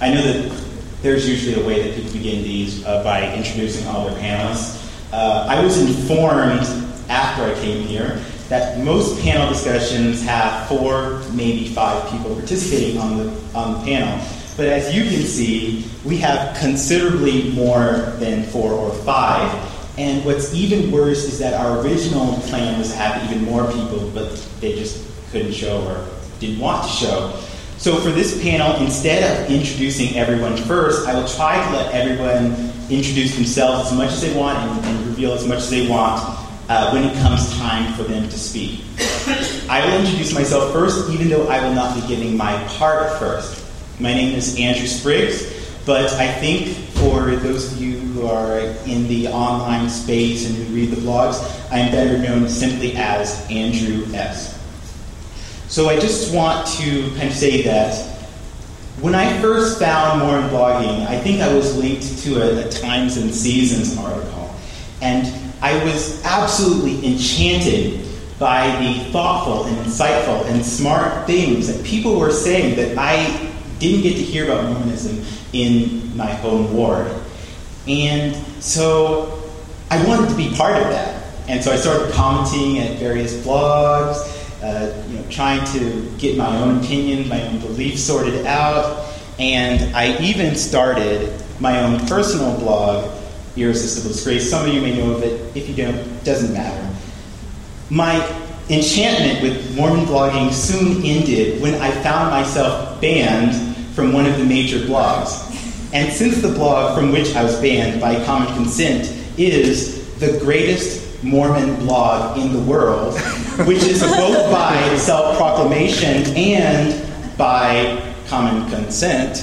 I know that there's usually a way that people begin these by introducing all their panelists. I was informed after I came here that most panel discussions have 4, maybe 5 people participating on the panel. But as you can see, we have considerably more than 4 or 5. And what's even worse is that our original plan was to have even more people, but they just couldn't show or didn't want to show. So for this panel, instead of introducing everyone first, I will try to let everyone introduce themselves as much as they want and reveal as much as they want when it comes time for them to speak. I will introduce myself first, even though I will not be giving my part first. My name is Andrew Spriggs, but I think for those of you who are in the online space and who read the blogs, I am better known simply as Andrew S. So I just want to kind of say that when I first found Mormon blogging, I think I was linked to a Times and Seasons article. And I was absolutely enchanted by the thoughtful and insightful and smart things that people were saying that I didn't get to hear about Mormonism in my home ward. And so I wanted to be part of that. And so I started commenting at various blogs, trying to get my own opinion, my own beliefs sorted out. And I even started my own personal blog, Irresistible Disgrace. Some of you may know of it. If you don't, it doesn't matter. My enchantment with Mormon blogging soon ended when I found myself banned from one of the major blogs. And since the blog from which I was banned by common consent is the greatest Mormon blog in the world, which is both by self-proclamation and by common consent,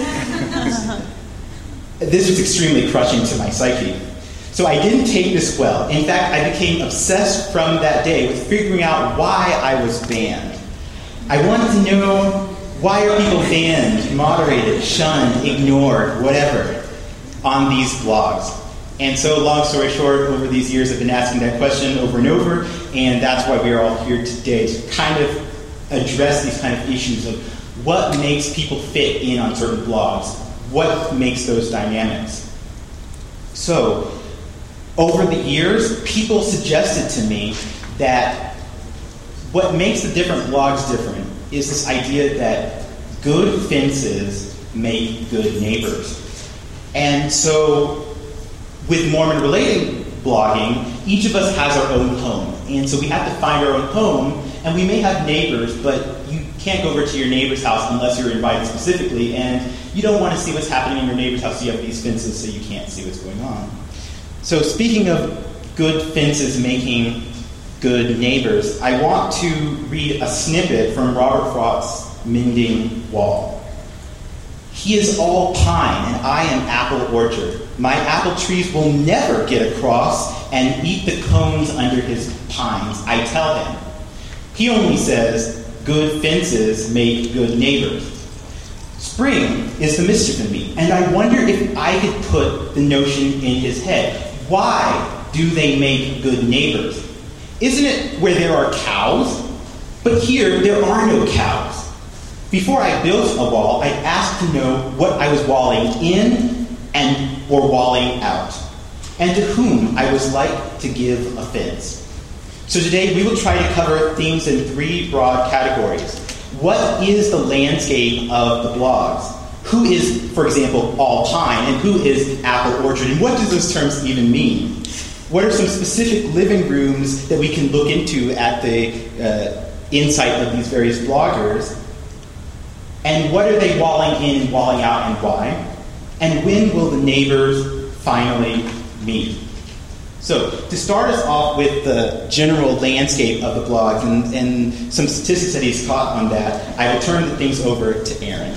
this was extremely crushing to my psyche. So I didn't take this well. In fact, I became obsessed from that day with figuring out why I was banned. I wanted to know, why are people banned, moderated, shunned, ignored, whatever, on these blogs? And so, long story short, over these years I've been asking that question over and over, and that's why we are all here today, to kind of address these kind of issues of what makes people fit in on certain blogs, what makes those dynamics. So, over the years, people suggested to me that what makes the different blogs different is this idea that good fences make good neighbors. And so, with Mormon-related blogging, each of us has our own home. And so we have to find our own home, and we may have neighbors, but you can't go over to your neighbor's house unless you're invited specifically, and you don't want to see what's happening in your neighbor's house, so you have these fences so you can't see what's going on. So speaking of good fences making good neighbors, I want to read a snippet from Robert Frost's Mending Wall. He is all pine, and I am apple orchard. My apple trees will never get across and eat the cones under his pines, I tell him. He only says, good fences make good neighbors. Spring is the mischief in me, and I wonder if I could put the notion in his head. Why do they make good neighbors? Isn't it where there are cows? But here there are no cows. Before I built a wall, I asked to know what I was walling in or walling out, and to whom I was like to give offense. So today we will try to cover themes in 3 broad categories. What is the landscape of the blogs? Who is, for example, all pine, and who is apple orchard? And what do those terms even mean? What are some specific living rooms that we can look into at the insight of these various bloggers? And what are they walling in and walling out, and why? And when will the neighbors finally meet? So, to start us off with the general landscape of the blogs and some statistics that he's caught on that, I will turn the things over to Aaron.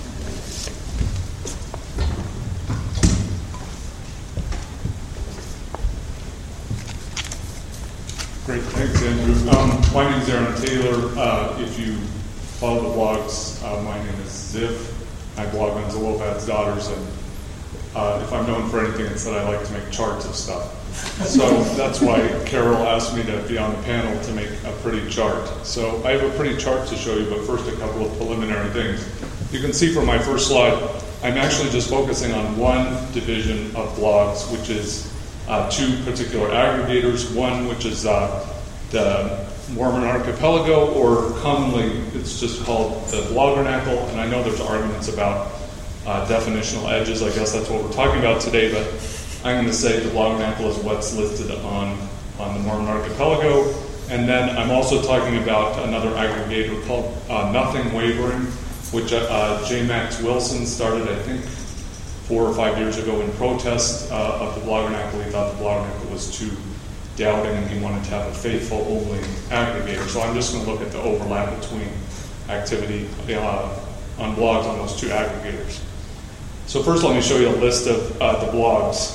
Great, thanks, Andrew. My name is Aaron Taylor. If you follow the blogs, my name is Ziff. I blog on Zelophehad's Daughters, and if I'm known for anything, it's that I like to make charts of stuff. So that's why Carol asked me to be on the panel to make a pretty chart. So I have a pretty chart to show you, but first a couple of preliminary things. You can see from my first slide I'm actually just focusing on one division of blogs, which is two particular aggregators. One, which is the Mormon Archipelago, or commonly it's just called the Blogernacle. And I know there's arguments about definitional edges. I guess that's what we're talking about today, but I'm going to say the Blogernacle is what's listed on the Mormon Archipelago. And then I'm also talking about another aggregator called Nothing Wavering, which J. Max Wilson started, I think, 4 or 5 years ago in protest of the Blogernacle. He thought the Blogernacle was too doubting, and he wanted to have a faithful-only aggregator. So I'm just going to look at the overlap between activity on blogs on those two aggregators. So first, let me show you a list of the blogs.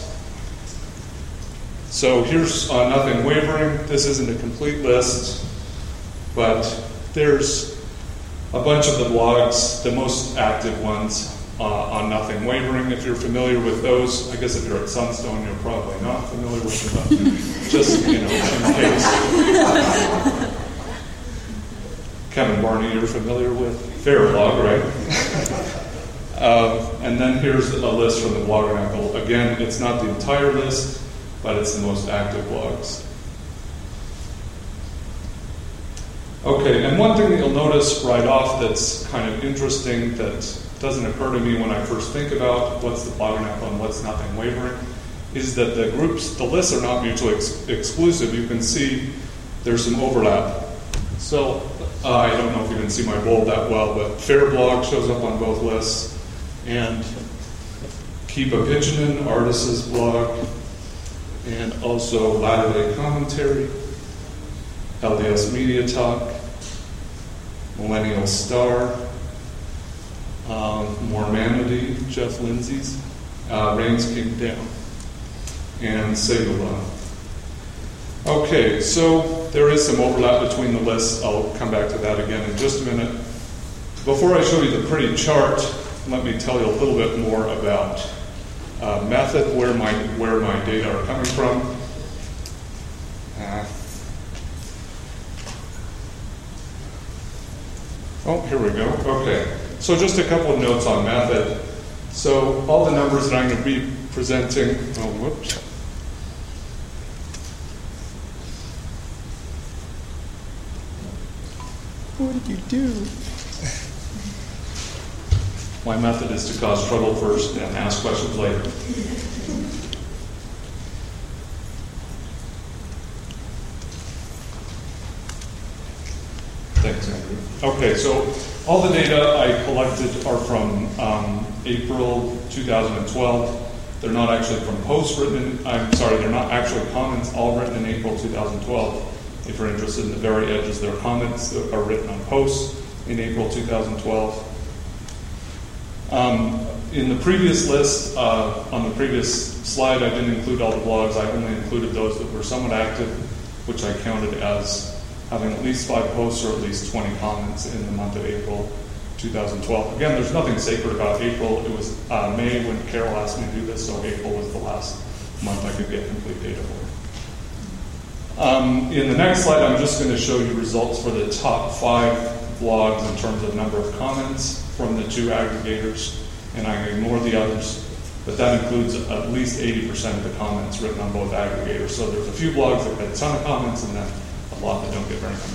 So here's Nothing Wavering. This isn't a complete list, but there's a bunch of the blogs, the most active ones on Nothing Wavering. If you're familiar with those, I guess if you're at Sunstone, you're probably not familiar with them, just, in case. Kevin Barney, you're familiar with Fairblog, right? And then here's a list from the Blogernacle. Again, it's not the entire list, but it's the most active blogs. Okay, and one thing that you'll notice right off that's kind of interesting that doesn't occur to me when I first think about what's the Blogernacle and what's Nothing Wavering is that the lists are not mutually exclusive. You can see there's some overlap. So I don't know if you can see my bold that well, but Fairblog shows up on both lists, and Keep a Pigeonin, Artis's blog, and also Latter-day Commentary, LDS Media Talk, Millennial Star, Mormanity, Jeff Lindsay's, Rains Came Down, and Segula. Okay, so there is some overlap between the lists. I'll come back to that again in just a minute. Before I show you the pretty chart, let me tell you a little bit more about method, where my data are coming from. Here we go. Okay. So just a couple of notes on method. So all the numbers that I'm going to be presenting, whoops. What did you do? My method is to cause trouble first and ask questions later. Thanks, Andrew. Okay, so all the data I collected are from April 2012. They're not actually from posts written they're not actually comments all written in April 2012. If you're interested in the very edges, there are comments that are written on posts in April 2012. In the previous list, on the previous slide, I didn't include all the blogs. I only included those that were somewhat active, which I counted as having at least 5 posts or at least 20 comments in the month of April 2012. Again, there's nothing sacred about April. It was May when Carol asked me to do this, so April was the last month I could get complete data for. In the next slide, I'm just going to show you results for the top 5 blogs in terms of number of comments from the two aggregators, and I ignore the others, but that includes at least 80% of the comments written on both aggregators. So there's a few blogs that get a ton of comments, and then a lot that don't get very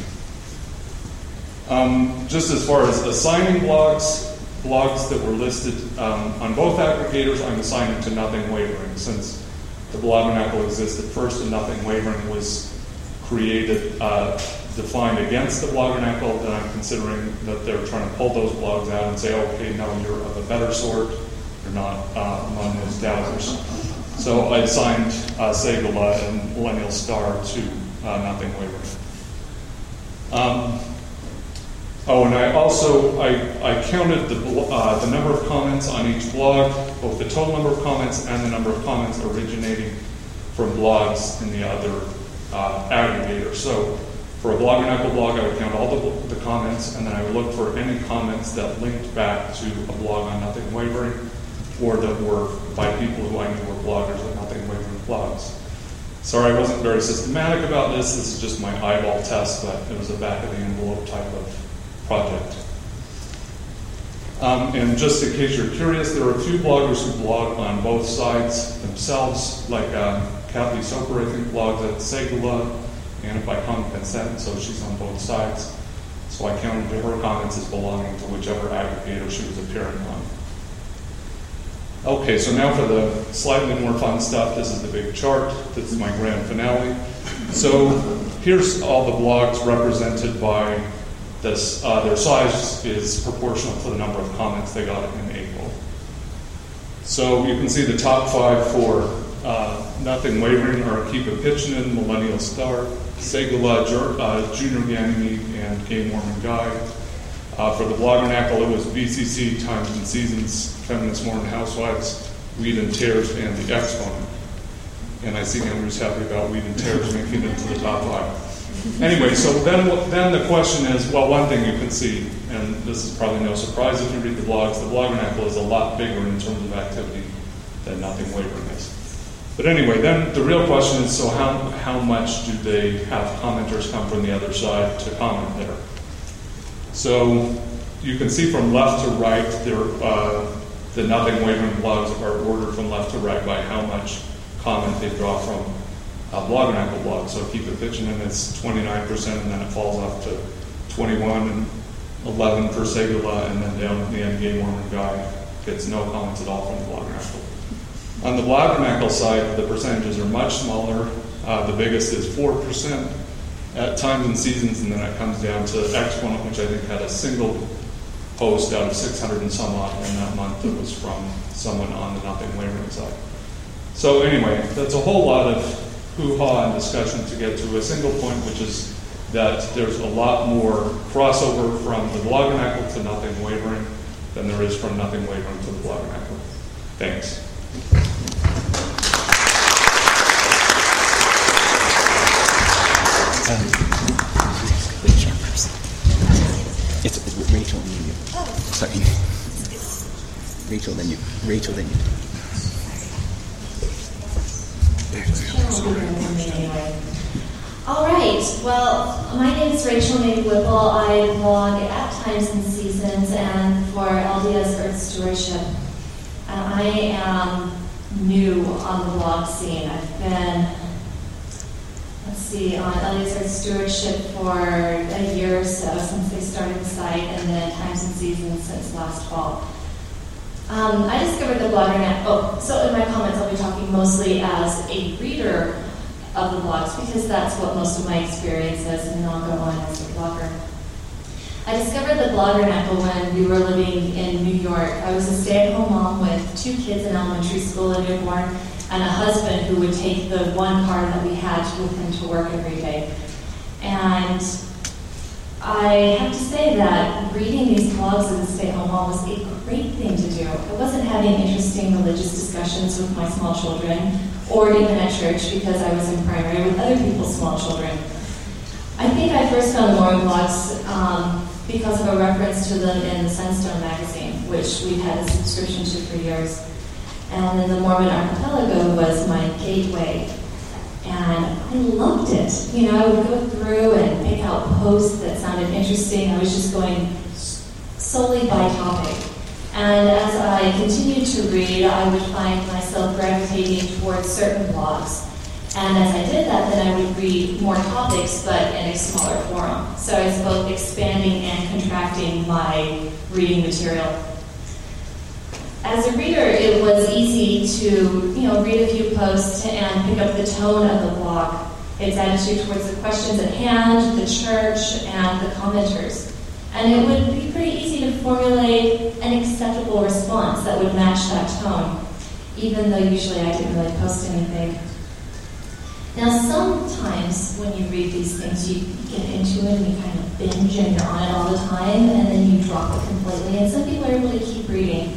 many. Just as far as assigning blogs that were listed on both aggregators, I'm assigning to Nothing Wavering. Since the Blogernacle existed first and Nothing Wavering was created, defined against the Blogernacle, then I'm considering that they're trying to pull those blogs out and say, okay, no, you're of a better sort. You're not among those doubters. So I assigned Segula and Millennial Star to Nothing Wavering. And I also I counted the number of comments on each blog, both the total number of comments and the number of comments originating from blogs in the other aggregator. So for a Blogernacle blog, I would count all the comments, and then I would look for any comments that linked back to a blog on Nothing Wavering, or that were by people who I knew were bloggers at Nothing Wavering blogs. Sorry, I wasn't very systematic about this. This is just my eyeball test, but it was a back-of-the-envelope type of project. And just in case you're curious, there are a few bloggers who blog on both sides themselves, like Kathy Soper, I think, blogs at Segula, and if I common consent, so she's on both sides. So I counted her comments as belonging to whichever aggregator she was appearing on. Okay, so now for the slightly more fun stuff. This is the big chart. This is my grand finale. So here's all the blogs represented by this. Their size is proportional to the number of comments they got in April. So you can see the top 5 for Nothing Wavering are Keep It Pitching, Millennial Star, Segula, Junior Ganymede, and Gay Mormon Guide. For the Bloggernacle, it was BCC, Times and Seasons, Feminist Mormon Housewives, Weed and Tears, and The Exponent. And I see Andrew's happy about Weed and Tears making it to the top 5. Anyway, so then the question is, well, one thing you can see, and this is probably no surprise if you read the blogs, the Bloggernacle is a lot bigger in terms of activity than Nothing Wavering is. But anyway, then the real question is, so how much do they have commenters come from the other side to comment there? So you can see from left to right, the Nothing Wavering blogs are ordered from left to right by how much comment they draw from Bloggernacle blogs. So Keep It Pitching is 29%, and then it falls off to 21 and 11 for Segula, and then down at the end, Gay Mormon Guide gets no comments at all from the Bloggernacle. On the Bloggernacle side, the percentages are much smaller. The biggest is 4% at Times and Seasons, and then it comes down to Exponent, which I think had a single post out of 600 and some odd in that month that was from someone on the Nothing Wavering side. So anyway, that's a whole lot of hoo-ha and discussion to get to a single point, which is that there's a lot more crossover from the Bloggernacle to Nothing Wavering than there is from Nothing Wavering to the Bloggernacle. Thanks. It's Rachel and you. Sorry. Rachel, then you. All right. Well, my name is Rachel May Whipple. I blog at Times and Seasons and for LDS Earth Stewardship. I am new on the blog scene. I've been, on LDS Earth Stewardship for a year or so since they started the site, and then Times and Seasons since last fall. I discovered the Bloggernacle. So in my comments, I'll be talking mostly as a reader of the blogs because that's what most of my experience is, and then I'll go on as a blogger. I discovered the Bloggernacle when we were living in New York. I was a stay-at-home mom with 2 kids in elementary school, a newborn, and a husband who would take the one car that we had with him to work every day. And I have to say that reading these blogs as a stay-at-home mom was a great thing to do. I wasn't having interesting religious discussions with my small children, or even at church because I was in primary with other people's small children. I think I first found the Mormon blogs because of a reference to them in the Sunstone magazine, which we've had a subscription to for years. And then the Mormon Archipelago was my gateway. And I loved it. I would go through and pick out posts that sounded interesting. I was just going solely by topic. And as I continued to read, I would find myself gravitating towards certain blogs. And as I did that, then I would read more topics, but in a smaller forum. So I was both expanding and contracting my reading material. As a reader, it was easy to, read a few posts and pick up the tone of the blog, its attitude towards the questions at hand, the church, and the commenters. And it would be pretty easy to formulate an acceptable response that would match that tone, even though usually I didn't really post anything. Now, sometimes when you read these things, you get into it and you kind of binge and you're on it all the time, and then you drop it completely. And some people are able to keep reading.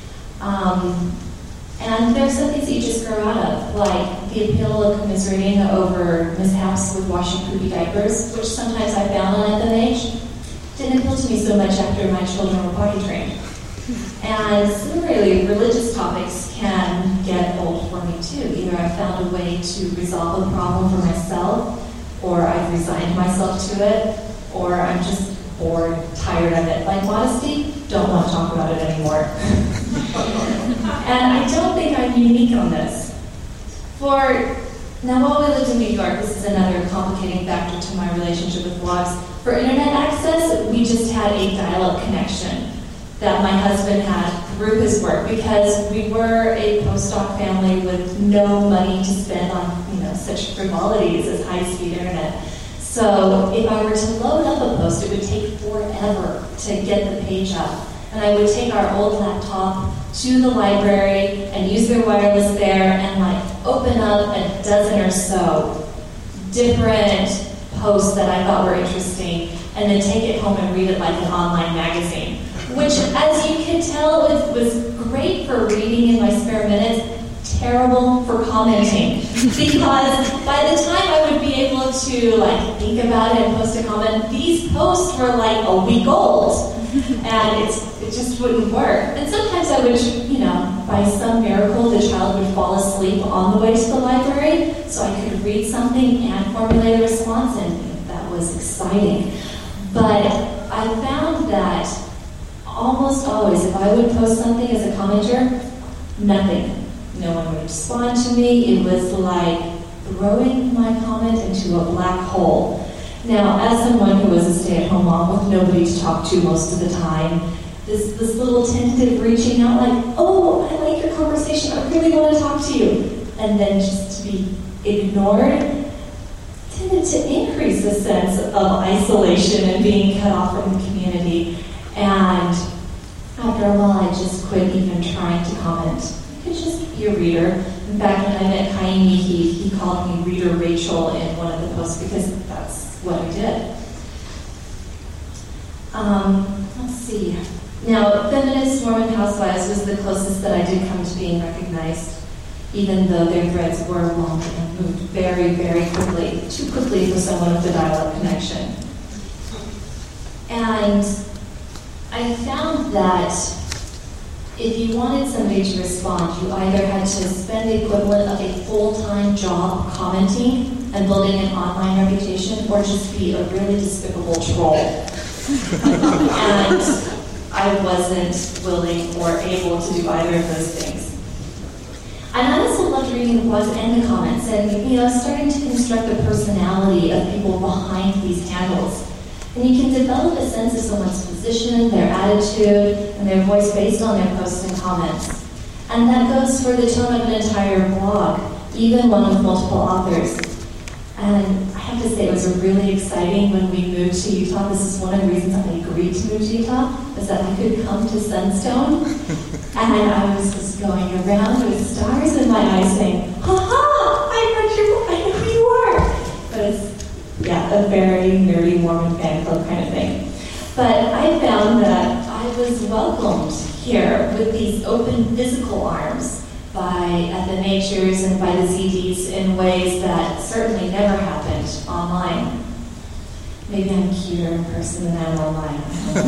And there are some things that you just grow out of, like the appeal of commiserating over mishaps with washing poopy diapers, which sometimes I found on Anthem age. Didn't appeal to me so much after my children were potty trained. And similarly, religious topics can get old for me too. Either I've found a way to resolve a problem for myself, or I've resigned myself to it, or I'm just bored, tired of it. Like modesty, don't want to talk about it anymore. And I don't think I'm unique on this. Now, while we lived in New York, this is another complicating factor to my relationship with blogs. For internet access, we just had a dial-up connection that my husband had through his work because we were a postdoc family with no money to spend on such frivolities as high-speed internet. So if I were to load up a post, it would take forever to get the page up. And I would take our old laptop to the library and use their wireless there and open up a dozen or so different posts that I thought were interesting and then take it home and read it like an online magazine. Which, as you can tell, was great for reading in my spare minutes, terrible for commenting. Because by the time I would be able to think about it and post a comment, these posts were a week old. And it just wouldn't work. And sometimes I would, by some miracle, the child would fall asleep on the way to the library, so I could read something and formulate a response, and that was exciting. But I found that almost always, if I would post something as a commenter, nothing. No one would respond to me. It was like throwing my comment into a black hole. Now, as someone who was a stay-at-home mom with nobody to talk to most of the time, this little tentative reaching out oh, I like your conversation, I really want to talk to you, and then just to be ignored, tended to increase a sense of isolation and being cut off from the community. And after a while, I just quit even trying to comment. I could just be a reader. In fact, when I met Kaimi, he called me Reader Rachel in one of the posts because that's what I did. Let's see. Now, Feminist Mormon Housewives was the closest that I did come to being recognized, even though their threads were long and moved very, very quickly, too quickly for someone with a dial-up connection. And I found that if you wanted somebody to respond, you either had to spend the equivalent of a full-time job commenting and building an online reputation, or just be a really despicable troll. And I wasn't willing or able to do either of those things. And I also loved reading the blogs and the comments, and starting to construct the personality of people behind these handles. And you can develop a sense of someone's position, their attitude, and their voice based on their posts and comments. And that goes for the tone of an entire blog, even one with multiple authors. And I have to say, it was really exciting when we moved to Utah. This is one of the reasons I agreed to move to Utah, was that I could come to Sunstone. And I was just going around with stars in my eyes saying, "Ha-ha! I know who you are!" But it's, a very nerdy Mormon fan club kind of thing. But I found that I was welcomed here with these open physical arms by the Natures and by the ZDs in ways that certainly never happened online. Maybe I'm cuter in person than I am online.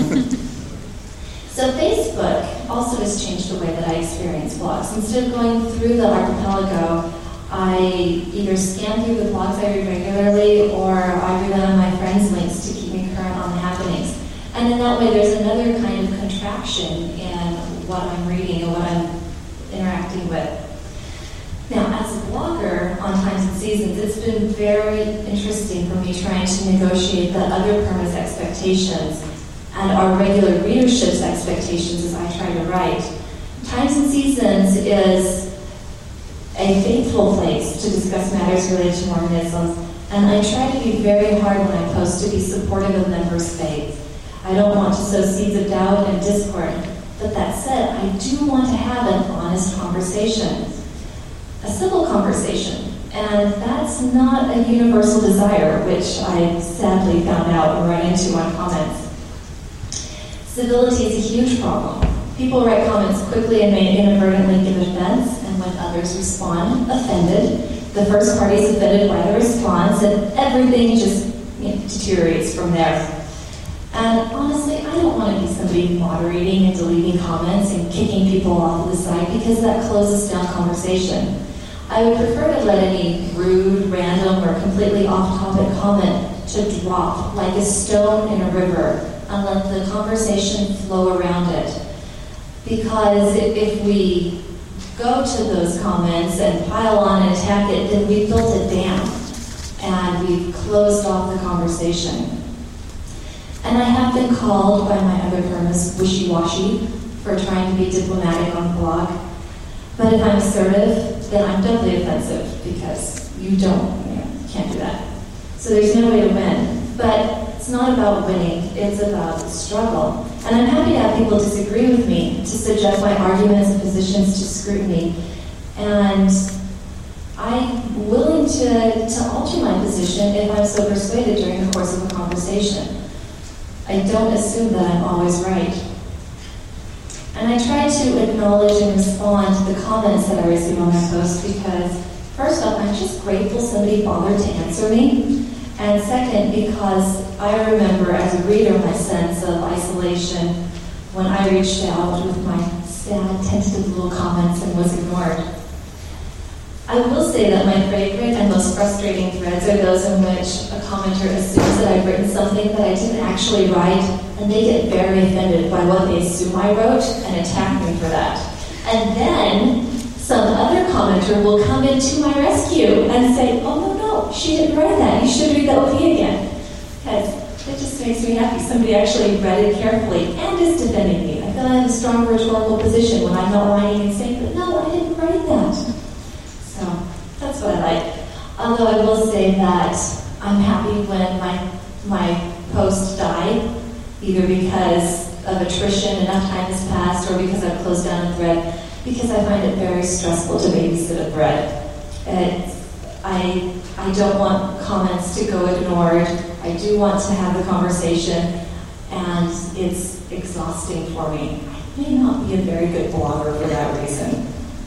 So Facebook also has changed the way that I experience blogs. Instead of going through the archipelago, I either scan through the blogs I read regularly, or I rely on my friends' links to keep me current on the happenings. And in that way, there's another kind of contraction in what I'm reading and what I'm interacting with. Now, as a blogger on Times and Seasons, it's been very interesting for me trying to negotiate the other perma's expectations and our regular readership's expectations as I try to write. Times and Seasons is a faithful place to discuss matters related to Mormonism, and I try to be very hard when I post to be supportive of members' faith. I don't want to sow seeds of doubt and discord. But that said, I do want to have an honest conversation, a civil conversation, and that's not a universal desire, which I sadly found out and ran into on comments. Civility is a huge problem. People write comments quickly and may inadvertently give offense, and when others respond offended, the first party is offended by the response, and everything just deteriorates from there. And honestly, I don't want to be somebody moderating and deleting comments and kicking people off of the site, because that closes down conversation. I would prefer to let any rude, random, or completely off-topic comment to drop like a stone in a river and let the conversation flow around it. Because if we go to those comments and pile on and attack it, then we've built a dam and we've closed off the conversation. And I have been called by my other permas wishy-washy for trying to be diplomatic on the blog. But if I'm assertive, then I'm doubly offensive because you can't do that. So there's no way to win. But it's not about winning, it's about the struggle. And I'm happy to have people disagree with me, to subject my arguments and positions to scrutiny. And I'm willing to alter my position if I'm so persuaded during the course of a conversation. I don't assume that I'm always right. And I try to acknowledge and respond to the comments that I receive on my posts because, first off, I'm just grateful somebody bothered to answer me. And second, because I remember as a reader my sense of isolation when I reached out with my sad, tentative little comments and was ignored. I will say that my favorite and most frustrating threads are those in which a commenter assumes that I've written something that I didn't actually write, and they get very offended by what they assume I wrote and attack me for that. And then some other commenter will come into my rescue and say, oh, no, she didn't write that. You should read that with me again. Because it just makes me happy. Somebody actually read it carefully and is defending me. I feel I have a strong rhetorical position when I'm not whining and saying, but no, I didn't write that. So that's what I like. Although I will say that I'm happy when my posts die, either because of attrition, enough time has passed, or because I've closed down a thread, because I find it very stressful to babysit a thread. I don't want comments to go ignored. I do want to have the conversation, and it's exhausting for me. I may not be a very good blogger for that reason.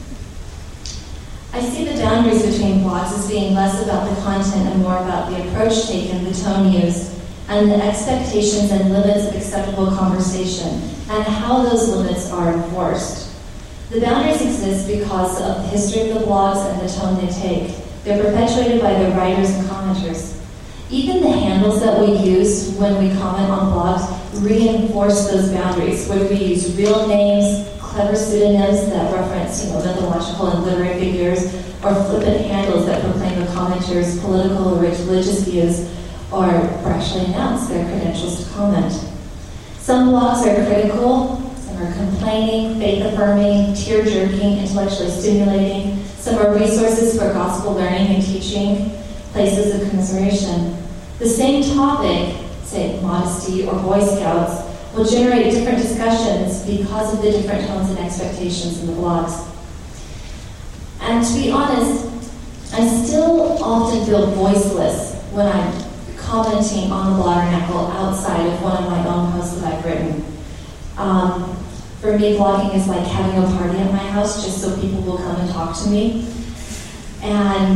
I see the boundaries between blogs as being less about the content and more about the approach taken, the tone used, and the expectations and limits of acceptable conversation, and how those limits are enforced. The boundaries exist because of the history of the blogs and the tone they take. They're perpetuated by their writers and commenters. Even the handles that we use when we comment on blogs reinforce those boundaries, whether we use real names, clever pseudonyms that reference mythological and literary figures, or flippant handles that proclaim a commenter's political or religious views, or actually announce their credentials to comment. Some blogs are critical, some are complaining, faith-affirming, tear-jerking, intellectually stimulating. Some are resources for gospel learning and teaching, places of commiseration. The same topic, say modesty or Boy Scouts, will generate different discussions because of the different tones and expectations in the blogs. And to be honest, I still often feel voiceless when I'm commenting on the Bloggernacle outside of one of my own posts that I've written. For me, blogging is like having a party at my house just so people will come and talk to me. And,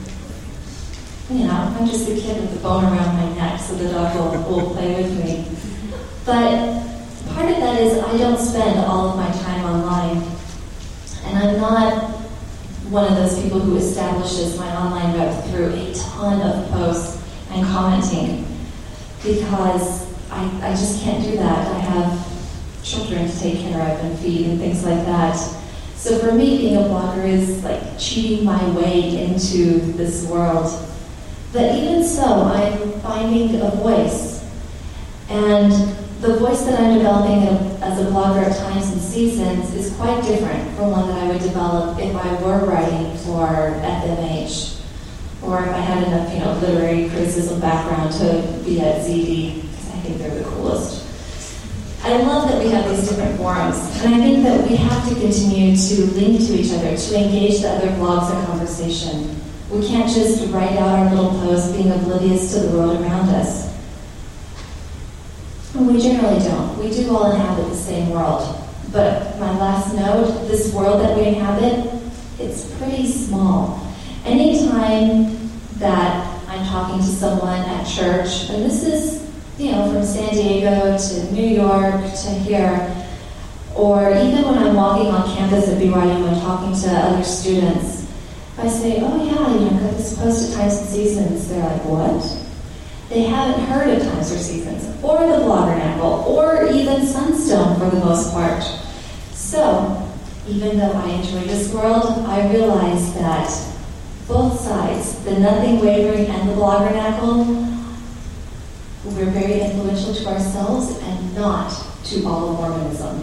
I'm just a kid with a bone around my neck, so the dog will play with me. But part of that is I don't spend all of my time online. And I'm not one of those people who establishes my online rep through a ton of posts and commenting, because I just can't do that. I have children to take care of and feed and things like that. So for me, being a blogger is like cheating my way into this world. But even so, I'm finding a voice. And the voice that I'm developing as a blogger at Times and Seasons is quite different from one that I would develop if I were writing for FMH, or if I had enough, literary criticism background to be at ZD, because I think they're the coolest. I love that we have these different forums, and I think that we have to continue to link to each other, to engage the other blogs and conversation. We can't just write out our little posts being oblivious to the world around us. And we generally don't. We do all inhabit the same world. But my last note, this world that we inhabit, it's pretty small. Anytime that I'm talking to someone at church, and this is, from San Diego to New York to here, or even when I'm walking on campus at BYU and talking to other students, I say, oh yeah, I got this post at Times and Seasons. They're like, what? They haven't heard of Times or Seasons, or the Bloggernacle, or even Sunstone for the most part. So, even though I enjoy this world, I realize that both sides, the Nothing Wavering and the Bloggernacle, we're very influential to ourselves and not to all of Mormonism.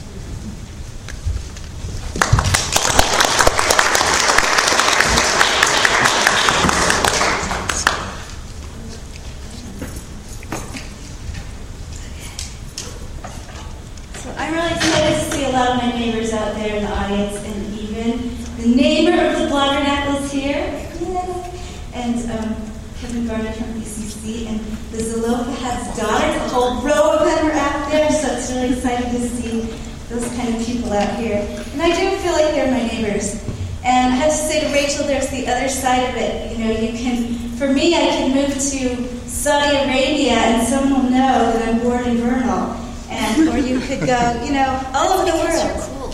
So I'm really excited to see a lot of my neighbors out there in the audience, and even the neighbor of the Bloggernacle is here. Yay. And Kevin Garner from BCC, and the Zelophehad's daughters, a whole row of them are out there, so it's really exciting to see those kind of people out here. And I do feel like they're my neighbors. And I have to say to Rachel, there's the other side of it. You know, you can, for me, I can move to Saudi Arabia and someone will know that I'm born in Vernal. And, or you could go, you know, all over the world. Cool.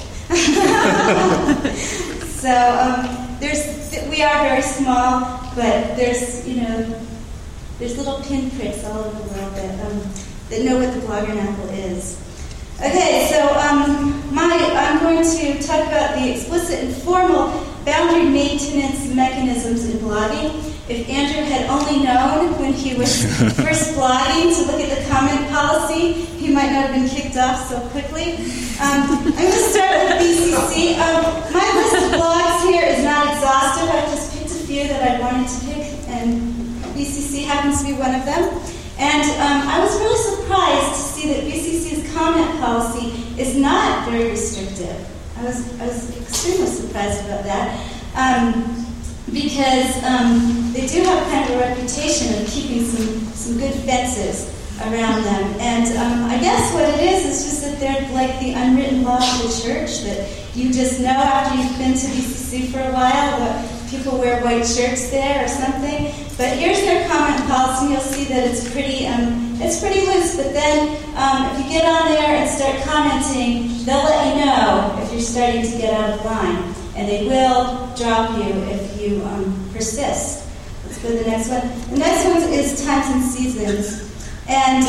So we are very small, but there's, you know, there's little pinpricks all over the world that know what the Bloggernacle is. Okay, so I'm going to talk about the explicit and formal boundary maintenance mechanisms in blogging. If Andrew had only known when he was first blogging to look at the comment policy, he might not have been kicked off so quickly. I'm going to start with BCC. My list of blogs here is not exhaustive. I've just picked a few that I wanted to pick, and BCC happens to be one of them. And I was really surprised to see that BCC's comment policy is not very restrictive. I was extremely surprised about that. Because they do have kind of a reputation of keeping some good fences around them. And I guess what it is just that they're like the unwritten law of the church, that you just know after you've been to BCC for a while that people wear white shirts there or something. But here's their comment policy, and you'll see that it's pretty loose. But then if you get on there and start commenting, they'll let you know if you're starting to get out of line. And they will drop you if you persist. Let's go to the next one. The next one is Times and Seasons. And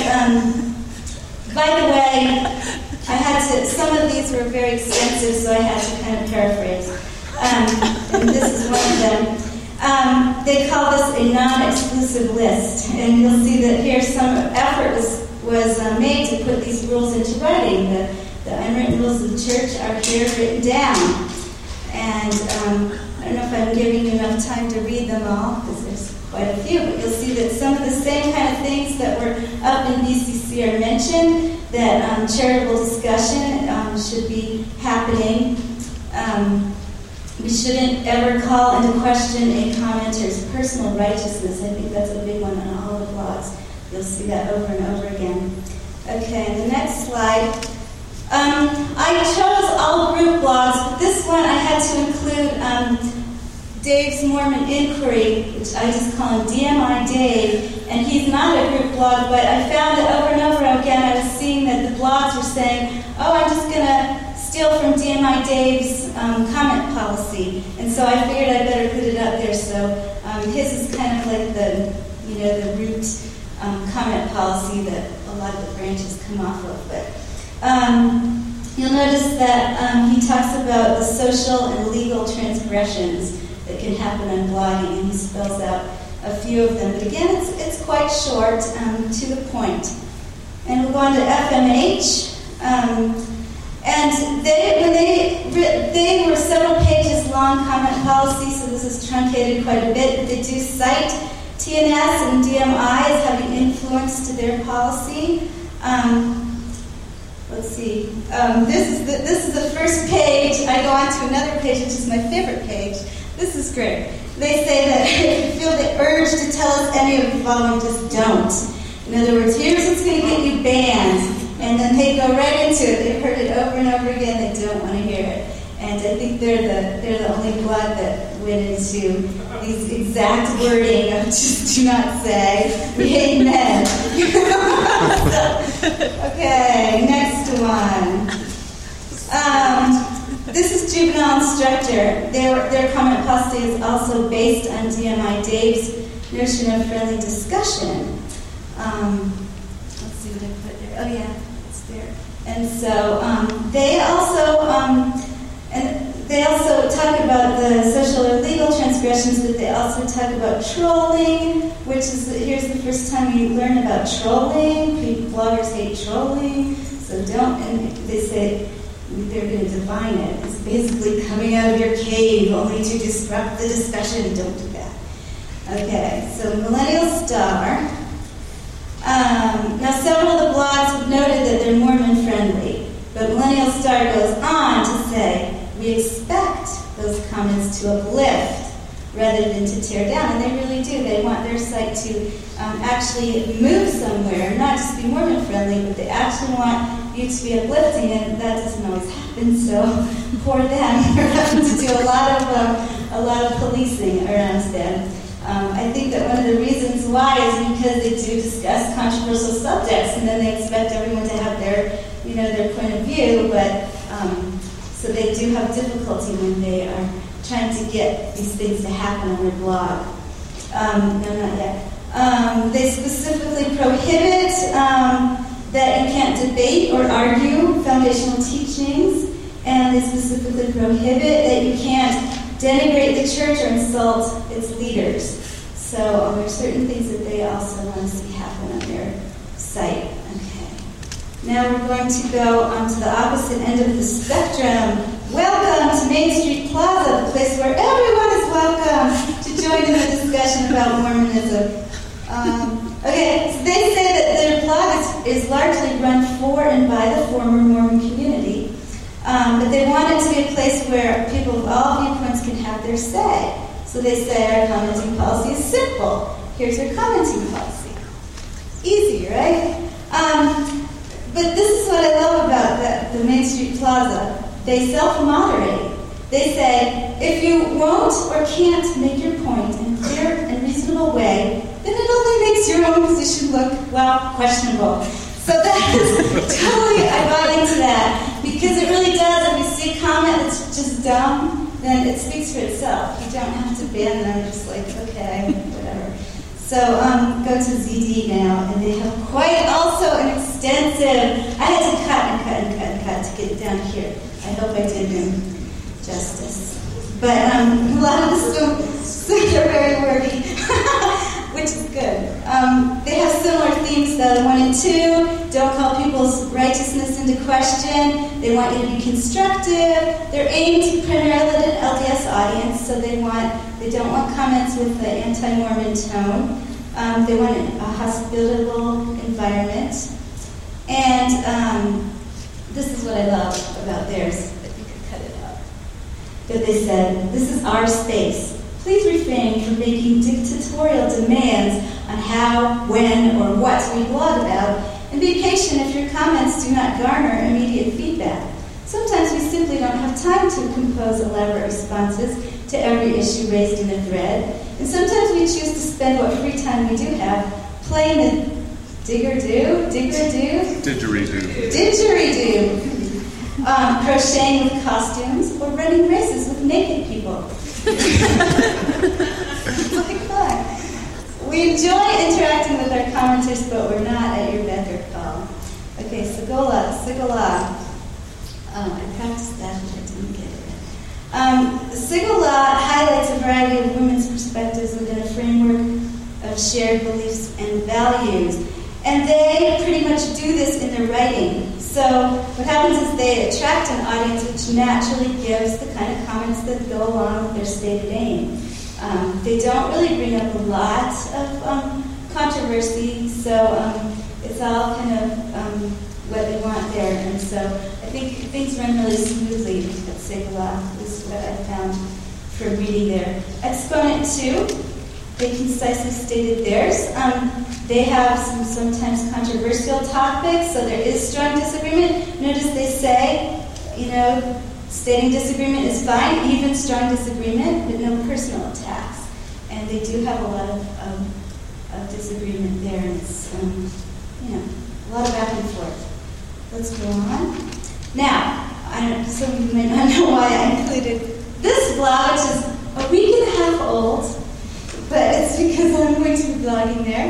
by the way, some of these were very extensive, so I had to kind of paraphrase. And this is one of them. They call this a non-exclusive list. And you'll see that here some effort was made to put these rules into writing. The unwritten rules of the church are here written down. And I don't know if I'm giving you enough time to read them all, because there's quite a few, but you'll see that some of the same kind of things that were up in BCC are mentioned, that charitable discussion should be happening. We shouldn't ever call into question a commenter's personal righteousness. I think that's a big one on all the blogs. You'll see that over and over again. Okay, the next slide. I chose all group blogs, but this one I had to include Dave's Mormon Inquiry, which I just call him DMI Dave, and he's not a group blog, but I found that over and over again I was seeing that the blogs were saying, oh, I'm just going to steal from DMI Dave's comment policy, and so I figured I better put it up there. So his is kind of like the root comment policy that a lot of the branches come off of, but you'll notice that he talks about the social and legal transgressions that can happen on blogging, and he spells out a few of them. But again, it's quite short, to the point. And we'll go on to FMH. And they were several pages long comment policy, so this is truncated quite a bit. But they do cite TNS and DMI as having influence to their policy. Let's see. This is the first page. I go on to another page, which is my favorite page. This is great. They say that if you feel the urge to tell us any of the following, just don't. In other words, here's what's going to get you banned. And then they go right into it. They've heard it over and over again. They don't want to hear it. And I think they're the only blog that went into these exact wording of just do not say, we hate men. Okay, next one. This is Juvenile Instructor. Their comment policy is also based on DMI Dave's notion of friendly discussion. Let's see what I put there. Oh yeah, it's there. And so they also talk about the social or legal transgressions, but they also talk about trolling, which is, here's the first time we learn about trolling. Bloggers hate trolling, so don't, and they say they're going to define it. It's basically coming out of your cave only to disrupt the discussion. Don't do that. Okay, so Millennial Star. Now several of the blogs have noted that they're Mormon friendly, but Millennial Star goes on to say, we expect those comments to uplift rather than to tear down, and they really do. They want their site to actually move somewhere, not just be Mormon friendly, but they actually want you to be uplifting, and that doesn't always happen. So for them, they're having to do a lot of policing around them. I think that one of the reasons why is because they do discuss controversial subjects, and then they expect everyone to have their point of view, but so they do have difficulty when they are trying to get these things to happen on their blog. No, not yet. They specifically prohibit that you can't debate or argue foundational teachings, and they specifically prohibit that you can't denigrate the church or insult its leaders. So there are certain things that they also want to see happen on their site. Okay. Now we're going to go to the opposite end of the spectrum. Welcome to Main Street Plaza, the place where everyone is welcome to join in the discussion about Mormonism. Okay, so they say that their blog is largely run for and by the former Mormon community. But they want it to be a place where people of all viewpoints can have their say. So they say our commenting policy is simple. Here's our commenting policy. Easy, right? But this is what I love about the Main Street Plaza. They self-moderate. They say, if you won't or can't make your point in a clear and reasonable way, then it only makes your own position look, well, questionable. So that is totally, I buy into that, because it really does. If you see a comment that's just dumb, then it speaks for itself. You don't have to ban them, just like, okay, whatever. So go to ZD now, and they have quite also an extensive, I had to cut to get it down here. I hope I did them justice. But a lot of the students are very wordy, which is good. They have similar themes, though. 1 and 2, don't call people's righteousness into question. They want you to be constructive. They're aimed primarily at an LDS audience, so they don't want comments with the anti-Mormon tone. They want a hospitable environment. And this is what I love about theirs. If you could cut it out. But they said, this is our space. Please refrain from making dictatorial demands on how, when, or what we blog about, and be patient if your comments do not garner immediate feedback. Sometimes we simply don't have time to compose elaborate responses to every issue raised in a thread, and sometimes we choose to spend what free time we do have playing the didgeridoo, crocheting with costumes, or running races with naked people. Like fun. We enjoy interacting with our commenters, but we're not at your beck or call. Okay, Sigala. I practiced that, but I didn't get it. Sigala highlights a variety of women's perspectives within a framework of shared beliefs and values. And they pretty much do this in their writing. So what happens is they attract an audience which naturally gives the kind of comments that go along with their stated aim. They don't really bring up a lot of controversy, so it's all kind of what they want there. And so I think things run really smoothly at Sigala, is what I found from reading there. Exponent 2, they concisely stated theirs. They have some sometimes controversial topics, so there is strong disagreement. Notice they say, stating disagreement is fine, even strong disagreement, but no personal attacks. And they do have a lot of disagreement there, and it's, a lot of back and forth. Let's go on. Now, some of you might not know why I included this blog, which is a week and a half old, but it's because I'm going to be blogging there.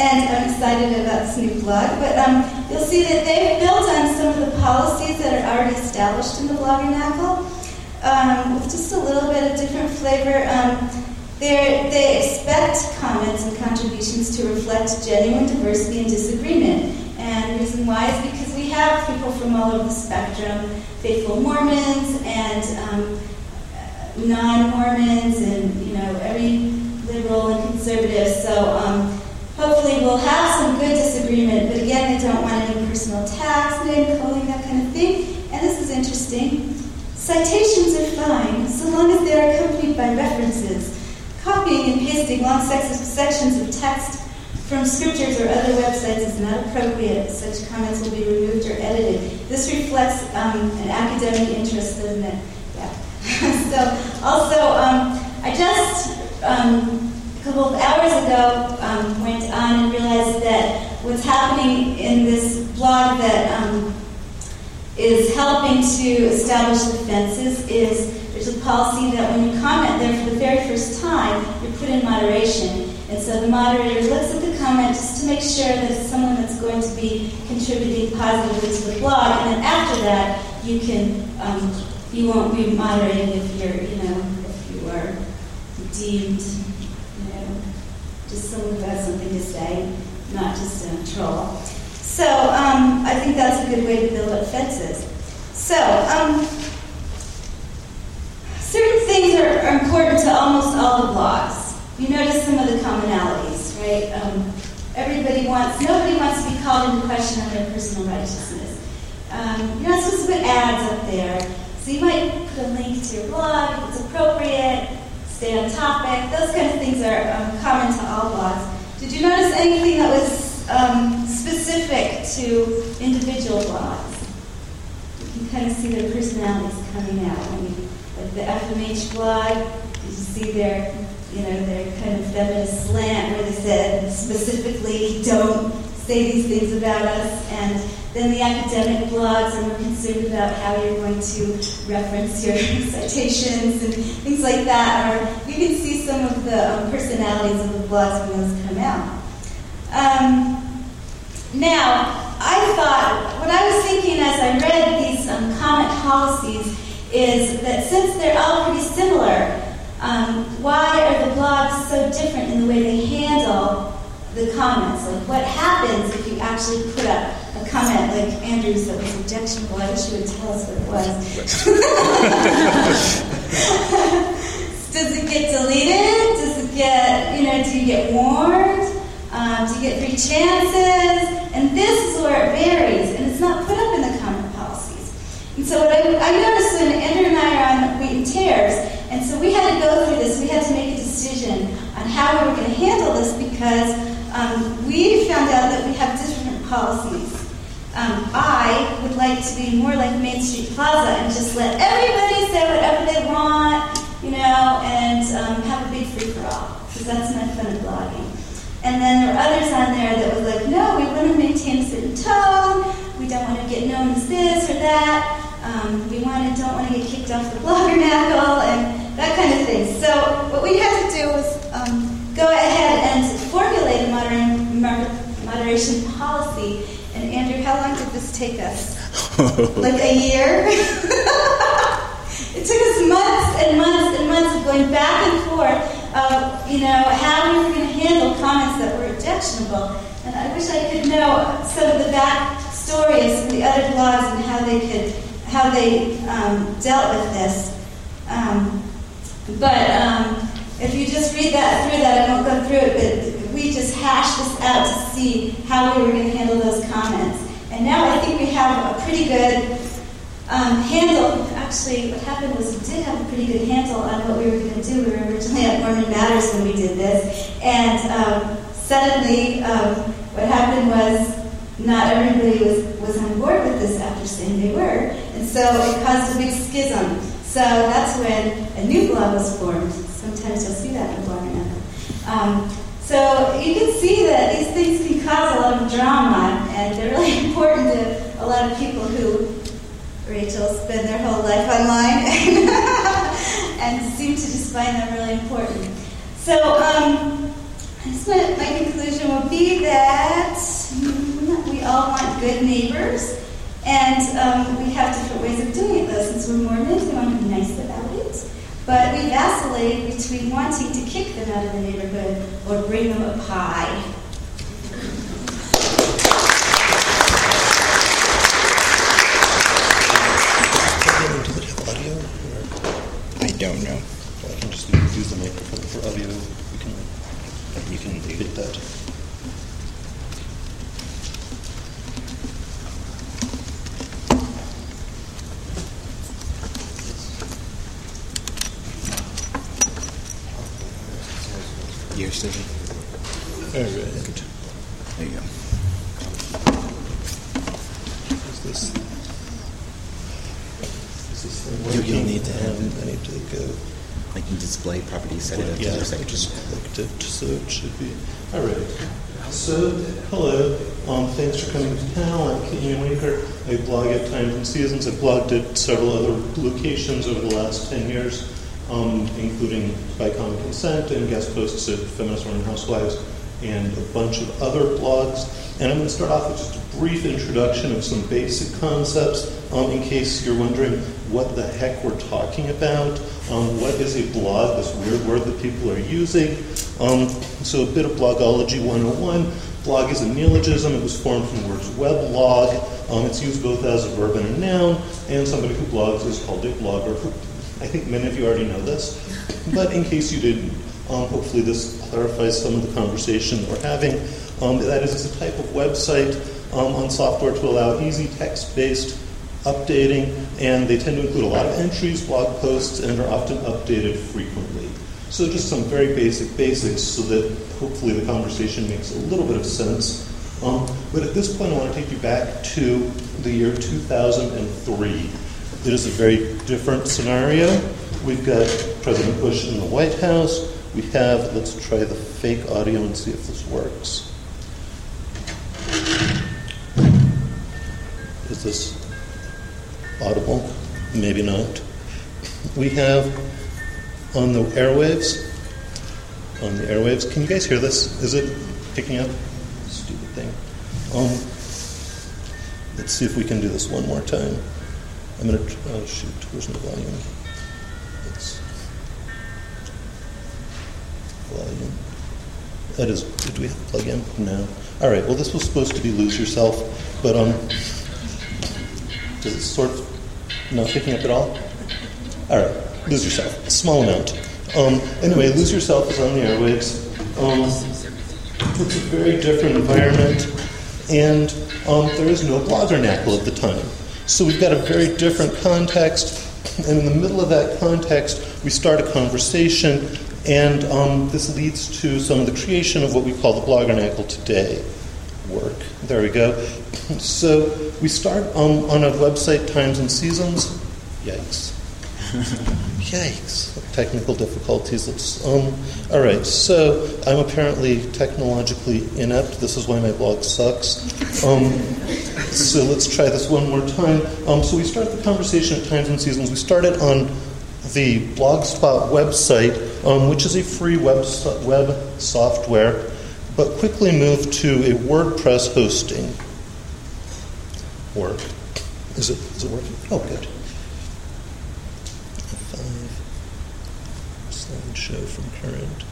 and I'm excited about this new blog. But you'll see that they've built on some of the policies that are already established in the Bloggernacle, with just a little bit of different flavor. They expect comments and contributions to reflect genuine diversity and disagreement. And the reason why is because we have people from all over the spectrum, faithful Mormons and non-Mormons, and every liberal and conservative. So hopefully we'll have some good disagreement. But again, they don't want any personal attacks, name calling, that kind of thing. And this is interesting. Citations are fine so long as they are accompanied by references. Copying and pasting long sections of text from scriptures or other websites is not appropriate. Such comments will be removed or edited. This reflects an academic interest, doesn't it? Yeah. So, also, I just, a couple of hours ago, went on and realized that what's happening in this blog that is helping to establish the fences is there's a policy that when you comment there for the very first time, you're put in moderation. And so the moderator looks at the comment just to make sure that it's someone that's going to be contributing positively to the blog. And then after that, you can, you won't be moderating if you're, if you are deemed, just someone who has something to say, not just a troll. So I think that's a good way to build up fences. So certain things are important to almost all the blogs. You notice some of the commonalities, right? Nobody wants to be called into question on their personal righteousness. You're not supposed to put ads up there. So you might put a link to your blog if it's appropriate, stay on topic. Those kind of things are common to all blogs. Did you notice anything that was specific to individual blogs? You can kind of see their personalities coming out. Like the FMH blog, you see their kind of feminist slant where they said specifically don't say these things about us, and then the academic blogs are more concerned about how you're going to reference your citations and things like that. Or you can see some of the personalities of the blogs when those come out. Now, what I was thinking as I read these comment policies is that since they're all pretty similar, why are the blogs so different in the way they handle the comments? Like, what happens if you actually put up a comment like Andrew's that was objectionable? I wish you would tell us what it was. Does it get deleted? Does it get, do you get warned? Do you get 3 chances? And this is where it varies, and it's not put up in the comment policies. And so what I noticed when Andrew and I are on Wheat and Tares, and so we had to go through this. We had to make a decision on how we were going to handle this because we found out that we have different policies. I would like to be more like Main Street Plaza and just let everybody say whatever they want, and have a big free-for-all, because that's my fun of blogging. And then there were others on there that was like, no, we want to maintain a certain tone. We don't want to get known as this or that. We don't want to get kicked off the Bloggernacle and that kind of thing. So what we had to do was go ahead and formulate a moderation policy. And Andrew, how long did this take us? Like a year? It took us months and months and months of going back and forth of, how we were going to handle comments that were objectionable. And I wish I could know some of the back stories from the other blogs and how they dealt with this. But if you just read through that, I won't go through it, but we just hashed this out to see how we were going to handle those comments. And now I think we have a pretty good handle. Actually, what happened was we did have a pretty good handle on what we were going to do. We were originally at Mormon Matters when we did this. And suddenly, what happened was not everybody was on board with this after saying they were. And so it caused a big schism. So that's when a new blog was formed. Sometimes you'll see that in the Bloggernacle. So you can see that these things can cause a lot of drama, and they're really important to a lot of people who, Rachel, spend their whole life online and seem to just find them really important. So My conclusion will be that we all want good neighbors, and we have different ways of doing it, though. Since we're Mormons, we want to be nice about it. But we vacillate between wanting to kick them out of the neighborhood or bring them a pie. I don't know. I can just use the microphone for audio. You can beat that. Your station. All right. There you go. Is this thing You'll need to have. I need to go. I can display properties, set it up to Yeah, your I section. just clicked it, so it should be. All right. So, hello. Thanks for coming to the panel. I'm Kenyon Winker. I blog at Times and Seasons. I've blogged at several other locations over the last 10 years, including By Common Consent and guest posts at Feminist Running Housewives and a bunch of other blogs. And I'm going to start off with just a brief introduction of some basic concepts in case you're wondering what the heck we're talking about. What is a blog, this weird word that people are using? So a bit of Blogology 101. Blog is a neologism. It was formed from the words weblog. It's used both as a verb and a noun, and somebody who blogs is called a blogger. I think many of you already know this, but in case you didn't, hopefully this clarifies some of the conversation we're having. That is, it's a type of website on software to allow easy text-based updating, and they tend to include a lot of entries, blog posts, and are often updated frequently. So just some very basics so that hopefully the conversation makes a little bit of sense. But at this point I want to take you back to the year 2003. It is a very different scenario. We've got President Bush in the White House. We have, let's try the fake audio and see if this works. Is this audible? Maybe not. We have on the airwaves, can you guys hear this? Is it picking up? Stupid thing. Let's see if we can do this one more time. I'm going to, oh shoot, where's my volume? Volume. That is, did we have a plug-in? No. All right, well this was supposed to be Lose Yourself, but does it sort of not picking up at all? All right, Lose Yourself, a small amount. Anyway, Lose Yourself is on the airwaves. It's a very different environment, and there is no Bloggernacle at the time. So we've got a very different context, and in the middle of that context, we start a conversation, and this leads to some of the creation of what we call the Bloggernacle today. Work. There we go. So we start on a website, Times and Seasons. Yikes. Yikes. Technical difficulties. Let's, all right, so I'm apparently technologically inept. This is why my blog sucks. So let's try this one more time. So we start the conversation at Times and Seasons. We started on the Blogspot website, which is a free web software, but quickly moved to a WordPress hosting. Work. Is it working? Oh, good. F5. Slideshow from current.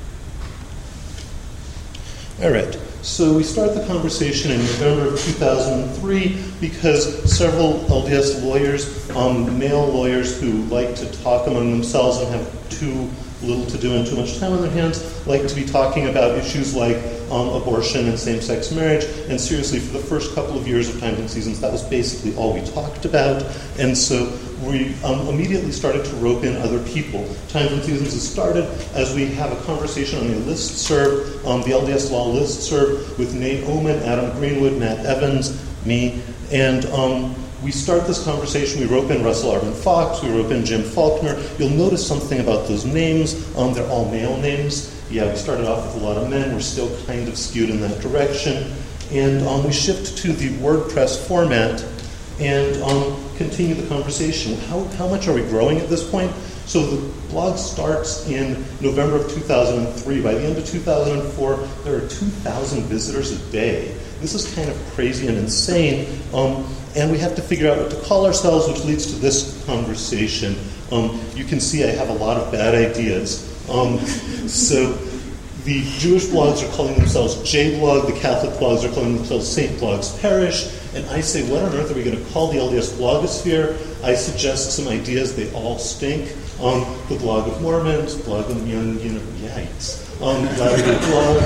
All right. So we start the conversation in November of 2003 because several LDS lawyers, male lawyers who like to talk among themselves and have too little to do and too much time on their hands, like to be talking about issues like abortion and same-sex marriage. And seriously, for the first couple of years of Times and Seasons, that was basically all we talked about. And so we immediately started to rope in other people. Times and Seasons has started as we have a conversation on the listserv, the LDS Law listserv, with Nate Oman, Adam Greenwood, Matt Evans, me, and we start this conversation. We rope in Russell Arvin Fox. We rope in Jim Faulkner. You'll notice something about those names. They're all male names. Yeah, we started off with a lot of men. We're still kind of skewed in that direction. And we shift to the WordPress format and continue the conversation. How much are we growing at this point? So the blog starts in November of 2003. By the end of 2004, there are 2,000 visitors a day. This is kind of crazy and insane, and we have to figure out what to call ourselves, which leads to this conversation. You can see I have a lot of bad ideas. So the Jewish blogs are calling themselves JBlog, the Catholic blogs are calling themselves St. Blogs Parish, and I say, what on earth are we going to call the LDS blogosphere? I suggest some ideas, they all stink. The Blog of Mormons, Blog of Yikes. Latter-day Blog.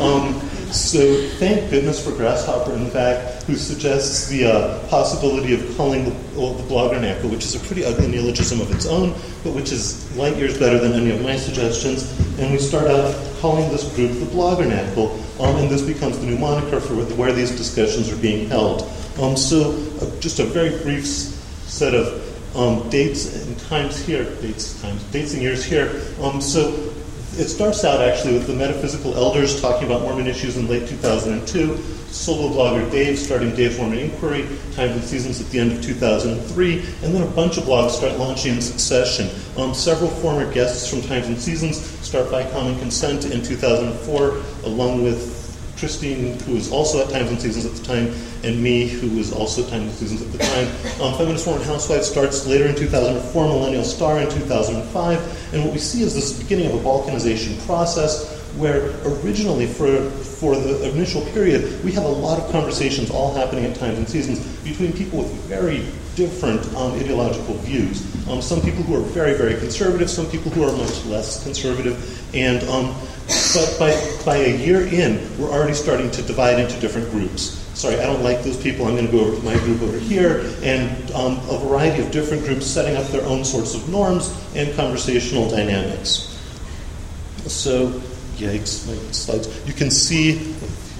So thank goodness for Grasshopper, in fact, who suggests the possibility of calling the Bloggernacle, which is a pretty ugly neologism of its own, but which is light years better than any of my suggestions. And we start out calling this group the Bloggernacle, and this becomes the new moniker for where these discussions are being held. Just a very brief set of dates and times here, dates and years here. So it starts out actually with the Metaphysical Elders talking about Mormon issues in late 2002, solo blogger Dave starting Dave's Mormon Inquiry, Times and Seasons at the end of 2003, and then a bunch of blogs start launching in succession. Several former guests from Times and Seasons start by common consent in 2004, along with Christine, who was also at Times and Seasons at the time, and me, who was also at Times and Seasons at the time. Feminist Mormon Housewives starts later in 2004, Millennial Star in 2005, and what we see is this beginning of a balkanization process where originally for the initial period, we have a lot of conversations all happening at Times and Seasons between people with very different ideological views. Some people who are very, very conservative, some people who are much less conservative, and but by a year in, we're already starting to divide into different groups. Sorry, I don't like those people. I'm going to go over to my group over here, and a variety of different groups setting up their own sorts of norms and conversational dynamics. So, yikes, my slides. You can see,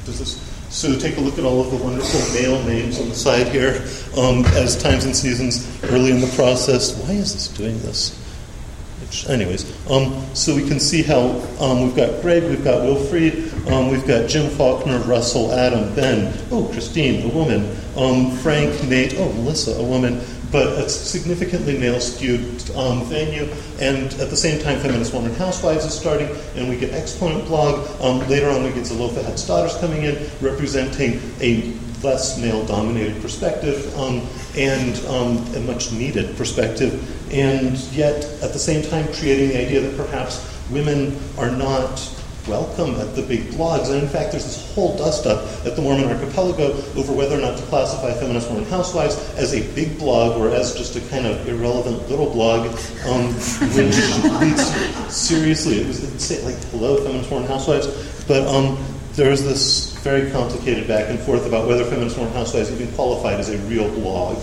so take a look at all of the wonderful male names on the side here as Times and Seasons early in the process. Why is this doing this? Anyways, so we can see how we've got Greg, we've got Wilfried, we've got Jim Faulkner, Russell, Adam, Ben, Christine, a woman, Frank, Nate, Melissa, a woman, but a significantly male-skewed venue. And at the same time, Feminist Mormon Housewives is starting, and we get Exponent Blog. Later on, we get Zelophehad's Daughters coming in, representing a less male-dominated perspective and a much-needed perspective, and yet at the same time creating the idea that perhaps women are not welcome at the big blogs. And in fact, there's this whole dust-up at the Mormon Archipelago over whether or not to classify Feminist Mormon Housewives as a big blog or as just a kind of irrelevant little blog, which leads seriously, it was like, hello, Feminist Mormon Housewives, but there was this very complicated back and forth about whether Feminist Mormon Housewives even qualified as a real blog.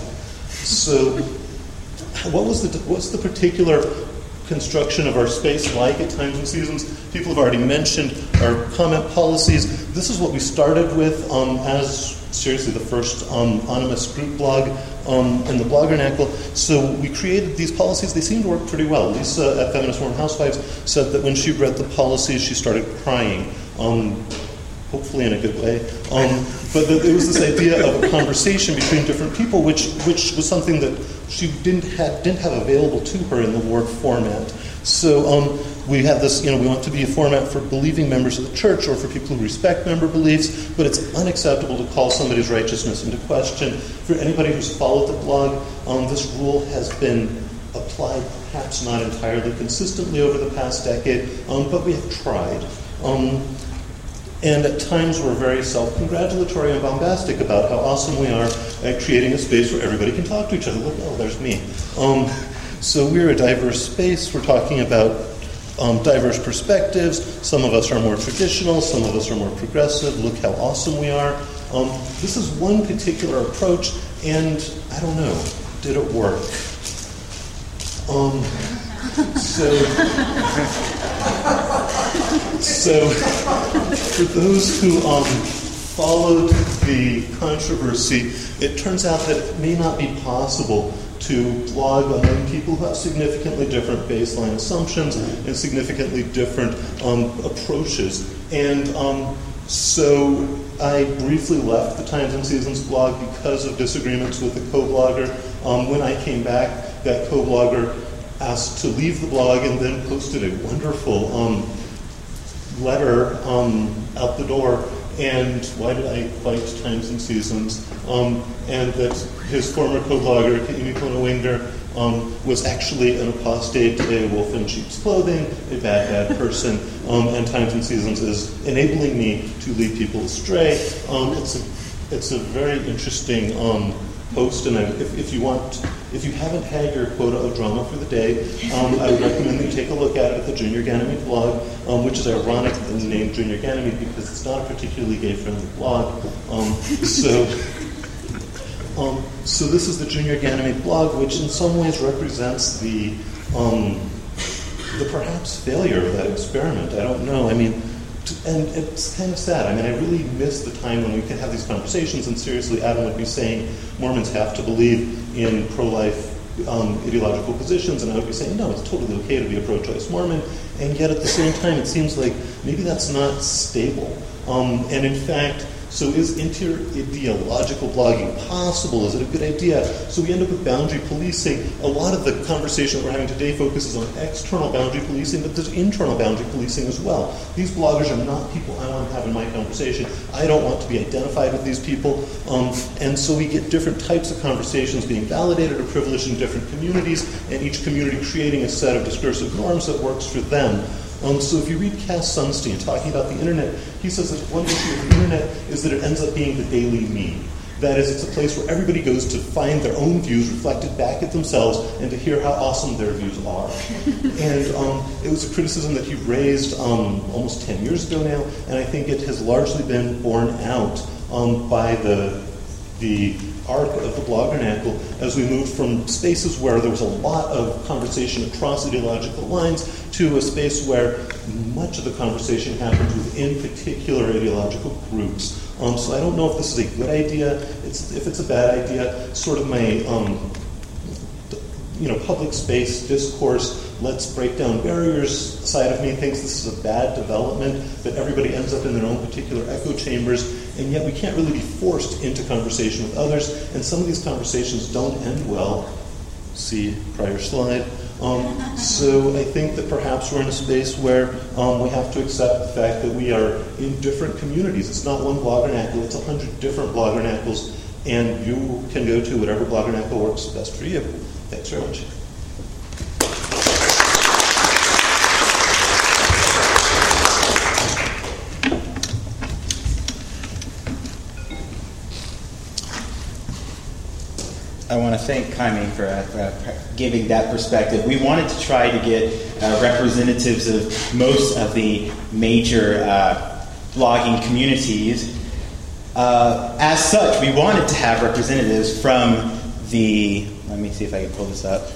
So what's the particular construction of our space like at Times and Seasons? People have already mentioned our comment policies. This is what we started with as seriously the first anonymous group blog in the Bloggernacle. So we created these policies. They seemed to work pretty well. Lisa at Feminist Mormon Housewives said that when she read the policies, she started crying. Hopefully in a good way. But there was this idea of a conversation between different people, which was something that she didn't have available to her in the Ward format. So we have this, we want to be a format for believing members of the church or for people who respect member beliefs, but it's unacceptable to call somebody's righteousness into question. For anybody who's followed the blog, this rule has been applied perhaps not entirely consistently over the past decade, but we have tried. And at times we're very self-congratulatory and bombastic about how awesome we are at creating a space where everybody can talk to each other. Look, there's me. So we're a diverse space. We're talking about diverse perspectives. Some of us are more traditional. Some of us are more progressive. Look how awesome we are. This is one particular approach, and I don't know, did it work? So for those who followed the controversy, it turns out that it may not be possible to blog among people who have significantly different baseline assumptions and significantly different approaches. And so I briefly left the Times and Seasons blog because of disagreements with the co-blogger. When I came back, that co-blogger asked to leave the blog and then posted a wonderful letter out the door. And why did I fight Times and Seasons? And that his former co-blogger, Amy Kona-Winger, was actually an apostate, a wolf in sheep's clothing, a bad person, and Times and Seasons is enabling me to lead people astray. It's a very interesting post, and if you haven't had your quota of drama for the day, I would recommend that you take a look at it at the Junior Ganymede blog, which is ironic in the name Junior Ganymede because it's not a particularly gay-friendly blog. So this is the Junior Ganymede blog, which in some ways represents the perhaps failure of that experiment. I don't know. I mean, and it's kind of sad. I mean, I really miss the time when we could have these conversations, and seriously, Adam would be saying Mormons have to believe in pro-life ideological positions, and I would be saying, no, it's totally okay to be a pro-choice Mormon, and yet at the same time, it seems like maybe that's not stable. And in fact, so is inter-ideological blogging possible? Is it a good idea? So we end up with boundary policing. A lot of the conversation we're having today focuses on external boundary policing, but there's internal boundary policing as well. These bloggers are not people I want to have in my conversation. I don't want to be identified with these people. And so we get different types of conversations being validated or privileged in different communities, and each community creating a set of discursive norms that works for them. So if you read Cass Sunstein talking about the internet, he says that one issue of the internet is that it ends up being the daily meme. That is, it's a place where everybody goes to find their own views reflected back at themselves and to hear how awesome their views are. And it was a criticism that he raised almost 10 years ago now, and I think it has largely been borne out by the arc of the Bloggernacle as we moved from spaces where there was a lot of conversation across ideological lines to a space where much of the conversation happens within particular ideological groups. So I don't know if this is a good idea. If it's a bad idea, sort of my public space discourse, let's break down barriers side of me thinks this is a bad development, that everybody ends up in their own particular echo chambers, and yet we can't really be forced into conversation with others, and some of these conversations don't end well. See prior slide. So I think that perhaps we're in a space where we have to accept the fact that we are in different communities. It's not one Bloggernacle, it's 100 different Bloggernacles, and you can go to whatever Bloggernacle works best for you. Thanks very much. I want to thank Jaime for giving that perspective. We wanted to try to get representatives of most of the major blogging communities. As such, we wanted to have representatives from the, let me see if I can pull this up.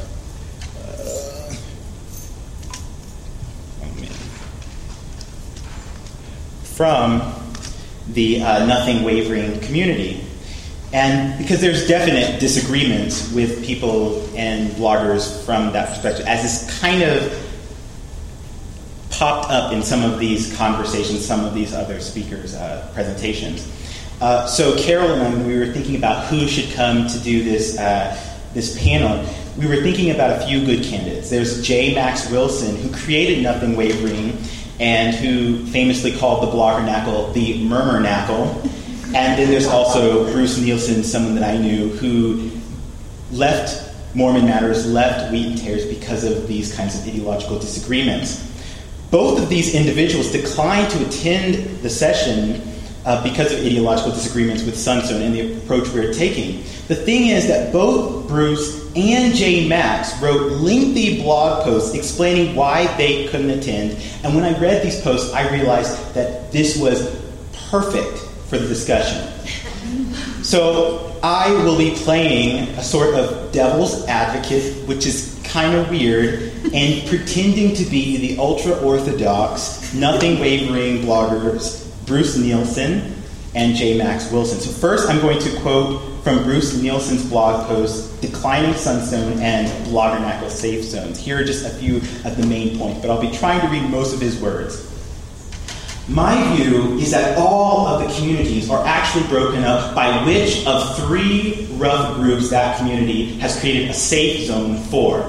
From the Nothing Wavering community. And because there's definite disagreements with people and bloggers from that perspective, as this kind of popped up in some of these conversations, some of these other speakers' presentations. So Carol and I, when we were thinking about who should come to do this panel, we were thinking about a few good candidates. There's J. Max Wilson, who created Nothing Wavering and who famously called the Bloggernacle the Murmurnacle. And then there's also Bruce Nielsen, someone that I knew, who left Mormon Matters, left Wheat and Tares because of these kinds of ideological disagreements. Both of these individuals declined to attend the session because of ideological disagreements with Sunstone and the approach we were taking. The thing is that both Bruce and J. Max wrote lengthy blog posts explaining why they couldn't attend. And when I read these posts, I realized that this was perfect for the discussion. So I will be playing a sort of devil's advocate, which is kind of weird, and pretending to be the ultra-orthodox, Nothing Wavering bloggers Bruce Nielsen and J. Max Wilson. So first I'm going to quote from Bruce Nielsen's blog post, Declining Sunstone and Bloggernacle Safe Zones. Here are just a few of the main points, but I'll be trying to read most of his words. My view is that all of the communities are actually broken up by which of three rough groups that community has created a safe zone for.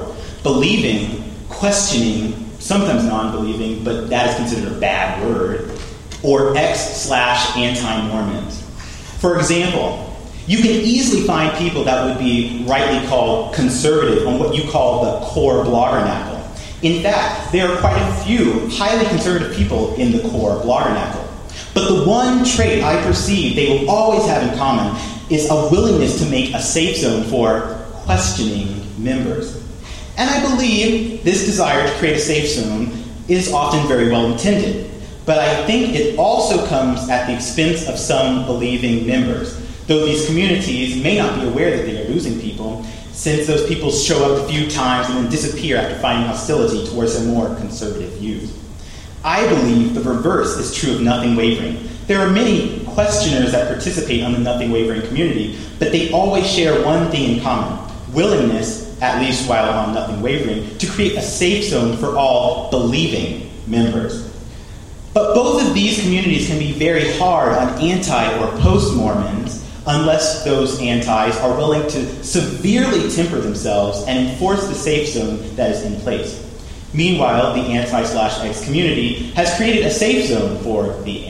believing, questioning, sometimes non-believing, but that is considered a bad word, or X/anti-Mormons. For example, you can easily find people that would be rightly called conservative on what you call the core bloggernacle. In fact, there are quite a few highly conservative people in the core bloggernacle. But the one trait I perceive they will always have in common is a willingness to make a safe zone for questioning members. And I believe this desire to create a safe zone is often very well intended. But I think it also comes at the expense of some believing members, though these communities may not be aware that they are losing people, since those people show up a few times and then disappear after finding hostility towards their more conservative views. I believe the reverse is true of Nothing Wavering. There are many questioners that participate on the Nothing Wavering community, but they always share one thing in common: willingness, at least while on Nothing Wavering, to create a safe zone for all believing members. But both of these communities can be very hard on anti- or post-Mormons unless those antis are willing to severely temper themselves and enforce the safe zone that is in place. Meanwhile, the anti/X community has created a safe zone for the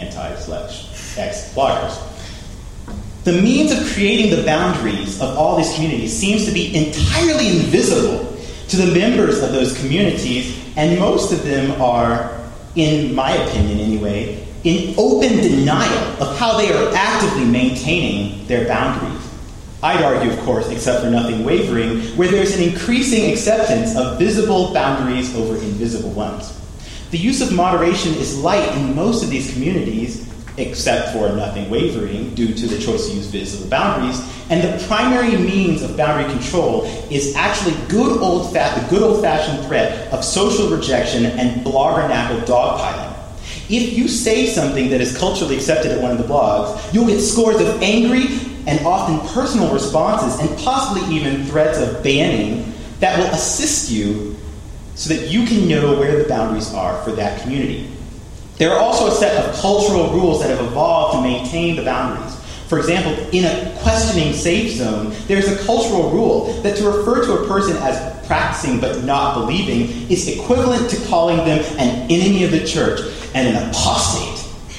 anti/X bloggers. The means of creating the boundaries of all these communities seems to be entirely invisible to the members of those communities, and most of them are, in my opinion anyway, in open denial of how they are actively maintaining their boundaries. I'd argue, of course, except for Nothing Wavering, where there's an increasing acceptance of visible boundaries over invisible ones. The use of moderation is light in most of these communities, except for Nothing Wavering, due to the choice to use visible boundaries, and the primary means of boundary control is actually the good old-fashioned threat of social rejection and bloggernacle dogpiling. If you say something that is culturally accepted at one of the blogs, you'll get scores of angry and often personal responses, and possibly even threats of banning that will assist you so that you can know where the boundaries are for that community. There are also a set of cultural rules that have evolved to maintain the boundaries. For example, in a questioning safe zone, there's a cultural rule that to refer to a person as practicing but not believing is equivalent to calling them an enemy of the church and an apostate.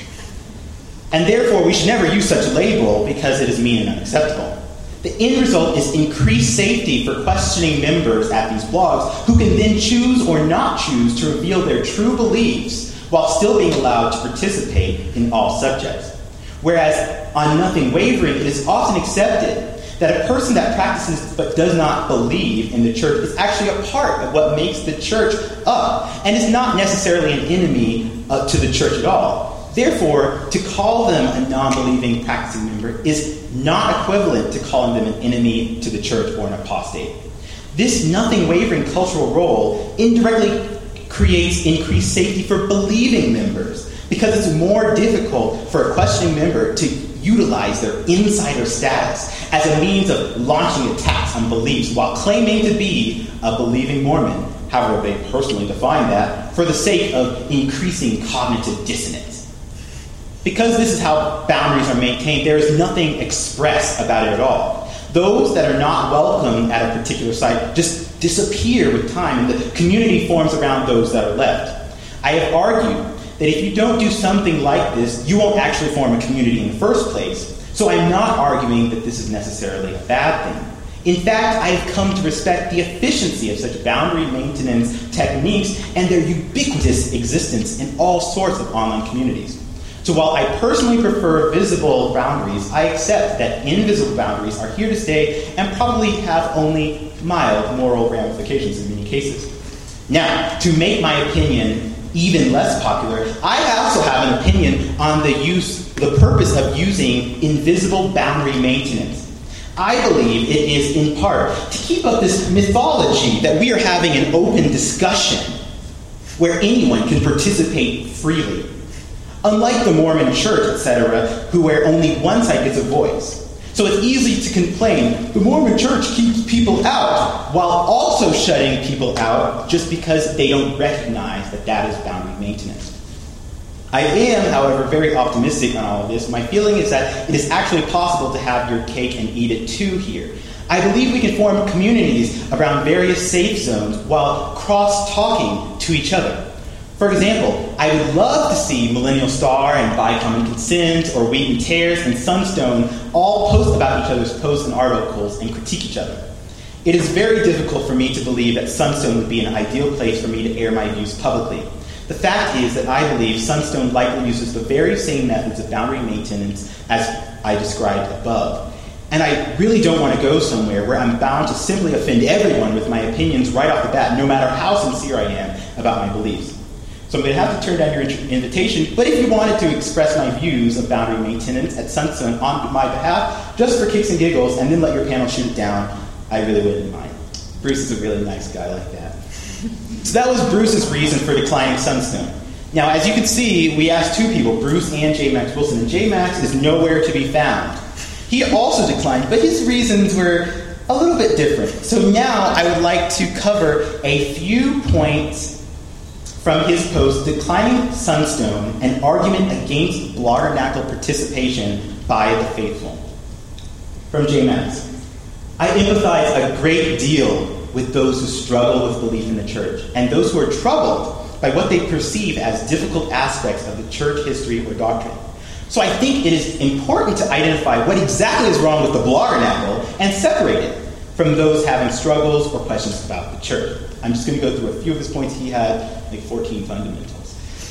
And therefore, we should never use such a label because it is mean and unacceptable. The end result is increased safety for questioning members at these blogs who can then choose or not choose to reveal their true beliefs while still being allowed to participate in all subjects. Whereas on Nothing Wavering, it is often accepted that a person that practices but does not believe in the church is actually a part of what makes the church up, and is not necessarily an enemy to the church at all. Therefore, to call them a non-believing practicing member is not equivalent to calling them an enemy to the church or an apostate. This Nothing Wavering cultural role indirectly creates increased safety for believing members, because it's more difficult for a questioning member to utilize their insider status as a means of launching attacks on beliefs while claiming to be a believing Mormon, however they personally define that, for the sake of increasing cognitive dissonance. Because this is how boundaries are maintained, there is nothing express about it at all. Those that are not welcome at a particular site just disappear with time, and the community forms around those that are left. I have argued that if you don't do something like this, you won't actually form a community in the first place. So I'm not arguing that this is necessarily a bad thing. In fact, I have come to respect the efficiency of such boundary maintenance techniques and their ubiquitous existence in all sorts of online communities. So while I personally prefer visible boundaries, I accept that invisible boundaries are here to stay and probably have only mild moral ramifications in many cases. Now, to make my opinion even less popular, I also have an opinion on the purpose of using invisible boundary maintenance. I believe it is in part to keep up this mythology that we are having an open discussion where anyone can participate freely. Unlike the Mormon Church, etc., where only one side gets a voice. So it's easy to complain, the Mormon Church keeps people out, while also shutting people out just because they don't recognize that that is boundary maintenance. I am, however, very optimistic on all of this. My feeling is that it is actually possible to have your cake and eat it too here. I believe we can form communities around various safe zones while cross-talking to each other. For example, I would love to see Millennial Star and By Common Consent or Wheat and Tares and Sunstone all post about each other's posts and articles and critique each other. It is very difficult for me to believe that Sunstone would be an ideal place for me to air my views publicly. The fact is that I believe Sunstone likely uses the very same methods of boundary maintenance as I described above. And I really don't want to go somewhere where I'm bound to simply offend everyone with my opinions right off the bat, no matter how sincere I am about my beliefs. So I'm going to have to turn down your invitation, but if you wanted to express my views of boundary maintenance at Sunstone on my behalf, just for kicks and giggles, and then let your panel shoot it down, I really wouldn't mind. Bruce is a really nice guy like that. So that was Bruce's reason for declining Sunstone. Now, as you can see, we asked two people, Bruce and J. Max Wilson, and J. Max is nowhere to be found. He also declined, but his reasons were a little bit different. So now I would like to cover a few points from his post, Declining Sunstone, an argument against Bloggernacle participation by the faithful. From J. Max. I empathize a great deal with those who struggle with belief in the church, and those who are troubled by what they perceive as difficult aspects of the church history or doctrine. So I think it is important to identify what exactly is wrong with the Bloggernacle and separate it from those having struggles or questions about the church. I'm just going to go through a few of his points. He had like 14 fundamentals.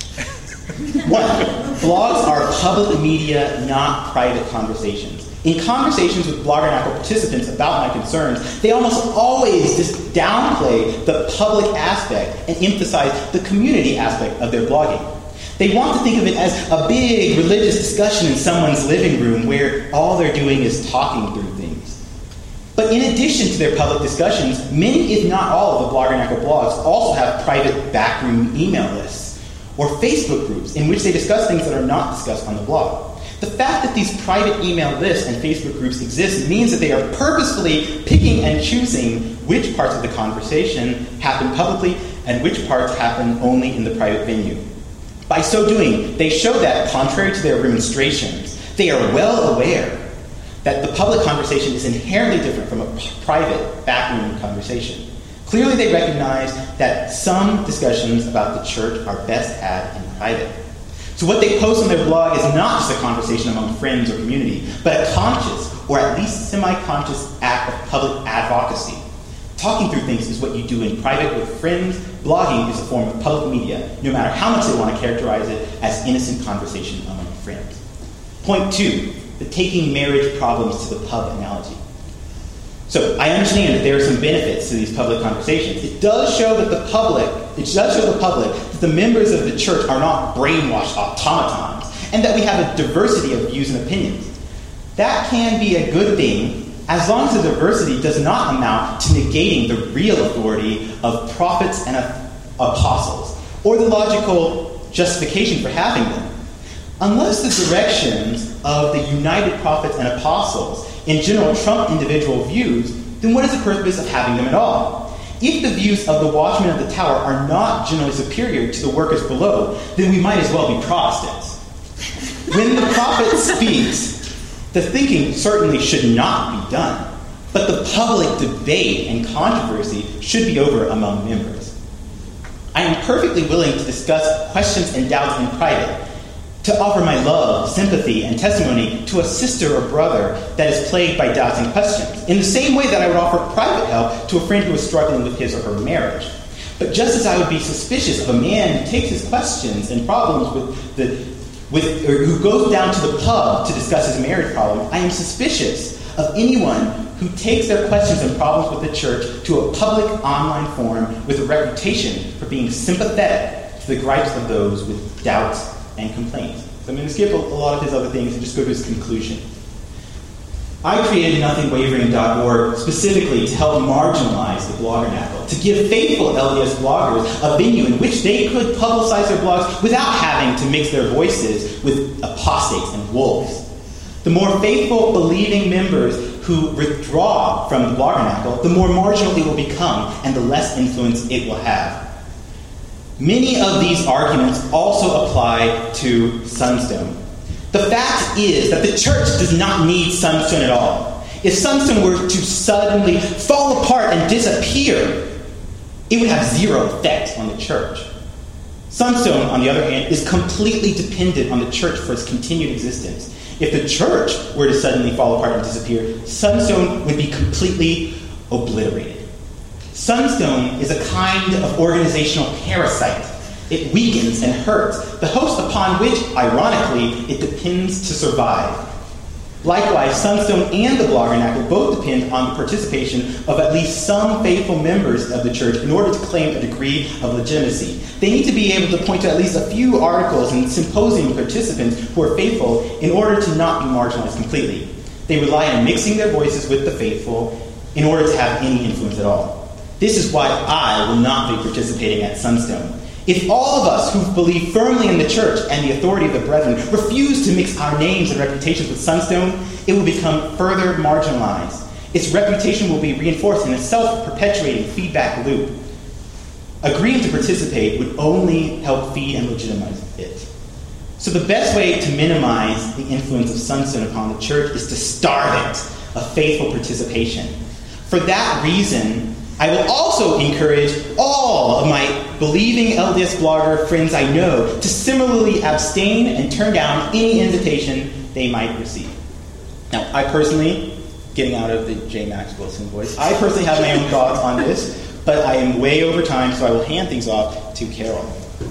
1, blogs are public media, not private conversations. In conversations with Bloggernacle participants about my concerns, they almost always just downplay the public aspect and emphasize the community aspect of their blogging. They want to think of it as a big religious discussion in someone's living room where all they're doing is talking through things. But in addition to their public discussions, many, if not all, of the Bloggernacle blogs also have private backroom email lists or Facebook groups in which they discuss things that are not discussed on the blog. The fact that these private email lists and Facebook groups exist means that they are purposefully picking and choosing which parts of the conversation happen publicly and which parts happen only in the private venue. By so doing, they show that, contrary to their remonstrations, they are well aware that the public conversation is inherently different from a private backroom conversation. Clearly, they recognize that some discussions about the church are best had in private. So what they post on their blog is not just a conversation among friends or community, but a conscious, or at least semi-conscious act of public advocacy. Talking through things is what you do in private with friends. Blogging is a form of public media, no matter how much they want to characterize it as innocent conversation among friends. Point 2, the taking marriage problems to the pub analogy. So I understand that there are some benefits to these public conversations. It does show the public that the members of the church are not brainwashed automatons, and that we have a diversity of views and opinions. That can be a good thing, as long as the diversity does not amount to negating the real authority of prophets and apostles, or the logical justification for having them. Unless the directions of the united prophets and apostles in general trump individual views, then what is the purpose of having them at all? If the views of the watchmen of the tower are not generally superior to the workers below, then we might as well be Protestants. When the prophet speaks, the thinking certainly should not be done, but the public debate and controversy should be over among members. I am perfectly willing to discuss questions and doubts in private, to offer my love, sympathy, and testimony to a sister or brother that is plagued by doubts and questions, in the same way that I would offer private help to a friend who is struggling with his or her marriage. But just as I would be suspicious of a man who takes his questions and problems or who goes down to the pub to discuss his marriage problem, I am suspicious of anyone who takes their questions and problems with the church to a public online forum with a reputation for being sympathetic to the gripes of those with doubts and complaints. So I'm going to skip a lot of his other things and just go to his conclusion. I created nothingwavering.org specifically to help marginalize the Bloggernacle, to give faithful LDS bloggers a venue in which they could publicize their blogs without having to mix their voices with apostates and wolves. The more faithful, believing members who withdraw from the Bloggernacle, the more marginal it will become and the less influence it will have. Many of these arguments also apply to Sunstone. The fact is that the church does not need Sunstone at all. If Sunstone were to suddenly fall apart and disappear, it would have zero effect on the church. Sunstone, on the other hand, is completely dependent on the church for its continued existence. If the church were to suddenly fall apart and disappear, Sunstone would be completely obliterated. Sunstone is a kind of organizational parasite. It weakens and hurts the host upon which, ironically, it depends to survive. Likewise, Sunstone and the Bloggernacle both depend on the participation of at least some faithful members of the church in order to claim a degree of legitimacy. They need to be able to point to at least a few articles and symposium participants who are faithful in order to not be marginalized completely. They rely on mixing their voices with the faithful in order to have any influence at all. This is why I will not be participating at Sunstone. If all of us who believe firmly in the church and the authority of the brethren refuse to mix our names and reputations with Sunstone, it will become further marginalized. Its reputation will be reinforced in a self-perpetuating feedback loop. Agreeing to participate would only help feed and legitimize it. So the best way to minimize the influence of Sunstone upon the church is to starve it of faithful participation. For that reason, I will also encourage all of my believing LDS blogger friends I know to similarly abstain and turn down any invitation they might receive. Now, I personally, getting out of the J. Max Wilson voice, I personally have my own thoughts on this, but I am way over time, so I will hand things off to Carol.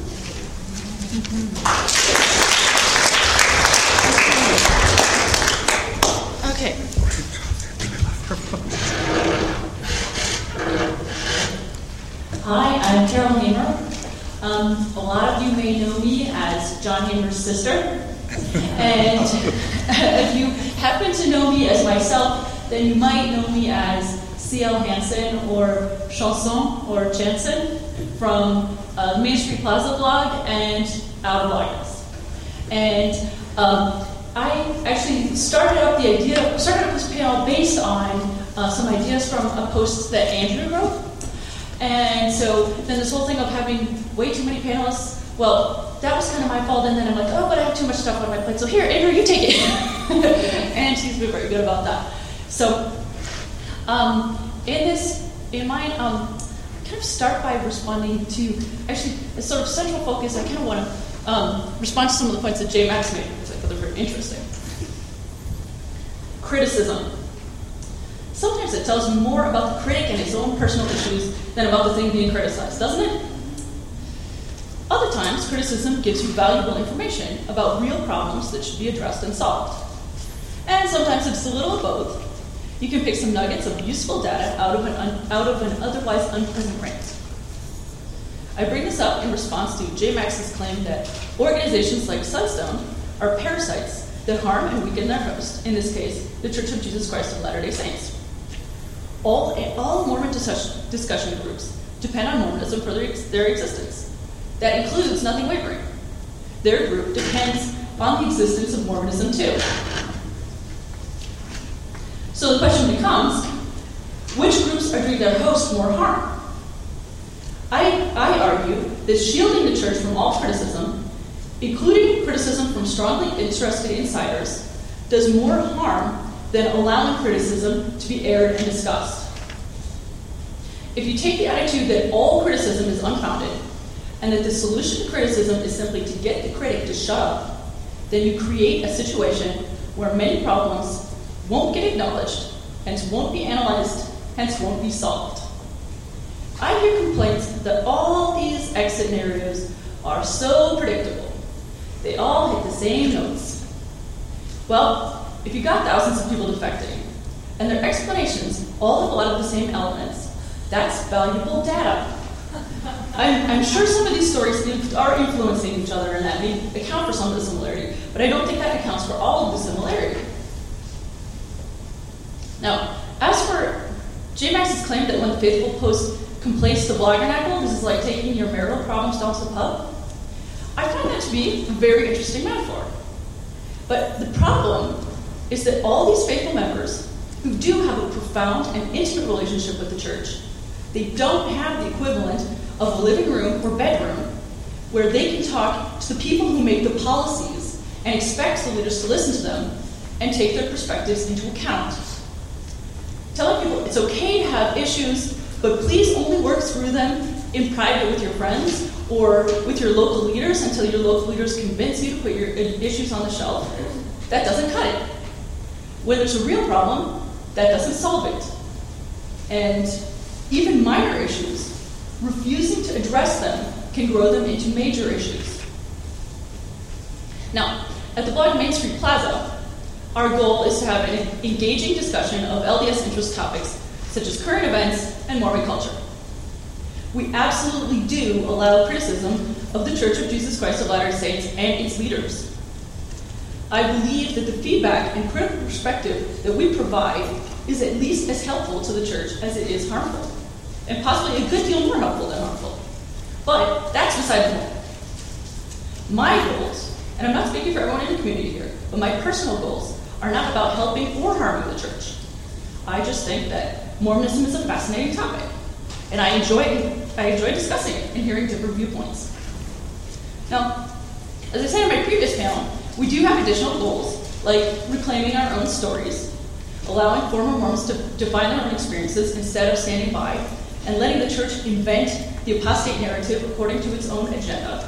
Okay. Hi, I'm Carol Hamer. A lot of you may know me as John Hamer's sister. And if you happen to know me as myself, then you might know me as C.L. Hansen or Chanson or Jansen from Main Street Plaza blog and Out of Blogmas. And I actually started up this panel based on some ideas from a post that Andrew wrote. And so then this whole thing of having way too many panelists, well, that was kind of my fault. And then I'm like, oh, but I have too much stuff on my plate. So here, Andrew, you take it. And she's been very good about that. So in mine, kind of start by responding to, actually, a sort of central focus. I kind of want to respond to some of the points that J. Max made, because I thought they're very interesting. Criticism. Sometimes it tells you more about the critic and his own personal issues than about the thing being criticized, doesn't it? Other times, criticism gives you valuable information about real problems that should be addressed and solved. And sometimes it's a little of both. You can pick some nuggets of useful data out of an otherwise unpleasant rant. I bring this up in response to J. Max's claim that organizations like Sunstone are parasites that harm and weaken their host, in this case, the Church of Jesus Christ of Latter-day Saints. All Mormon discussion groups depend on Mormonism for their existence. That includes Nothing Wavering. Their group depends on the existence of Mormonism too. So the question becomes, which groups are doing their host more harm? I argue that shielding the church from all criticism, including criticism from strongly interested insiders, does more harm than allowing criticism to be aired and discussed. If you take the attitude that all criticism is unfounded, and that the solution to criticism is simply to get the critic to shut up, then you create a situation where many problems won't get acknowledged, hence won't be analyzed, hence won't be solved. I hear complaints that all these exit scenarios are so predictable. They all hit the same notes. Well, if you got thousands of people defecting, and their explanations all have a lot of the same elements, that's valuable data. I'm sure some of these stories are influencing each other and that may account for some of the similarity, but I don't think that accounts for all of the similarity. Now, as for J. Max's claim that when the faithful post complaints to Bloggernacle, this is like taking your marital problems down to the pub, I find that to be a very interesting metaphor. But the problem is that all these faithful members who do have a profound and intimate relationship with the church, they don't have the equivalent of a living room or bedroom where they can talk to the people who make the policies and expect the leaders to listen to them and take their perspectives into account. telling people it's okay to have issues, but please only work through them in private with your friends or with your local leaders until your local leaders convince you to put your issues on the shelf, that doesn't cut it. When there's a real problem, that doesn't solve it. And even minor issues, refusing to address them can grow them into major issues. Now, at the blog Main Street Plaza, our goal is to have an engaging discussion of LDS interest topics such as current events and Mormon culture. We absolutely do allow criticism of the Church of Jesus Christ of Latter-day Saints and its leaders. I believe that the feedback and critical perspective that we provide is at least as helpful to the church as it is harmful, and possibly a good deal more helpful than harmful. But that's beside the point. My goals, and I'm not speaking for everyone in the community here, but my personal goals are not about helping or harming the church. I just think that Mormonism is a fascinating topic, and I enjoy discussing it and hearing different viewpoints. Now, as I said in my previous panel, we do have additional goals, like reclaiming our own stories, allowing former Mormons to define their own experiences instead of standing by, and letting the church invent the apostate narrative according to its own agenda.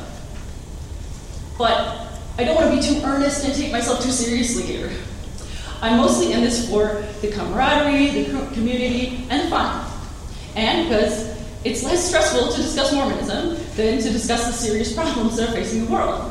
But I don't want to be too earnest and take myself too seriously here. I'm mostly in this for the camaraderie, the community, and the fun. And because it's less stressful to discuss Mormonism than to discuss the serious problems that are facing the world.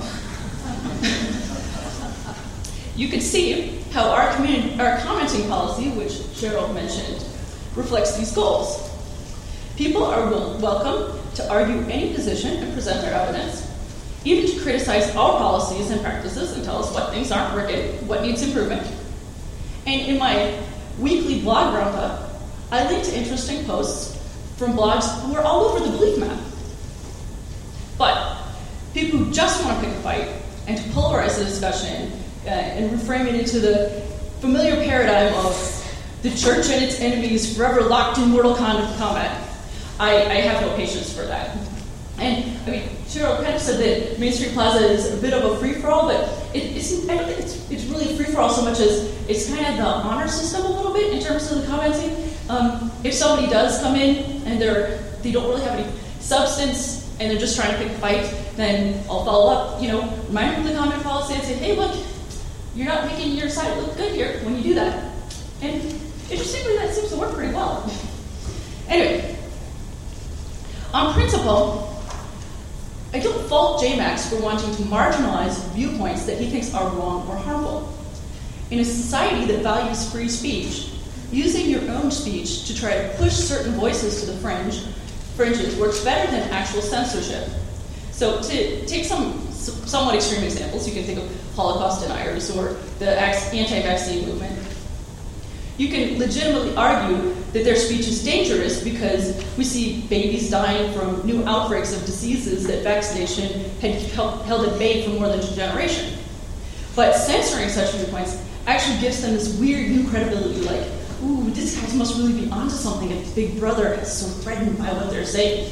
You can see how our commenting policy, which Cheryl mentioned, reflects these goals. People are welcome to argue any position and present their evidence, even to criticize our policies and practices and tell us what things aren't working, what needs improvement. And in my weekly blog roundup, I link to interesting posts from blogs who are all over the belief map. But people who just want to pick a fight and to polarize the discussion and reframe it into the familiar paradigm of the church and its enemies forever locked in mortal combat, I have no patience for that. And I mean, Cheryl kind of said that Main Street Plaza is a bit of a free-for-all, but I don't think it's really a free-for-all so much as it's kind of the honor system a little bit in terms of the commenting. If somebody does come in and they don't really have any substance and they're just trying to pick a fight, then I'll follow up, remind them of the comment policy and say, hey, look, you're not making your side look good here when you do that. And interestingly, that seems to work pretty well. Anyway, on principle, I don't fault J-Max for wanting to marginalize viewpoints that he thinks are wrong or harmful. In a society that values free speech, using your own speech to try to push certain voices to the fringes works better than actual censorship. So to take some somewhat extreme examples, you can think of Holocaust deniers or the anti-vaccine movement. You can legitimately argue that their speech is dangerous because we see babies dying from new outbreaks of diseases that vaccination had held at bay for more than a generation. But censoring such viewpoints actually gives them this weird new credibility, like, ooh, these guys must really be onto something if Big Brother is so threatened by what they're saying.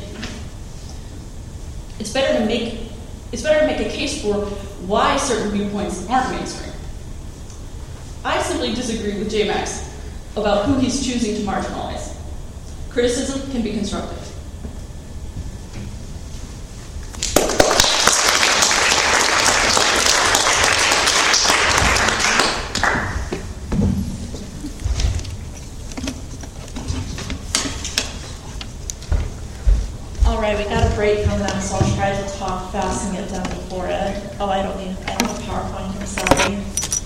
It's better to make a case for why certain viewpoints aren't mainstream. I simply disagree with J-Max about who he's choosing to marginalize. Criticism can be constructive. All right, we got a break from that, so I'll try to talk fast and get done before it. Oh, I don't have a PowerPoint, I'm sorry.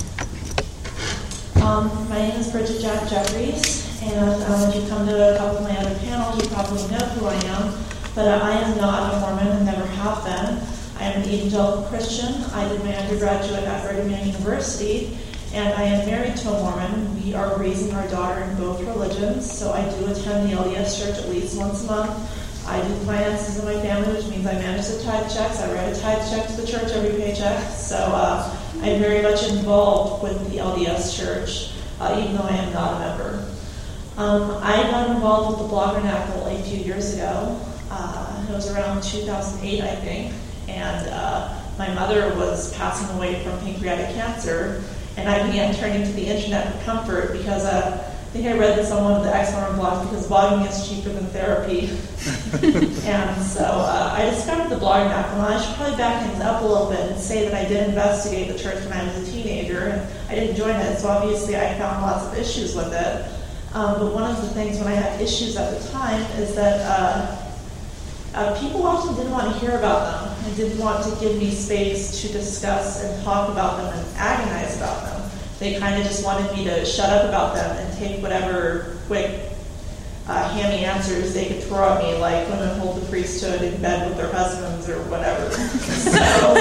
My name is Bridget Jack Jeffries, and if you come to a couple of my other panels, you probably know who I am, but I am not a Mormon and never have been. I am an evangelical Christian. I did my undergraduate at Brigham Young University, and I am married to a Mormon. We are raising our daughter in both religions, so I do attend the LDS Church at least once a month. I do finances in my family, which means I manage the tithe checks. I write a tithe check to the church every paycheck. So I'm very much involved with the LDS Church, even though I am not a member. I got involved with the Bloggernacle a few years ago. It was around 2008, I think. And my mother was passing away from pancreatic cancer. And I began turning to the internet for comfort because think I read this on one of the ex-Mormon blogs because blogging is cheaper than therapy. And so I discovered the Bloggernacle, and I should probably back things up a little bit and say that I did investigate the church when I was a teenager, and I didn't join it, so obviously I found lots of issues with it. But one of the things when I had issues at the time is that people often didn't want to hear about them and didn't want to give me space to discuss and talk about them and agonize about them. They kind of just wanted me to shut up about them and take whatever quick, hammy answers they could throw at me, like women hold the priesthood in bed with their husbands or whatever. So,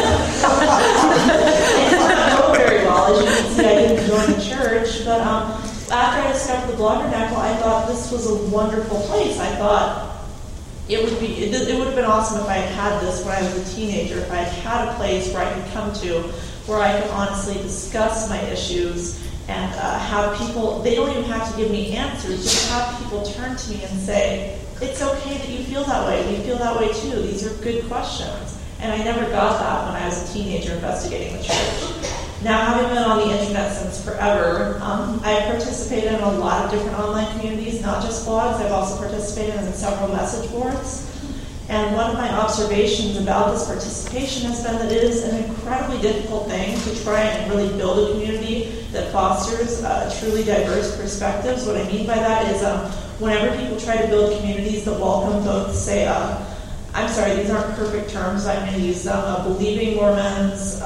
it did not go very well. As you can see, I didn't join the church, but after I discovered the Bloggernacle, I thought this was a wonderful place. I thought it would have been awesome if I had had this when I was a teenager, if I had had a place where I could come to, where I could honestly discuss my issues and have people, they don't even have to give me answers, just have people turn to me and say, it's okay that you feel that way, we feel that way too, these are good questions. And I never got that when I was a teenager investigating the church. Now, having been on the internet since forever, I've participated in a lot of different online communities, not just blogs. I've also participated in several message boards. And one of my observations about this participation has been that it is an incredibly difficult thing to try and really build a community that fosters truly diverse perspectives. What I mean by that is whenever people try to build communities that welcome both, say, I'm sorry, these aren't perfect terms, I'm going to use them, believing Mormons,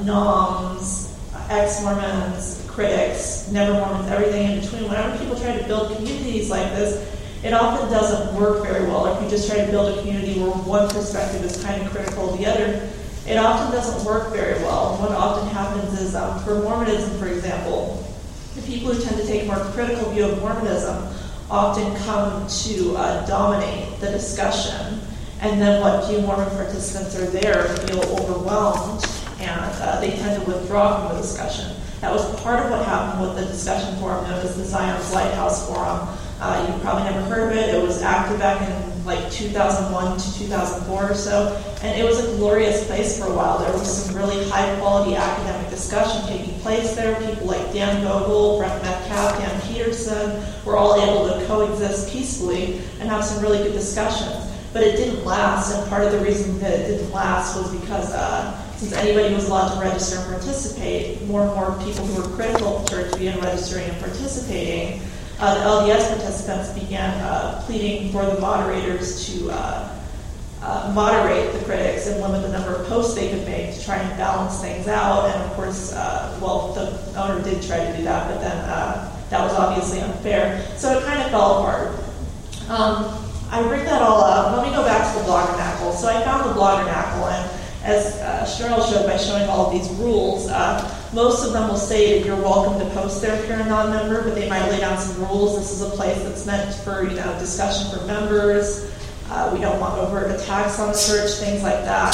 noms, ex-Mormons, critics, never Mormons, everything in between. Whenever people try to build communities like this, it often doesn't work very well. If you just try to build a community where one perspective is kind of critical of the other, it often doesn't work very well. What often happens is, for Mormonism, for example, the people who tend to take a more critical view of Mormonism often come to dominate the discussion. And then what few Mormon participants are there feel overwhelmed, and they tend to withdraw from the discussion. That was part of what happened with the discussion forum known as the Zion's Lighthouse Forum. You've probably never heard of it. It was active back in like 2001 to 2004 or so, and it was a glorious place for a while. There was some really high-quality academic discussion taking place there. People like Dan Gogol, Brent Metcalf, Dan Peterson were all able to coexist peacefully and have some really good discussions. But it didn't last, and part of the reason that it didn't last was because since anybody was allowed to register and participate, more and more people who were critical of the church began registering and participating. The LDS participants began pleading for the moderators to moderate the critics and limit the number of posts they could make to try and balance things out. And of course, the owner did try to do that, but then that was obviously unfair. So it kind of fell apart. I bring that all up. Let me go back to the Bloggernacle. So I found the Bloggernacle, and as Cheryl showed by showing all of these rules, most of them will say that you're welcome to post there if you're a non-member, but they might lay down some rules. This is a place that's meant for discussion for members. We don't want overt attacks on the church, things like that.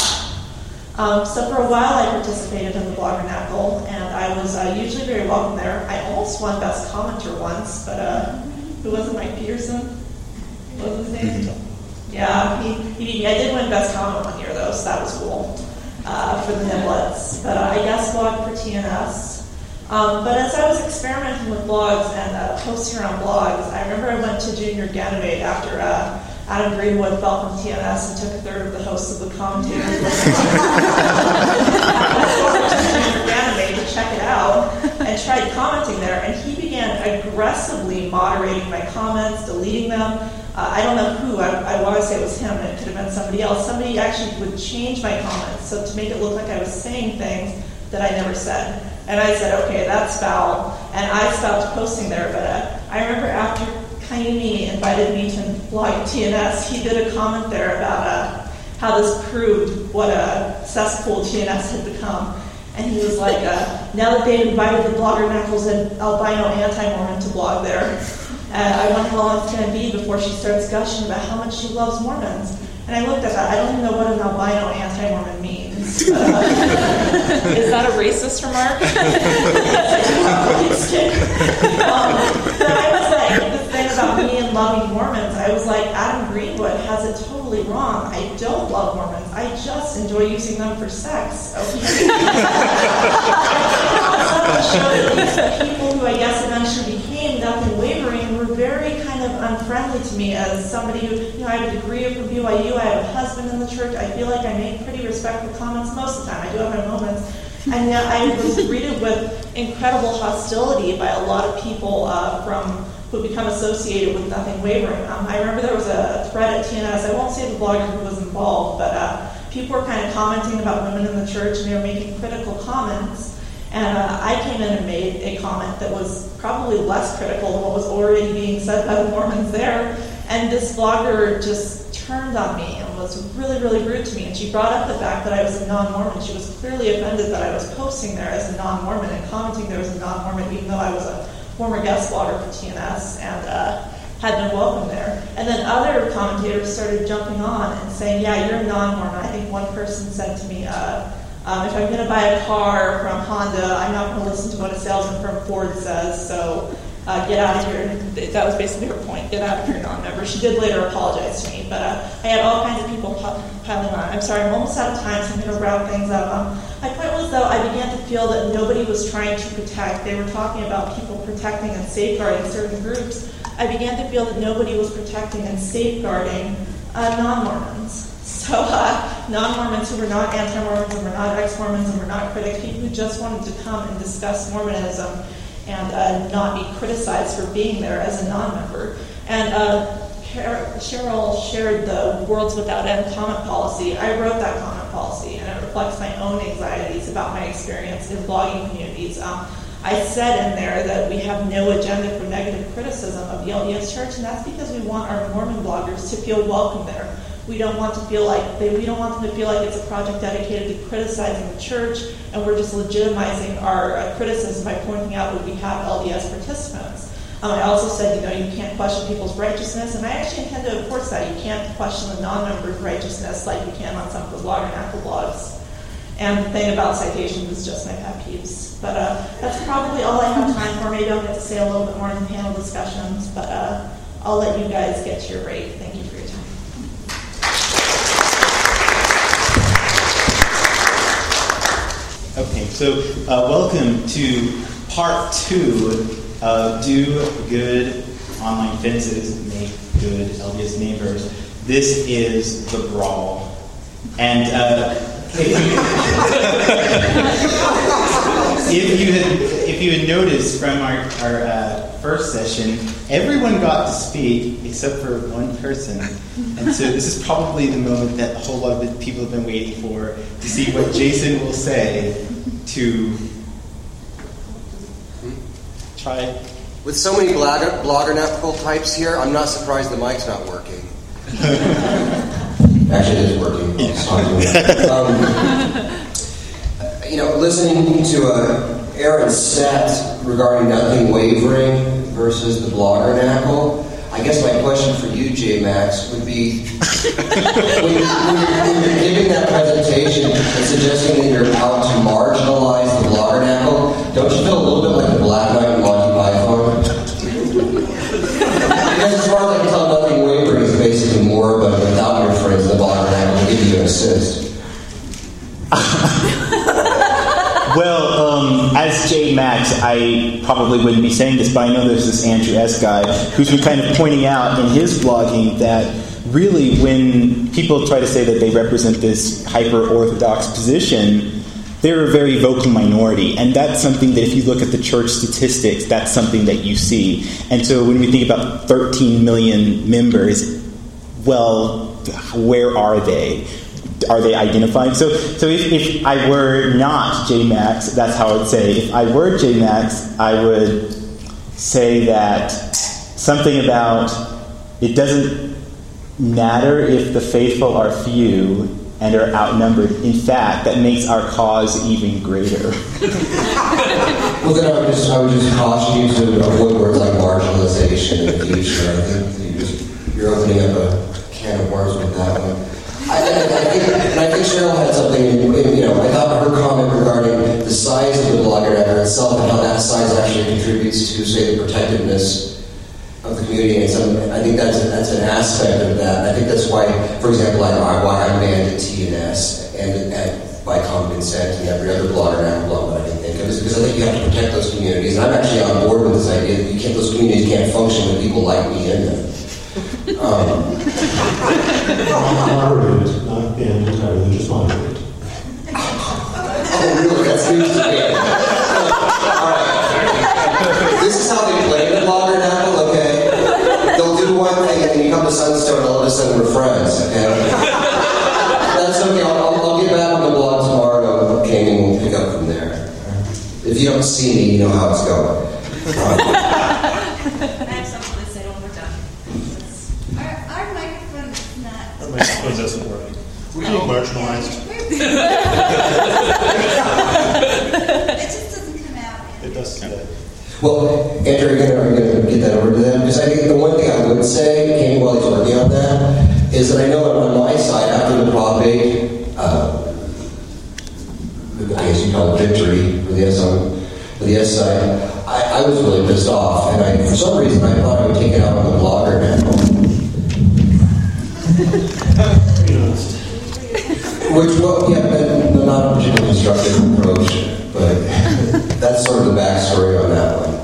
So for a while I participated in the Bloggernacle, and I was usually very welcome there. I almost won Best Commenter once, but who was it, Mike Peterson? What was his name? Yeah, he beat me. I did win Best Comment one year, though, so that was cool for the Niblets. But I guest blogged for TNS. But as I was experimenting with blogs and posting around blogs, I remember I went to Junior Ganymede after Adam Greenwood fell from TNS and took a third of the hosts of the commentators. I went to Junior Ganymede to check it out and tried commenting there, and he began aggressively moderating my comments, deleting them. I don't know who, I want to say it was him, it could have been somebody else. Somebody actually would change my comments so to make it look like I was saying things that I never said. And I said, okay, that's foul. And I stopped posting there, but I remember after Kaimi invited me to blog TNS, he did a comment there about how this proved what a cesspool TNS had become. And he was like, now that they've invited the Bloggernacle's an albino anti-Mormon to blog there, I wonder how long it's going to be before she starts gushing about how much she loves Mormons. And I looked at that. I don't even know what an albino anti-Mormon means. Is that a racist remark? But I was like, the thing about me and loving Mormons, I was like, Adam Greenwood has it totally wrong. I don't love Mormons. I just enjoy using them for sex. Okay? I showed at least the people who I guess eventually became nothing wavering of unfriendly to me as somebody who, I have a degree from BYU, I have a husband in the church, I feel like I make pretty respectful comments most of the time. I do have my moments. And yet I was greeted with incredible hostility by a lot of people who become associated with Nothing Wavering. I remember there was a thread at TNS, I won't say the blogger who was involved, but people were kind of commenting about women in the church, and they were making critical comments. And I came in and made a comment that was probably less critical than what was already being said by the Mormons there. And this blogger just turned on me and was really, really rude to me. And she brought up the fact that I was a non-Mormon. She was clearly offended that I was posting there as a non-Mormon and commenting there as a non-Mormon, even though I was a former guest blogger for TNS and had no welcome there. And then other commentators started jumping on and saying, yeah, you're a non-Mormon. I think one person said to me, if I'm going to buy a car from Honda, I'm not going to listen to what a salesman from Ford says, so get out of here. And that was basically her point, get out of here, non-member. She did later apologize to me, but I had all kinds of people piling on. I'm sorry, I'm almost out of time, so I'm going to wrap things up. My point was, though, I began to feel that nobody was trying to protect. They were talking about people protecting and safeguarding certain groups. I began to feel that nobody was protecting and safeguarding non-Mormons. So non-Mormons who were not anti-Mormons and were not ex-Mormons and were not critics, people who just wanted to come and discuss Mormonism and not be criticized for being there as a non-member. And Cheryl shared the Worlds Without End comment policy. I wrote that comment policy, and it reflects my own anxieties about my experience in blogging communities. I said in there that we have no agenda for negative criticism of the LDS Church, and that's because we want our Mormon bloggers to feel welcome there. We don't want them to feel like it's a project dedicated to criticizing the church, and we're just legitimizing our criticism by pointing out that we have LDS participants. I also said, you can't question people's righteousness, and I actually intend to enforce that. You can't question the non-members' righteousness like you can on some of the Blogger and Apple blogs. And the thing about citations is just my pet peeves. But that's probably all I have time for. Maybe I'll get to say a little bit more in the panel discussions, but I'll let you guys get to your break. Thank you for your time. Okay, so welcome to part 2 of Do Good Online Fences Make Good LDS Neighbors. This is the brawl. And if you had noticed from our first session, everyone got to speak except for one person. And so this is probably the moment that a whole lot of people have been waiting for, to see what Jason will say to try. With so many blogger types here, I'm not surprised the mic's not working. Actually, it is working. Listening to Aaron's set regarding Nothing Wavering versus the Bloggernacle, I guess my question for you, J. Max, would be, when you're giving that presentation and suggesting that you're out to marginalize the Bloggernacle, don't you feel a little bit like the Black Knight and Monty Python? Because as far as I can tell, Nothing Wavering is basically more of a without your friends, the Bloggernacle will give you an assist. Well, as J. Max, I probably wouldn't be saying this, but I know there's this Andrew S. guy who's been kind of pointing out in his blogging that really when people try to say that they represent this hyper-Orthodox position, they're a very vocal minority. And that's something that if you look at the church statistics, that's something that you see. And so when we think about 13 million members, well, where are they? Are they identified? So if I were not J. Max, that's how I would say. If I were J. Max, I would say that something about it doesn't matter if the faithful are few and are outnumbered. In fact, that makes our cause even greater. Well, then I would just caution you to avoid words like marginalization in the future. I think you're opening up a can of worms with that one. I think Cheryl had something, I thought her comment regarding the size of the Bloggernacle itself and how that size actually contributes to, say, the protectiveness of the community. And I think that's an aspect of that. And I think that's why, for example, why I'm banned at TNS and by common consent and every other Bloggernacle blog, but I think think, because I think you have to protect those communities. And I'm actually on board with this idea that those communities can't function with people like me in them. Moderate, not banned entirely, just moderate. Oh, really? That's news to me. All right. This is how they play the blogger now, okay? They'll do one thing, and then you come to Sunstone, and all of a sudden we're friends, okay? That's okay. I'll get back on the blog tomorrow, okay, and we'll pick up from there. If you don't see me, you know how it's going. I have something to say when we're done. Our microphone is not... Our microphone doesn't work. We're being marginalized. It just doesn't come out. It does today. Well, Andrew, are you going to get that over to them? Because I think the one thing I would say, Kenny, while he's working on that, is that I know on my side, after the Prop 8, I guess you call it victory for the S side, I was really pissed off, and for some reason I thought I would take it out on the blogger now. Which, well, yeah, not a particularly constructive approach, but that's sort of the backstory on that one.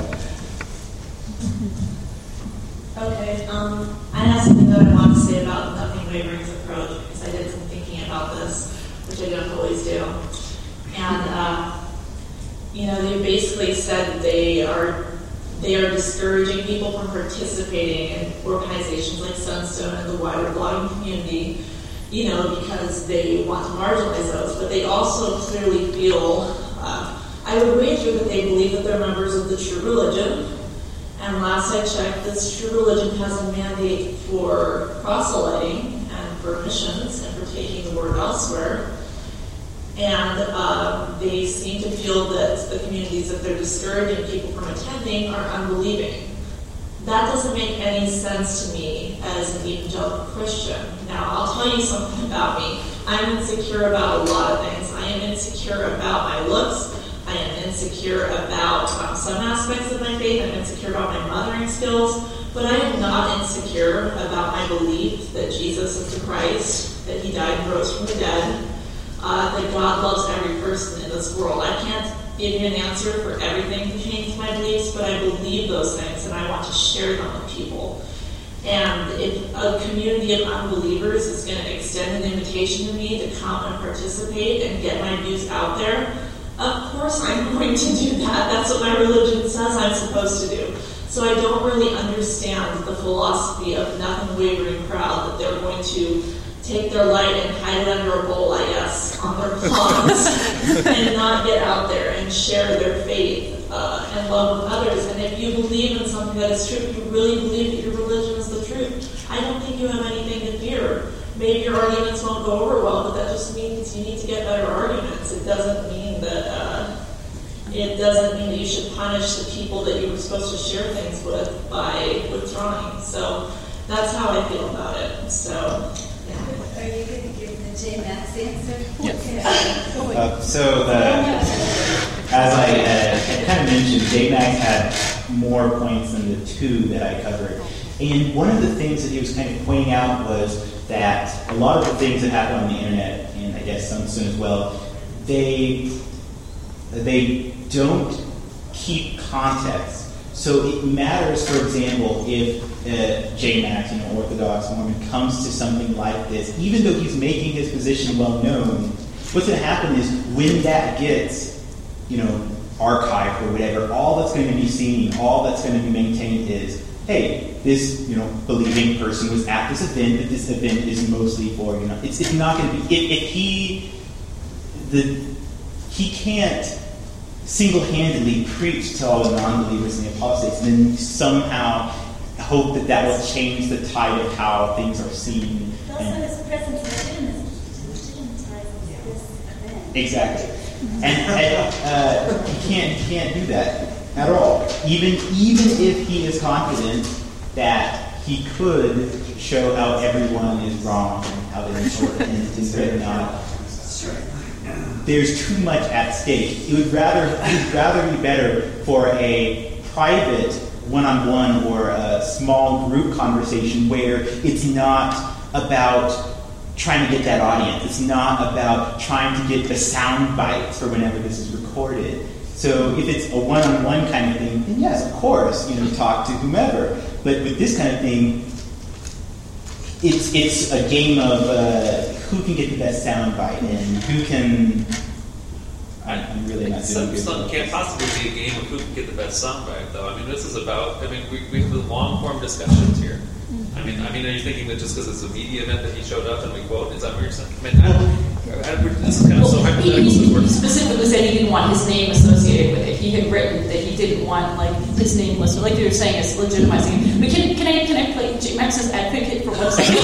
Okay, I have something that I want to say about Nothing Wavering's approach, because I did some thinking about this, which I don't always do. And, they basically said that they are discouraging people from participating in organizations like Sunstone and the wider blogging community, because they want to marginalize those. But they also clearly feel, I would wager that they believe that they're members of the true religion. And last I checked, this true religion has a mandate for proselyting and for missions and for taking the word elsewhere. And they seem to feel that the communities that they're discouraging people from attending are unbelieving. That doesn't make any sense to me as an evangelical Christian. Now, I'll tell you something about me. I'm insecure about a lot of things. I am insecure about my looks. I am insecure about some aspects of my faith. I'm insecure about my mothering skills. But I am not insecure about my belief that Jesus is the Christ, that he died and rose from the dead, that God loves every person in this world. I can't give you an answer for everything to change my beliefs, but I believe those things and I want to share them with people. And if a community of unbelievers is going to extend an invitation to me to come and participate and get my views out there, of course I'm going to do that. That's what my religion says I'm supposed to do. So I don't really understand the philosophy of Nothing Wavering crowd, that they're going to take their light and hide it under a bowl, I guess, on their ponds and not get out there and share their faith and love with others. And if you believe in something that is true, if you really believe that your religion is the truth, I don't think you have anything to fear. Maybe your arguments won't go over well, but that just means you need to get better arguments. It doesn't mean that you should punish the people that you were supposed to share things with by withdrawing. So that's how I feel about it. So. Are you going to give the J. Max answer? Yes. As I had kind of mentioned, J. Max had more points than the two that I covered. And one of the things that he was kind of pointing out was that a lot of the things that happen on the internet, and I guess some soon as well, they don't keep context. So it matters, for example, if J. Max, Orthodox Mormon, comes to something like this, even though he's making his position well known, what's going to happen is when that gets, archived or whatever, all that's going to be seen, all that's going to be maintained is, hey, this, believing person was at this event, but this event is mostly for, it's not going to be, if he can't single-handedly preach to all the non-believers and the apostates, and then somehow hope that will change the tide of how things are seen. Also, his presence legitimizes this event. Exactly. And he can't do that at all. Even if he is confident that he could show how everyone is wrong and how they're important and not. There's too much at stake. It would rather be better for a private one-on-one or a small group conversation where it's not about trying to get that audience. It's not about trying to get the sound bites for whenever this is recorded. So if it's a one-on-one kind of thing, then yes, of course, you talk to whomever. But with this kind of thing, it's a game of who can get the best soundbite and who can. I'm really not doing good. Some can't possibly be a game of who can get the best soundbite, though. I mean, this is about. I mean, we have the long-form discussions here. I mean, are you thinking that just because it's a media event that he showed up and we quote? Is that what you're saying? I mean, this is kind of so hypothetical. He specifically said he didn't want his name associated with it. He had written that he didn't want his name listed, like you were saying, it's legitimizing. But can I play J. Max's advocate for 1 second?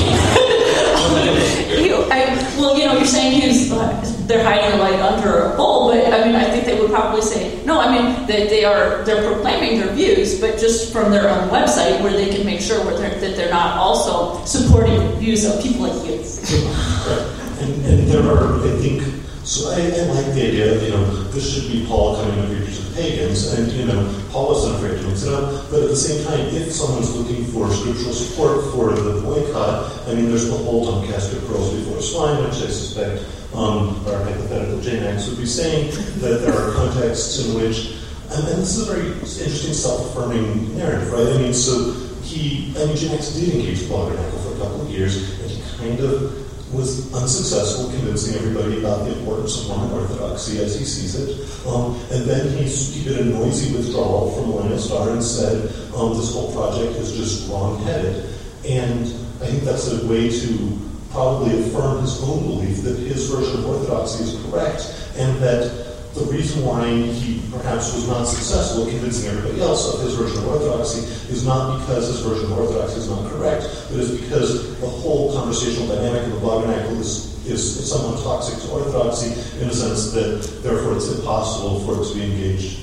You're saying they're hiding the light under a bowl, but I mean, I think they would probably say no. I mean, that they're proclaiming their views, but just from their own website, where they can make sure that they're not also supporting views of people like you. And there are, I think, so I like the idea of, this should be Paul coming to preach to the pagans, and, Paul wasn't afraid to mix it up, but at the same time, if someone's looking for scriptural support for the boycott, I mean, there's the whole don't cast your pearls before swine, which I suspect our hypothetical J-Max would be saying, that there are contexts in which, and this is a very interesting self-affirming narrative, right? I mean, so J-Max did engage Bloggernacle for a couple of years, and he kind of was unsuccessful convincing everybody about the importance of Mormon orthodoxy as he sees it. And then he did a noisy withdrawal from Millennial Star and said, this whole project is just wrong-headed. And I think that's a way to probably affirm his own belief that his version of orthodoxy is correct, and that the reason why he perhaps was not successful at convincing everybody else of his version of orthodoxy is not because his version of orthodoxy is not correct, but is because the whole conversational dynamic of the Bloggernacle is somewhat toxic to orthodoxy in the sense that therefore it's impossible for it to be engaged.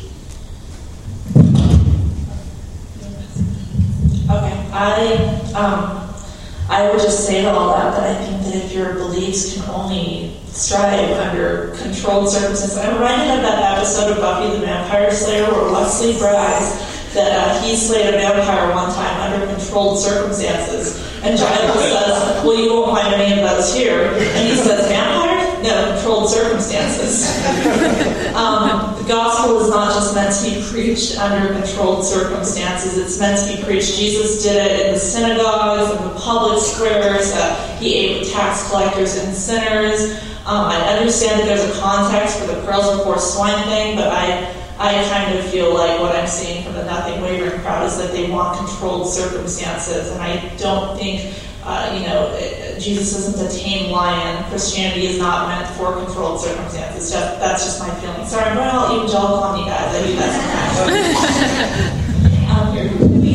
Okay, I would just say to all that I think that if your beliefs can only strive under controlled circumstances. I'm reminded of that episode of Buffy the Vampire Slayer where Wesley brags that he slayed a vampire one time under controlled circumstances. And Giles says, well, you won't find any of those here. And he says, vampires? No, controlled circumstances. The gospel is not just meant to be preached under controlled circumstances. It's meant to be preached. Jesus did it in the synagogues, in the public squares. He ate with tax collectors and sinners. I understand that there's a context for the pearls before swine thing, but I kind of feel like what I'm seeing from the Nothing Wavering crowd is that they want controlled circumstances, and I don't think, Jesus isn't a tame lion. Christianity is not meant for controlled circumstances. That's just my feeling. Sorry, I'm going all evangelical on you guys. I do that sometimes.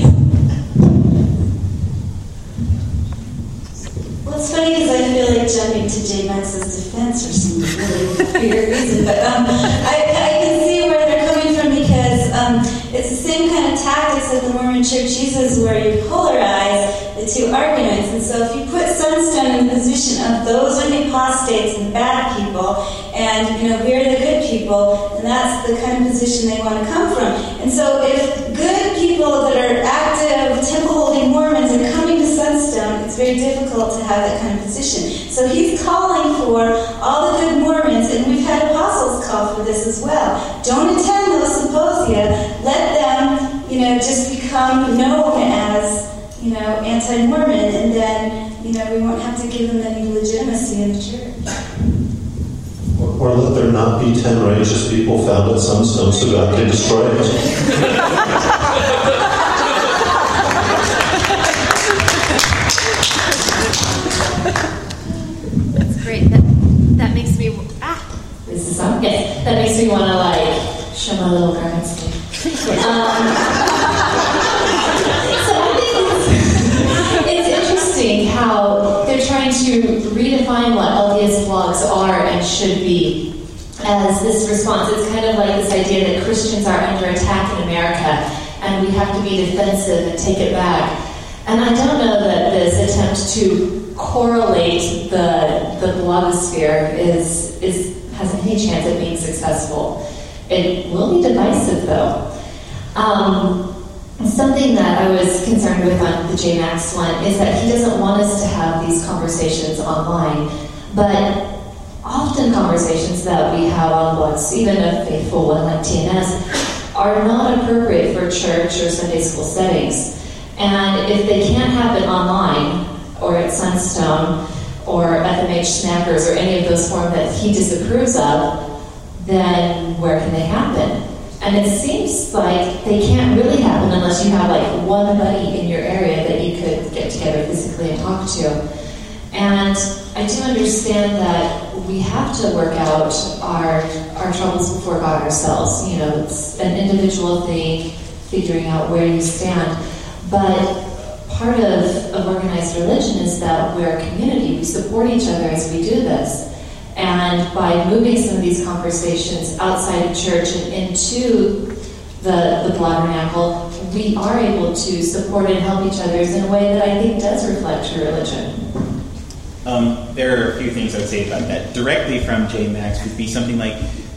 Well, it's funny because I feel like jumping to J. Max's defense for some really weird reason, but I can see where they're coming from because it's the same kind of tactics that the Mormon Church uses where you polarize the two arguments. And so if you put Sunstone in the position of those are the apostates and bad people, and we're the good people, and that's the kind of position they want to come from. And so if good people that are active, temple-holding Mormons are coming to Sunstone, it's very difficult to have that kind of position. So he's calling for all the good Mormons, and we've had apostles call for this as well. Don't attend those symposia. Let them, just become known as, anti-Mormon, and then, we won't have to give them any legitimacy in the church. Or let there not be 10 righteous people found at Sunstone so God can destroy it. That's great. That makes me This is on? Yes. That makes me want to show my little garden sleeve. So I think it's interesting how they're trying to redefine what LDS blogs are and should be as this response. It's kind of like this idea that Christians are under attack in America and we have to be defensive and take it back. And I don't know that this attempt to correlate the blogosphere has any chance of being successful. It will be divisive, though. Something that I was concerned with on the J. Max one is that he doesn't want us to have these conversations online, but often conversations that we have on blogs, even a faithful one like TNS, are not appropriate for church or Sunday school settings. And if they can't happen online or at Sunstone or FMH Snackers or any of those forums that he disapproves of, then where can they happen? And it seems like they can't really happen unless you have like one buddy in your area that you could get together physically and talk to. And I do understand that we have to work out our troubles before God ourselves. You know, it's an individual thing, figuring out where you stand. But part of organized religion is that we're a community. We support each other as we do this. And by moving some of these conversations outside of church and into the Bloggernacle, we are able to support and help each other in a way that I think does reflect true religion. There are a few things I would say about that. Directly from JMax would be something like,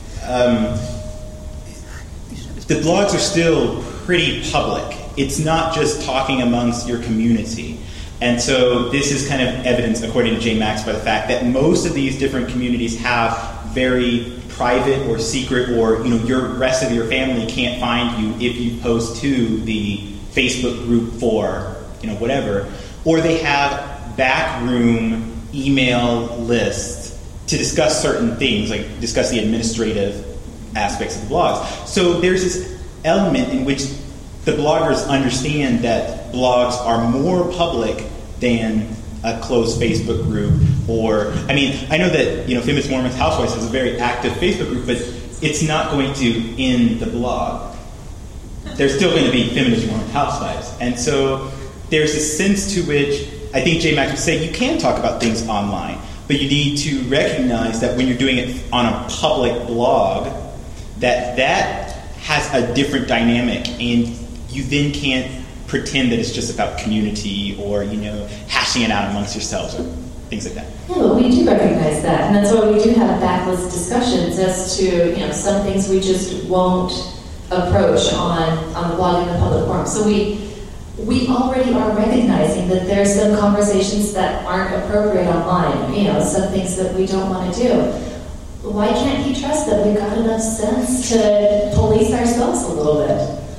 the blogs are still pretty public. It's not just talking amongst your community. And so this is kind of evidence, according to JMax, by the fact that most of these different communities have very private or secret, or your rest of your family can't find you if you post to the Facebook group for whatever, or they have backroom email lists to discuss certain things, like discuss the administrative aspects of the blogs. So there's this element in which the bloggers understand that blogs are more public than a closed Facebook group, or, I know that, Feminist Mormons Housewives has a very active Facebook group, but it's not going to end the blog. There's still going to be Feminist Mormon Housewives. And so there's a sense to which I think JMax would say you can talk about things online, but you need to recognize that when you're doing it on a public blog, that has a different dynamic, and you then can't pretend that it's just about community or, hashing it out amongst yourselves or things like that. Yeah, but we do recognize that, and that's why we do have backlist discussions as to, some things we just won't approach on the blog in the public forum. So we already are recognizing that there's some conversations that aren't appropriate online, some things that we don't want to do. Why can't he trust that we've got enough sense to police ourselves a little bit?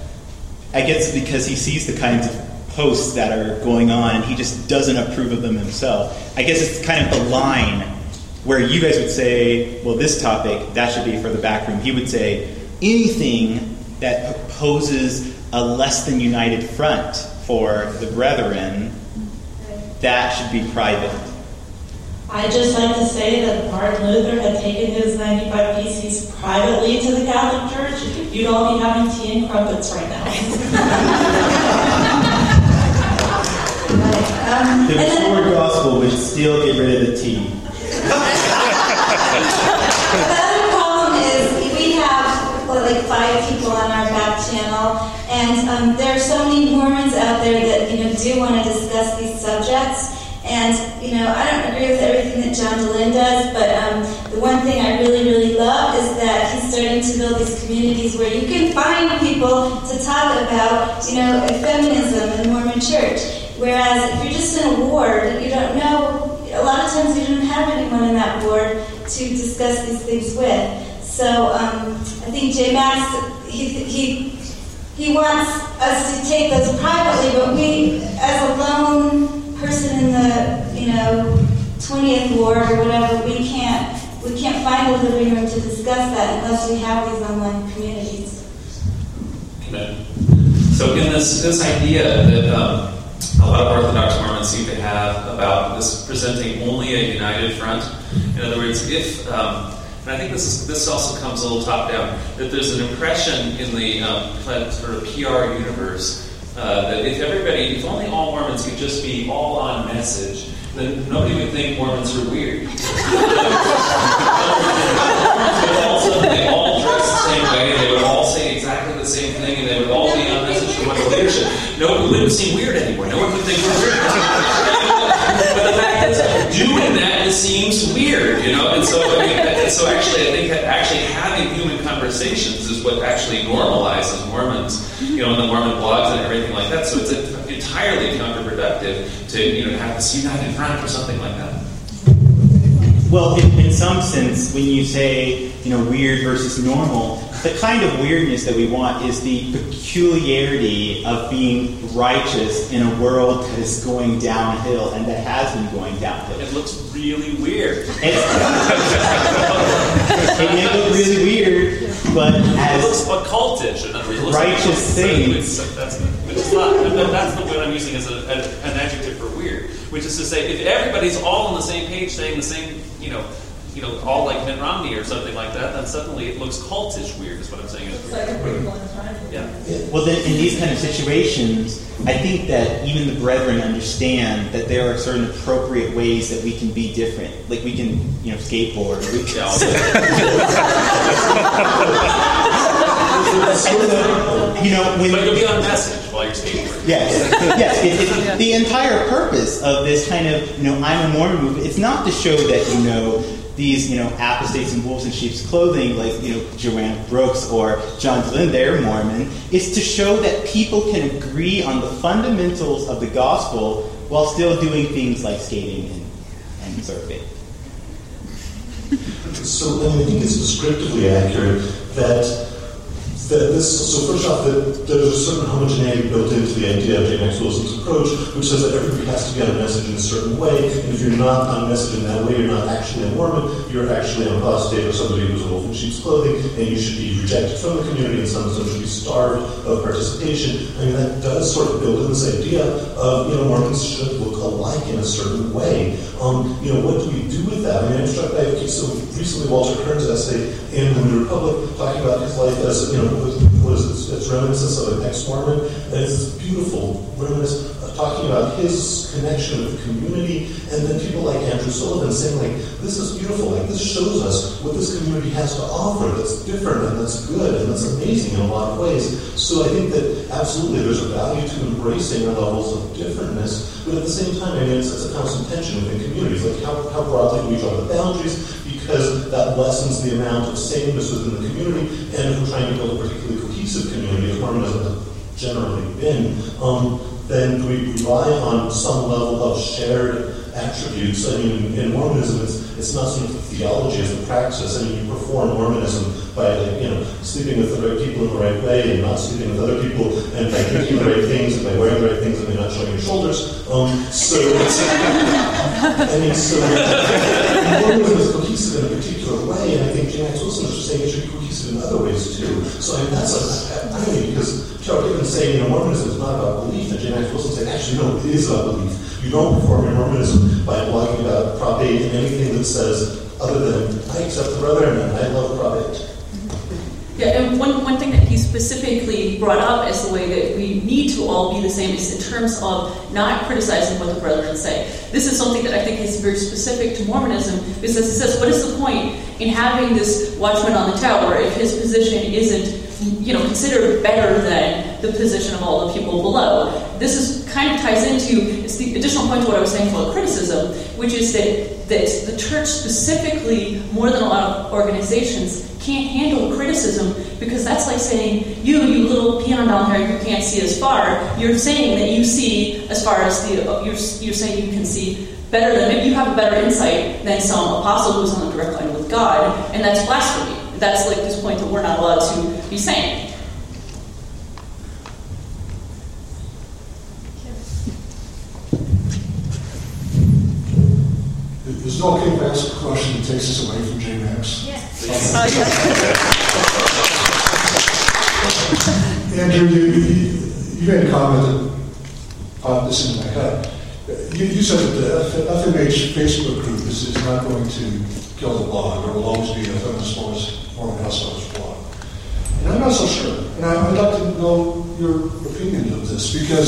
I guess because he sees the kinds of posts that are going on and he just doesn't approve of them himself. I guess it's kind of the line where you guys would say, well, this topic, that should be for the back room. He would say, anything that opposes a less than united front for the brethren, that should be private. I'd just like to say that if Martin Luther had taken his 95 Theses privately to the Catholic Church, you'd all be having tea and crumpets right now. The restored gospel would still get rid of the tea. The other problem is we have like 5 people on our back channel, and there are so many Mormons out there that do want to discuss these subjects. And, I don't agree with everything that John Dehlin does, but the one thing I really, really love is that he's starting to build these communities where you can find people to talk about, feminism in the Mormon Church. Whereas if you're just in a ward, you don't know, a lot of times you don't have anyone in that ward to discuss these things with. So I think JMax, he wants us to take those privately, but we, as a lone person in the 20th ward or whatever, we can't find a living room to discuss that unless we have these online communities. Amen. So again, this idea that a lot of Orthodox Mormons seem to have about this presenting only a united front. In other words, if and I think this also comes a little top down, that there's an impression in the sort of PR universe that if only all Mormons could just be all on message, then nobody would think Mormons are weird. They all dress the same way, they would all say exactly the same thing, and they would all be on message to the leadership. No, it wouldn't seem weird anymore. No one would think we're weird. But the fact is, doing that seems weird, And so, actually, I think actually having human conversations is what actually normalizes Mormons, in the Mormon blogs and everything like that. So it's entirely counterproductive to, have this united front or something like that. Well, in some sense, when you say, weird versus normal, the kind of weirdness that we want is the peculiarity of being righteous in a world that is going downhill and that has been going downhill. It looks really weird. It may look really weird, but it looks occultish. In other words, it looks righteous things. That's the word I'm using as an adjective for weird, which is to say, if everybody's all on the same page saying the same, all like Mitt Romney or something like that, then suddenly it looks cultish weird, is what I'm saying. It's like a big one, right? Yeah. Well, then, in these kind of situations, I think that even the brethren understand that there are certain appropriate ways that we can be different. Like we can, skateboard. We can but you'll be on message while you're skateboarding. Yes. The entire purpose of this kind of, I'm a Mormon movement, it's not to show that, these, apostates in wolves in sheep's clothing, like, Joanne Brooks or John Glenn, they're Mormon. It's to show that people can agree on the fundamentals of the gospel while still doing things like skating and surfing. So, I think it's descriptively accurate that so first off, that there's a certain homogeneity built into the idea of J. Max Wilson's approach, which says that everybody has to be on message in a certain way, and if you're not on message in that way, you're not actually a Mormon, you're actually an apostate or somebody who's a wolf in sheep's clothing, and you should be rejected from the community, and some should be starved of participation. I mean, that does sort of build in this idea of, Mormons should look alike in a certain way. What do we do with that? I mean, I'm struck by, so recently Walter Kern's essay in the New Republic talking about his life as, it's reminiscence of an ex-Mormon, and it's this beautiful reminiscence of talking about his connection with the community, and then people like Andrew Sullivan saying, like, this is beautiful, like, this shows us what this community has to offer that's different, and that's good, and that's amazing in a lot of ways. So I think that, absolutely, there's a value to embracing our levels of differentness, but at the same time, I mean, it's a constant tension within communities, like, how broadly do we draw the boundaries, because that lessens the amount of sameness within the community, and if we're trying to build a particularly cohesive community, as Mormonism has generally been, then do we rely on some level of shared attributes? I mean, in Mormonism, it's not sort of theology as a praxis. I mean, you perform Mormonism by, sleeping with the right people in the right way, and not sleeping with other people, and by drinking the right things, and by wearing the right things, and by not showing your shoulders. So Mormonism is cohesive in a particular way, and I think J. Max Wilson is just saying it should be cohesive in other ways too. So I mean, that's irony, because Charles Gibbons saying, Mormonism is not about belief, and J. Max Wilson saying, actually, no, it is about belief. You don't perform your Mormonism by blogging about Prop 8 and anything that says, other than, I accept the Brethren and I love Prop 8. Yeah, and one thing that he specifically brought up as the way that we need to all be the same is in terms of not criticizing what the Brethren say. This is something that I think is very specific to Mormonism, because it says, what is the point in having this watchman on the tower if his position isn't, considered better than the position of all the people below? This is kind of ties into, it's the additional point to what I was saying about criticism, which is that the church specifically, more than a lot of organizations, can't handle criticism, because that's like saying, you little peon down there, you can't see as far. You're saying that you see as far as you're saying you can see better than, maybe you have a better insight than some apostle who's on a direct line with God, and that's blasphemy. That's like this point that we're not allowed to be saying. Is it okay if I ask a question that takes us away from J. Max? Yes. Andrew, you made a comment that popped this into my head. You said that the FMH Facebook group is not going to kill the blog. There will always be a Feminist Mormon Housewives blog. And I'm not so sure. And I'd like to know your opinion of this, because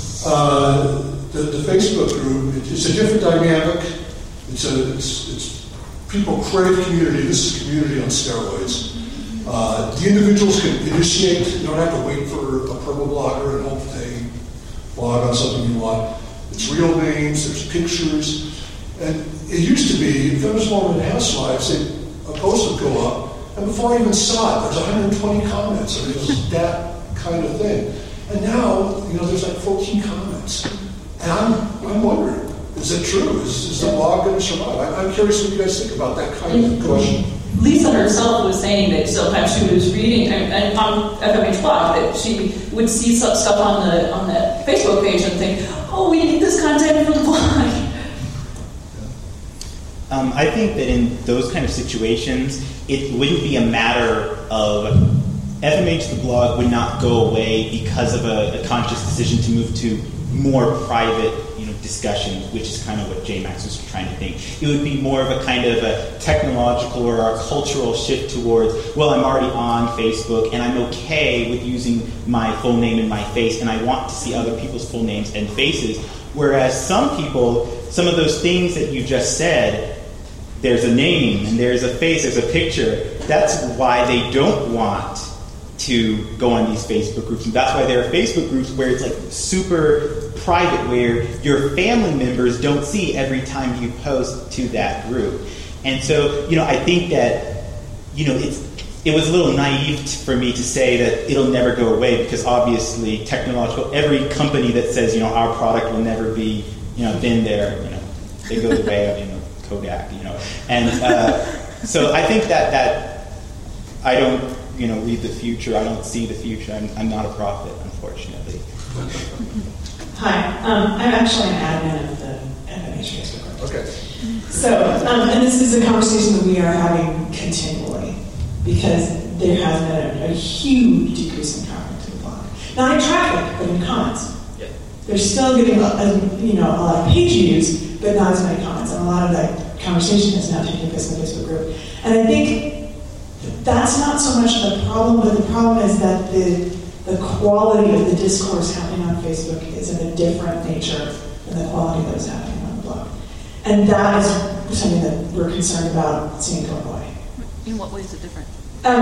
the Facebook group, it's a different dynamic. It's people crave community. This is community on steroids. The individuals can initiate. You don't have to wait for a purple blogger and hope they blog on something you want. It's real names. There's pictures. And it used to be, Feminist Mormon Housewives, a post would go up, and before I even saw it, there's 120 comments. I mean, it was that kind of thing. And now, there's like 14 comments. And I'm wondering, Is it true? Is the blog going to survive? I'm curious what you guys think about that kind of question. Lisa herself was saying that sometimes she was reading and on FMH blog that she would see some stuff on the Facebook page and think, oh, we need this content for the blog. I think that in those kind of situations, it wouldn't be a matter of FMH the blog would not go away because of a conscious decision to move to more private, discussions, which is kind of what JMax was trying to think. It would be more of a kind of a technological or a cultural shift towards, well, I'm already on Facebook and I'm okay with using my full name and my face, and I want to see other people's full names and faces. Whereas some people, some of those things that you just said, there's a name and there's a face, there's a picture. That's why they don't want to go on these Facebook groups. And that's why there are Facebook groups where it's like super private, where your family members don't see every time you post to that group. And so, I think that, it was a little naive for me to say that it'll never go away, because obviously every company that says, our product will never be, been there, they go the way of, Kodak, And so I think that I don't, read the future. I don't see the future. I'm not a prophet, unfortunately. Hi, I'm actually an admin of the FMH Facebook group. Okay. So, and this is a conversation that we are having continually, because there has been a huge decrease in traffic to the blog. Not in traffic, but in comments. Yeah. They're still getting a lot of page views, but not as many comments. And a lot of that conversation is now taking place in the Facebook group. And I think that's not so much the problem, but the problem is that the quality of the discourse happening on Facebook is of a different nature than the quality that is happening on the blog. And that is something that we're concerned about seeing go away. In what way is it different?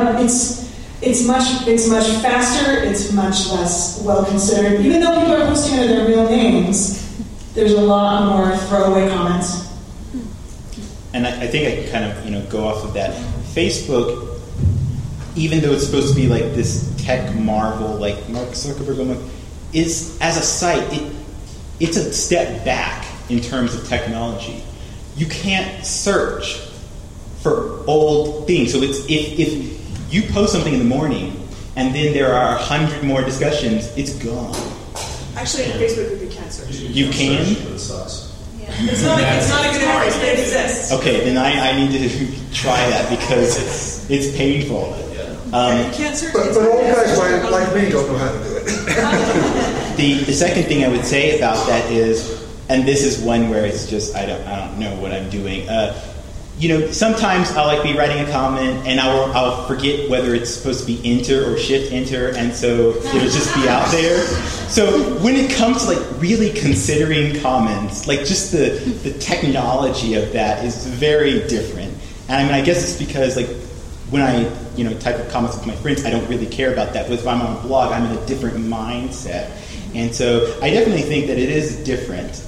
It's much faster. It's much less well considered. Even though people are posting under their real names, there's a lot more throwaway comments. And I think I can kind of go off of that. Facebook, even though it's supposed to be like this tech marvel, like Mark Zuckerberg, is as a site, it's a step back in terms of technology. You can't search for old things. So it's if you post something in the morning and then there are 100 more discussions, it's gone. Actually, in Facebook group you can search. You can? It sucks. It's not a good advice, but it exists. Okay, then I need to try that because it's painful. You can't search. But old guys like me don't know how to do it. The second thing I would say about that is, and this is one where it's just I don't know what I'm doing. Sometimes I'll be writing a comment and I'll forget whether it's supposed to be enter or shift enter, and so it'll just be out there. So when it comes to really considering comments, just the technology of that is very different. And I guess it's because when I type of comments with my friends, I don't really care about that. But if I'm on a blog, I'm in a different mindset. And so I definitely think that it is different.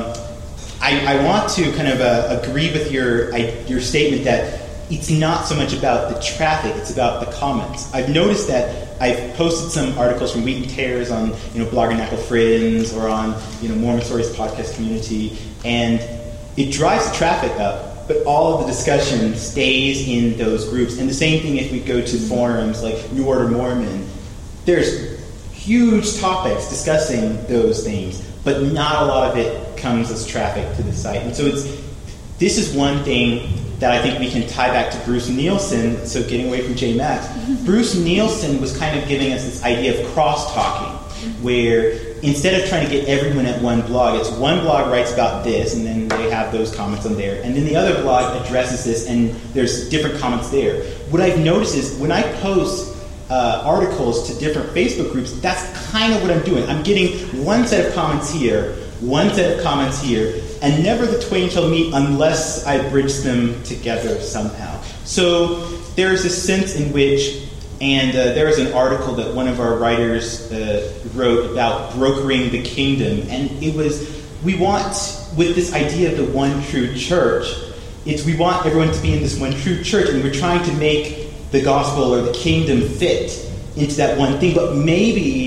I want to kind of agree with your statement that it's not so much about the traffic, it's about the comments. I've noticed that I've posted some articles from Wheat and Tares on Blogger Knackle Friends or on Mormon Stories podcast community, and it drives the traffic up, but all of the discussion stays in those groups. And the same thing if we go to forums like New Order Mormon. There's huge topics discussing those things, but not a lot of it comes as traffic to the site. And so this is one thing that I think we can tie back to Bruce Nielsen, so getting away from JMax. Bruce Nielsen was kind of giving us this idea of cross-talking, where instead of trying to get everyone at one blog, it's one blog writes about this, and then they have those comments on there. And then the other blog addresses this, and there's different comments there. What I've noticed is when I post articles to different Facebook groups, that's kind of what I'm doing. I'm getting one set of comments here, one set of comments here, and never the twain shall meet unless I bridge them together somehow. So there's a sense in which, and there was an article that one of our writers wrote about brokering the kingdom, and it was, we want, with this idea of the one true church, we want everyone to be in this one true church, and we're trying to make the gospel or the kingdom fit into that one thing, but maybe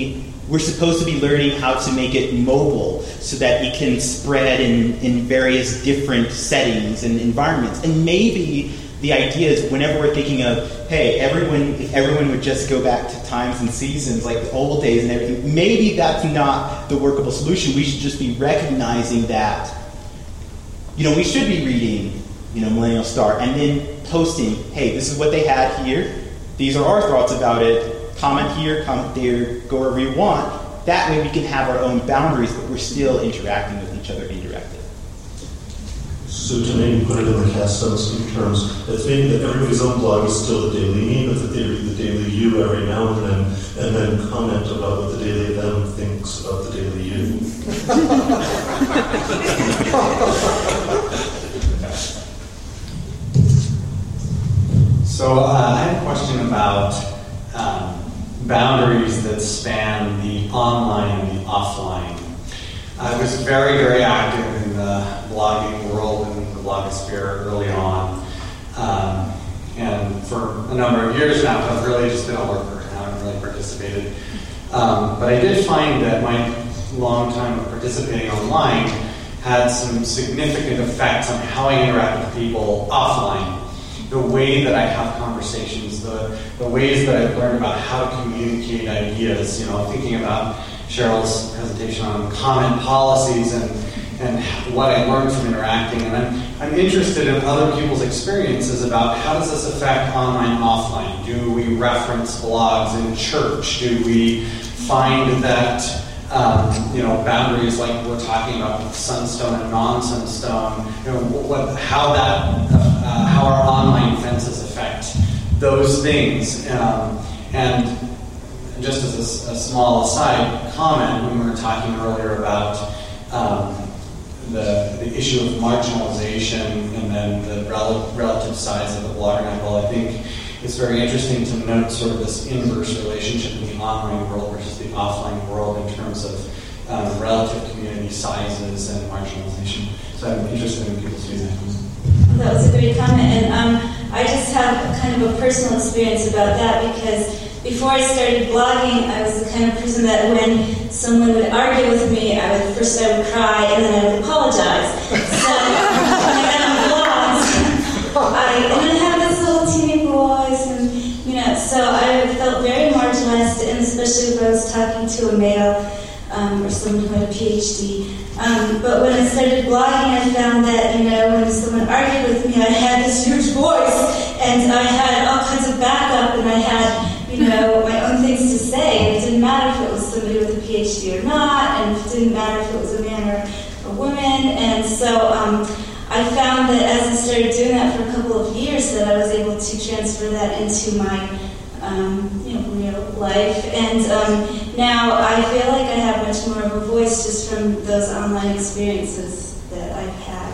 we're supposed to be learning how to make it mobile so that it can spread in various different settings and environments. And maybe the idea is whenever we're thinking of, hey, if everyone would just go back to times and seasons like the old days and everything, maybe that's not the workable solution. We should just be recognizing that, we should be reading, Millennial Star, and then posting, hey, this is what they had here. These are our thoughts about it. Comment here, comment there, go wherever you want. That way we can have our own boundaries, but we're still interacting with each other indirectly. So to maybe put it in the cast sensitive terms, it's maybe that everybody's own blog is still the daily me, but that they read the daily you every now and then comment about what the daily them thinks about the daily you. So I have a question about boundaries that span the online and the offline. I was very, very active in the blogging world and the blogosphere early on. And for a number of years now, I've really just been a lurker and haven't really participated. But I did find that my long time of participating online had some significant effects on how I interact with people offline. The way that I have conversations, the ways that I've learned about how to communicate ideas, thinking about Cheryl's presentation on comment policies and what I learned from interacting. And I'm interested in other people's experiences about how does this affect online and offline? Do we reference blogs in church? Do we find that boundaries like we're talking about with sunstone and non-sunstone, how our online fences affect those things. And just as a small aside comment, when we were talking earlier about the issue of marginalization and then the relative size of the Bloggernacle, I think it's very interesting to note sort of this inverse relationship in the online world versus the offline world in terms of relative community sizes and marginalization. So I'm interested in people's views. That was a great comment, and I just have kind of a personal experience about that because before I started blogging, I was the kind of person that when someone would argue with me, I would cry and then I would apologize. So when I got on blogs, I have this little teeny voice, and so I felt very marginalized, and especially if I was talking to a male or someone who had a PhD. But when I started blogging, I found that, when someone argued with me, I had this huge voice, and I had all kinds of backup, and I had, my own things to say. And it didn't matter if it was somebody with a PhD or not, and it didn't matter if it was a man or a woman. And so I found that as I started doing that for a couple of years, that I was able to transfer that into my real life, and now I feel like I have much more of a voice just from those online experiences that I've had.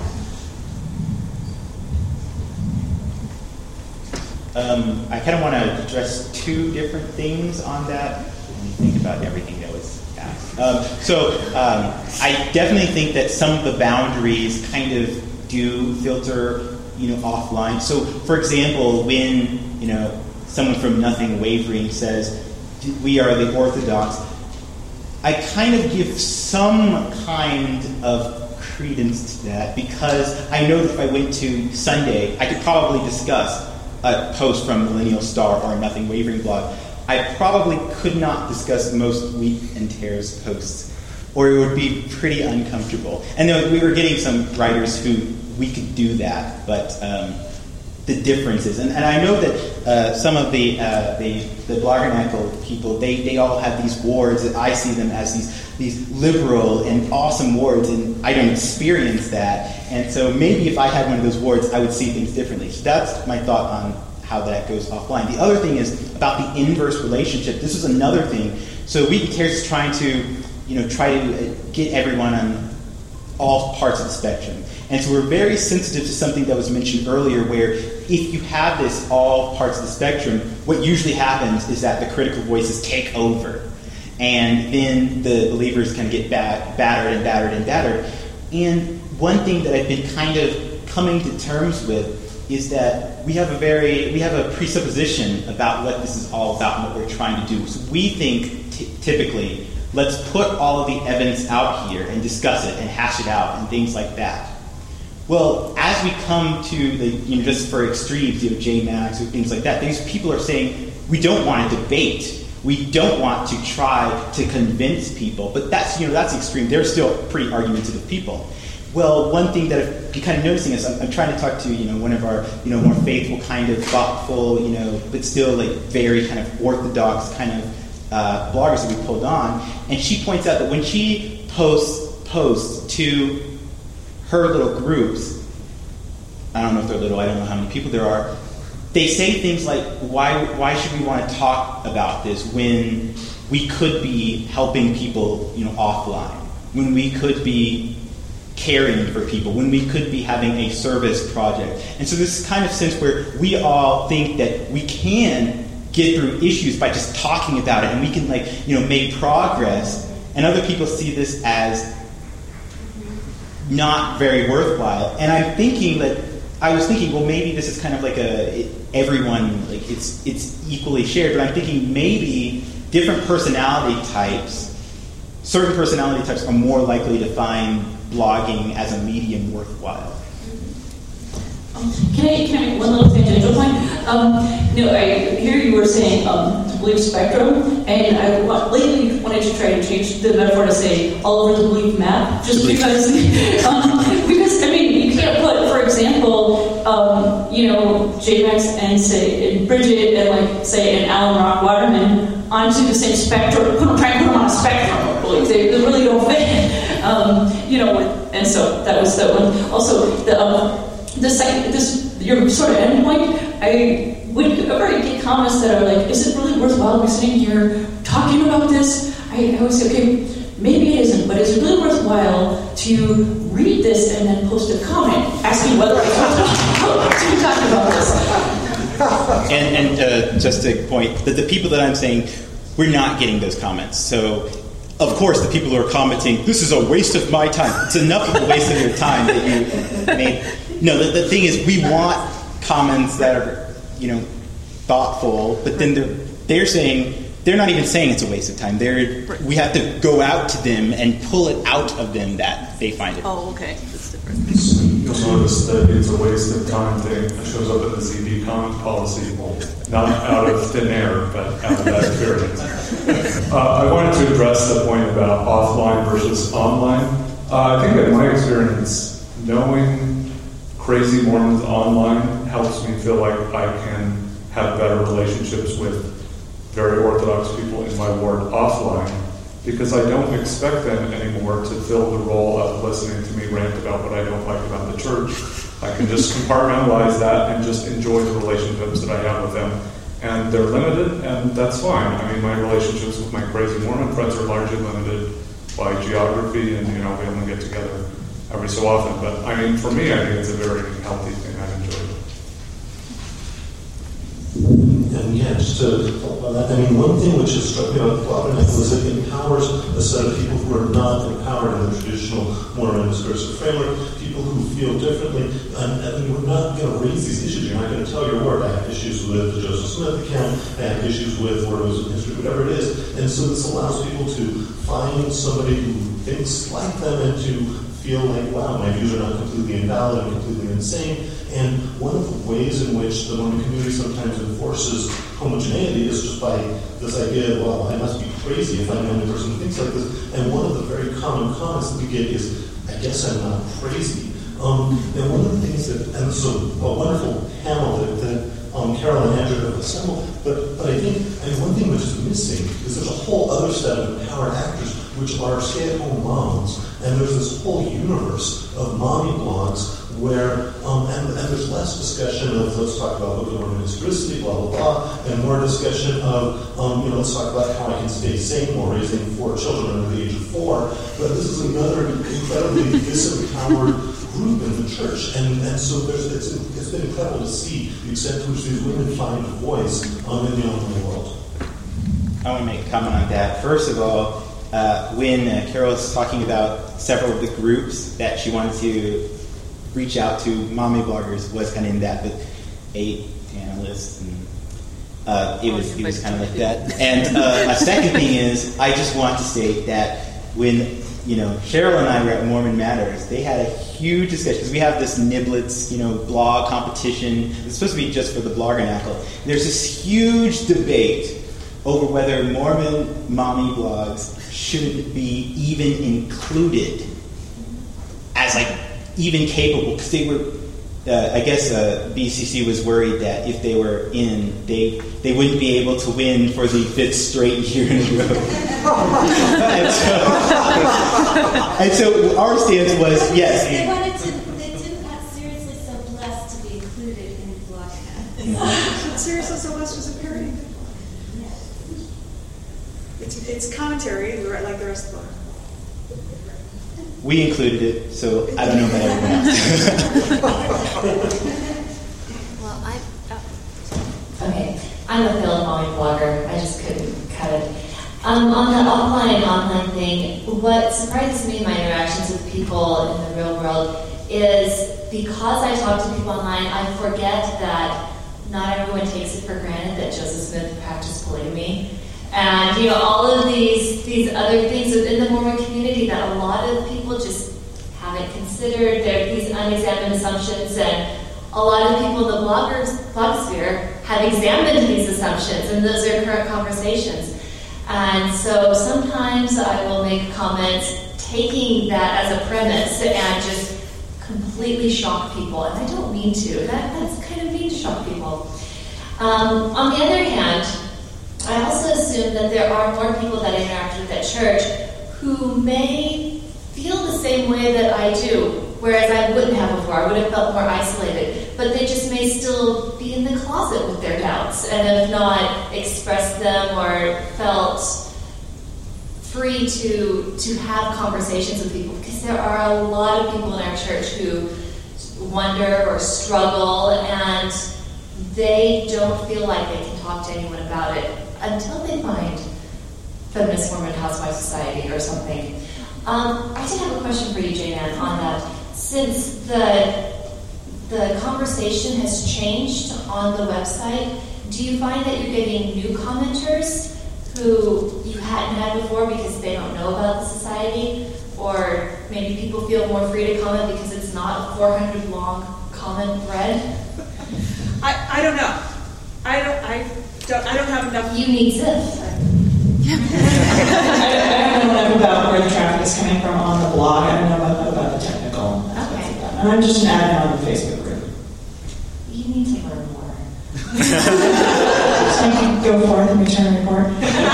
I kind of want to address two different things on that. When you think about everything that was asked, I definitely think that some of the boundaries kind of do filter, offline. So, for example, when someone from Nothing Wavering says, we are the Orthodox, I kind of give some kind of credence to that because I know that if I went to Sunday, I could probably discuss a post from Millennial Star or a Nothing Wavering blog. I probably could not discuss most Wheat and Tares posts, or it would be pretty uncomfortable. And we were getting some writers who we could do that, but the differences. And I know that some of the Bloggernacle people, they all have these wards that I see them as these liberal and awesome wards, and I don't experience that. And so maybe if I had one of those wards, I would see things differently. So that's my thought on how that goes offline. The other thing is about the inverse relationship. This is another thing. So Wheat and Tares is trying to get everyone on all parts of the spectrum. And so we're very sensitive to something that was mentioned earlier where if you have this all parts of the spectrum, what usually happens is that the critical voices take over. And then the believers kind of get battered. And one thing that I've been kind of coming to terms with is that we have a presupposition about what this is all about and what we're trying to do. So we think typically Let's put all of the evidence out here and discuss it and hash it out and things like that. Well, as we come to the, just for extremes, JMAX or things like that, these people are saying, we don't want to debate. We don't want to try to convince people. But that's extreme. They're still pretty argumentative people. Well, one thing that I've been kind of noticing is I'm trying to talk to, one of our, more faithful, kind of thoughtful, but still like very kind of orthodox kind of bloggers that we pulled on. And she points out that when she posts to her little groups, I don't know if they're little, I don't know how many people there are, they say things like, why should we want to talk about this when we could be helping people, offline, when we could be caring for people, when we could be having a service project. And so this kind of sense where we all think that we can get through issues by just talking about it, and we can make progress, and other people see this as not very worthwhile. And I was thinking, well, maybe this is kind of like everyone, like it's equally shared, but I'm thinking maybe different personality types, certain personality types are more likely to find blogging as a medium worthwhile. Can I one little tangential point? I hear you were saying to belief spectrum, and I lately wanted to try to change the metaphor to say all over the belief map, just because you can't put, for example, JMAX and Bridget and Alan Rock Waterman onto the same spectrum. Try and put them on a spectrum. Like they really don't fit. And so that was that one. Also, the second, your sort of end point, I would ever get comments that are like, is it really worthwhile to be sitting here talking about this? I always say, okay, maybe it isn't, but is it really worthwhile to read this and then post a comment asking whether I should be talking about this? And just to point, that the people that I'm saying, we're not getting those comments. So, of course, the people who are commenting, this is a waste of my time. It's enough of a waste of your time that you made. No, the thing is, we want comments that are, thoughtful, but then they're saying, they're not even saying it's a waste of time. We have to go out to them and pull it out of them that they find it. Oh, okay. That's different. You'll notice that it's a waste of time thing that shows up in the ZB comment policy, not out of thin air, but out of that experience. I wanted to address the point about offline versus online. I think in my experience, knowing Crazy Mormons online helps me feel like I can have better relationships with very Orthodox people in my ward offline, because I don't expect them anymore to fill the role of listening to me rant about what I don't like about the church. I can just compartmentalize that and just enjoy the relationships that I have with them. And they're limited, and that's fine. I mean, my relationships with my Crazy Mormon friends are largely limited by geography, and we only get together every so often. But I mean, for me, I think it's a very healthy thing. I've enjoyed it. And just to talk about that, one thing which has struck me about the Blogger Network is it empowers a set of people who are not empowered in the traditional Mormon discursive framework, people who feel differently, and we're not going to raise these issues. You're not going to tell your word, I have issues with the Joseph Smith account, I have issues with Words of History, whatever it is. And so this allows people to find somebody who thinks like them and to feel like, wow, my views are not completely invalid and completely insane. And one of the ways in which the Mormon community sometimes enforces homogeneity is just by this idea of, well, I must be crazy if I'm the only person who thinks like this. And one of the very common comments that we get is, I guess I'm not crazy. And one of the things that, and this is a wonderful panel that Carol and Andrew have assembled, but I think one thing which is missing is there's a whole other set of empowered actors which are stay-at-home moms, and there's this whole universe of mommy blogs where, and there's less discussion of, let's talk about Book of Mormon historicity, blah, blah, blah, and more discussion of, let's talk about how I can stay sane while raising 4 children under the age of 4. But this is another incredibly disempowered group in the church, and so it's been incredible to see the extent to which these women find a voice in the online world. I want to make a comment on that. First of all, when Carol was talking about several of the groups that she wanted to reach out to, mommy bloggers was kind of in that, with 8 analysts and it was kind of like that. And a second thing is, I just want to state that when Cheryl and I were at Mormon Matters, they had a huge discussion because we have this Niblets blog competition. It's supposed to be just for the Bloggernacle. There's this huge debate over whether Mormon mommy blogs should be even included as even capable, because they were. I guess BCC was worried that if they were in, they wouldn't be able to win for the 5th straight year in a row. and so our stance was yes. They didn't have Seriously So Blessed to be included in the blog. Seriously So Blessed was a parody. It's commentary, like the rest of the book. We included it, so I don't know about everyone else. Okay, I'm a failed mommy blogger. I just couldn't cut it. On the offline and online thing, what surprises me in my interactions with people in the real world is because I talk to people online, I forget that not everyone takes it for granted that Joseph Smith practiced polygamy. And all of these other things within the Mormon community that a lot of people just haven't considered. There are these unexamined assumptions, and a lot of people in the blogosphere have examined these assumptions, and those are current conversations. And so sometimes I will make comments taking that as a premise and just completely shock people, and I don't mean to. That's kind of mean to shock people. On the other hand, I also assume that there are more people that I interact with at church who may feel the same way that I do, whereas I wouldn't have before. I would have felt more isolated. But they just may still be in the closet with their doubts and have not expressed them or felt free to have conversations with people, because there are a lot of people in our church who wonder or struggle, and they don't feel like they can talk to anyone about it until they find Feminist Mormon Housewife Society or something. I did have a question for you, Jan, on that. Since the conversation has changed on the website, do you find that you're getting new commenters who you hadn't had before because they don't know about the society? Or maybe people feel more free to comment because it's not a 400-long comment thread? I don't know. I don't have enough. You need Ziff. I don't know enough about where the traffic is coming from on the blog. I don't know about the technical. Okay. And I'm just an admin on the Facebook group. You need to learn more. So you can go forth and return a report.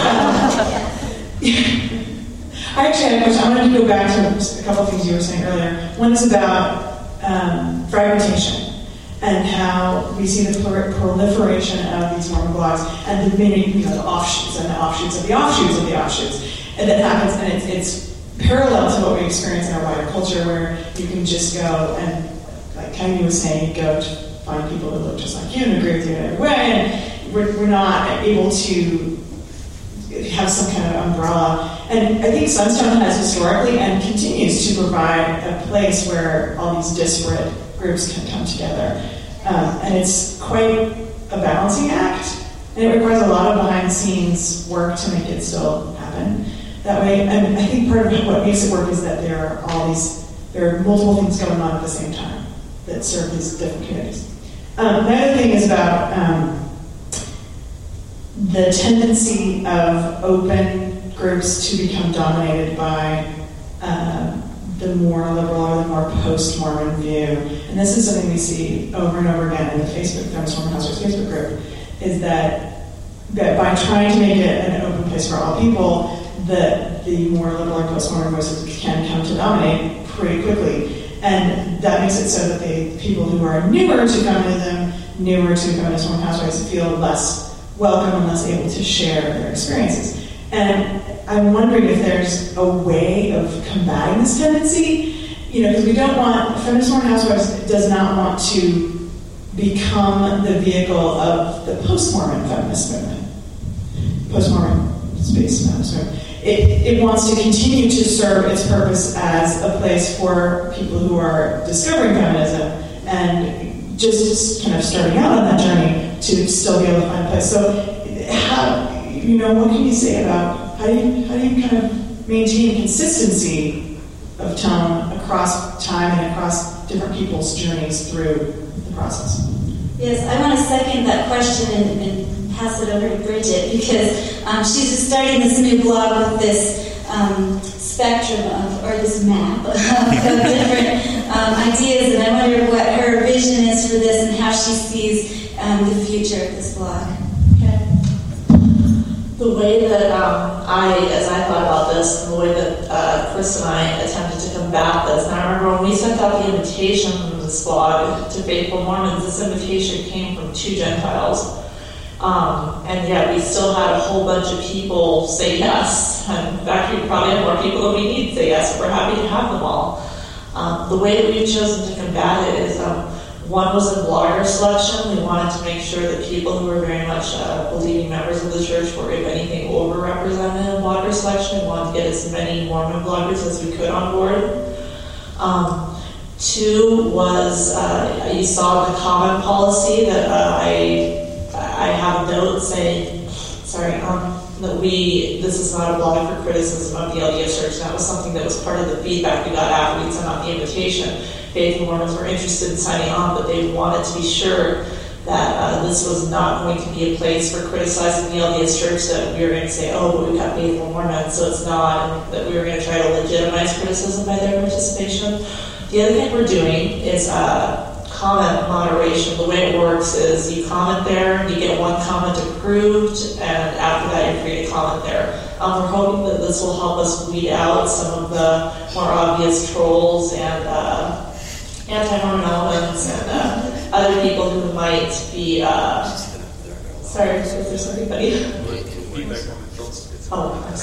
I actually had a question. I wanted to go back to a couple of things you were saying earlier. One is about fragmentation and how we see the proliferation of these Mormon blogs and the many, the offshoots and the offshoots of the offshoots of the offshoots. And that happens, and it's parallel to what we experience in our wider culture, where you can just go and, like Kanye was saying, you go to find people who look just like you and agree with you in every way, and we're not able to have some kind of umbrella. And I think Sunstone has historically and continues to provide a place where all these disparate groups can come together. And it's quite a balancing act, and it requires a lot of behind-the-scenes work to make it still happen that way. And I think part of what makes it work is that there are multiple things going on at the same time that serve these different communities. The other thing is about the tendency of open groups to become dominated by the more liberal or the more post-Mormon view. And this is something we see over and over again in the Feminist Mormon Housewives Facebook group, is that by trying to make it an open place for all people, the more liberal or post-Mormon voices can come to dominate pretty quickly. And that makes it so that the people who are newer to feminism, newer to Feminist Mormon Housewives, feel less welcome and less able to share their experiences. And I'm wondering if there's a way of combating this tendency, because we don't want, Feminist Mormon Housewives does not want to become the vehicle of the post-Mormon feminist movement, post-Mormon space feminist movement. It wants to continue to serve its purpose as a place for people who are discovering feminism and just kind of starting out on that journey, to still be able to find a place. So, how, you know, what can you say about how do you kind of maintain consistency of tone across time and across different people's journeys through the process? Yes, I want to second that question and pass it over to Bridget, because she's just starting this new blog with this spectrum of, or this map of different ideas, and I wonder what her vision is for this and how she sees the future of this blog. Okay. The way that as I thought about this, and the way that Chris and I attempted to combat this, and I remember when we sent out the invitation from this blog to Faithful Mormons, this invitation came from 2 Gentiles. And yet we still had a whole bunch of people say yes. And in fact, we probably have more people than we need to say yes, but we're happy to have them all. The way that we've chosen to combat it is, one was in blogger selection. We wanted to make sure that people who were very much believing members of the church were, if anything, overrepresented in blogger selection. We wanted to get as many Mormon bloggers as we could on board. 2 was, you saw the comment policy that I have a note saying, that this is not a blog for criticism of the LDS Church. That was something that was part of the feedback we got after we'd sent out the invitation. Faithful Mormons were interested in signing on, but they wanted to be sure that this was not going to be a place for criticizing the LDS Church, that we were going to say, oh, but we've got Faithful Mormons, so it's not, and that we were going to try to legitimize criticism by their participation. The other thing we're doing is comment moderation. The way it works is you comment there, you get 1 comment approved, and after that you're free to comment there. We're hoping that this will help us weed out some of the more obvious trolls and anti-Mormon elements and other people who might be, sorry, is there something funny? Oh, I'm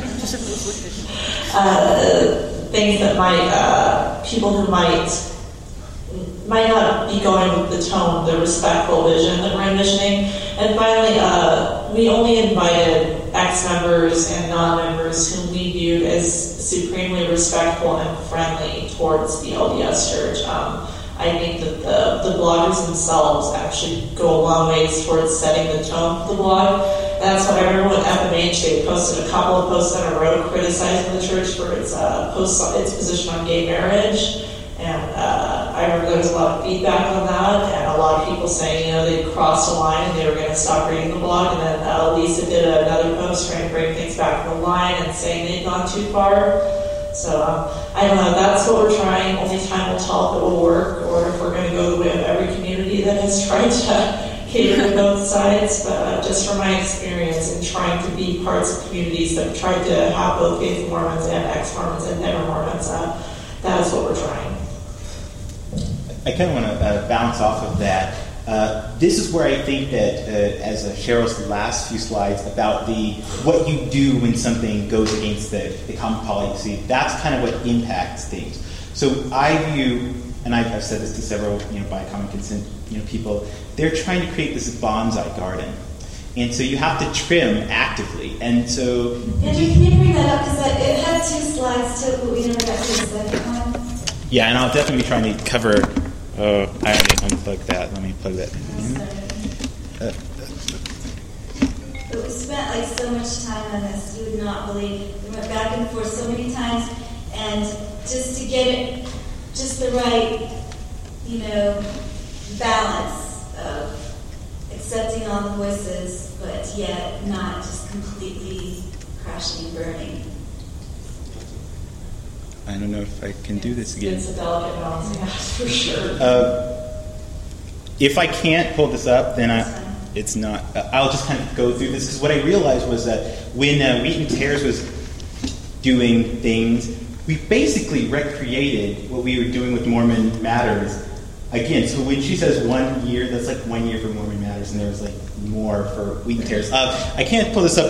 sorry. Things that might, people who might not be going with the tone, the respectful vision that we're envisioning. And finally, we only invited ex-members and non-members whom we viewed as supremely respectful and friendly towards the LDS Church. I think that the bloggers themselves actually go a long ways towards setting the tone for the blog. That's what I remember with FMH. They posted a couple of posts in a row criticizing the church for its position on gay marriage. And I remember there was a lot of feedback on that, and a lot of people saying, they'd crossed a line and they were going to stop reading the blog. And then Lisa did another post trying to bring things back to the line and saying they'd gone too far. So I don't know, that's what we're trying. Only time will tell if it will work, or if we're going to go the way of every community that has tried to cater to both sides. But just from my experience in trying to be parts of communities that have tried to have both Faithful Mormons and ex-Mormons and never Mormons, that is what we're trying. I kind of want to bounce off of that. This is where I think that, as Cheryl's last few slides about what you do when something goes against the common policy, that's kind of what impacts things. So I view, and I've said this to several, by common consent, people, they're trying to create this bonsai garden. And so you have to trim actively. And so... Andrew, can you bring that up? Because it had 2 slides too, but we never got to the second one. Yeah, and I'll definitely be trying to cover... I already unplugged that. Let me plug that in. But we spent so much time on this, you would not believe. We went back and forth so many times, and just to get it just the right, balance of accepting all the voices, but yet not just completely crashing and burning. I don't know if I can do this again. It's a delicate balancing act for sure. If I can't pull this up, then it's not. I'll just kind of go through this, because what I realized was that when Wheaton Tears was doing things, we basically recreated what we were doing with Mormon Matters again. So when she says 1 year, that's 1 year for Mormon Matters, and there was more for Wheaton Tears. I can't pull this up,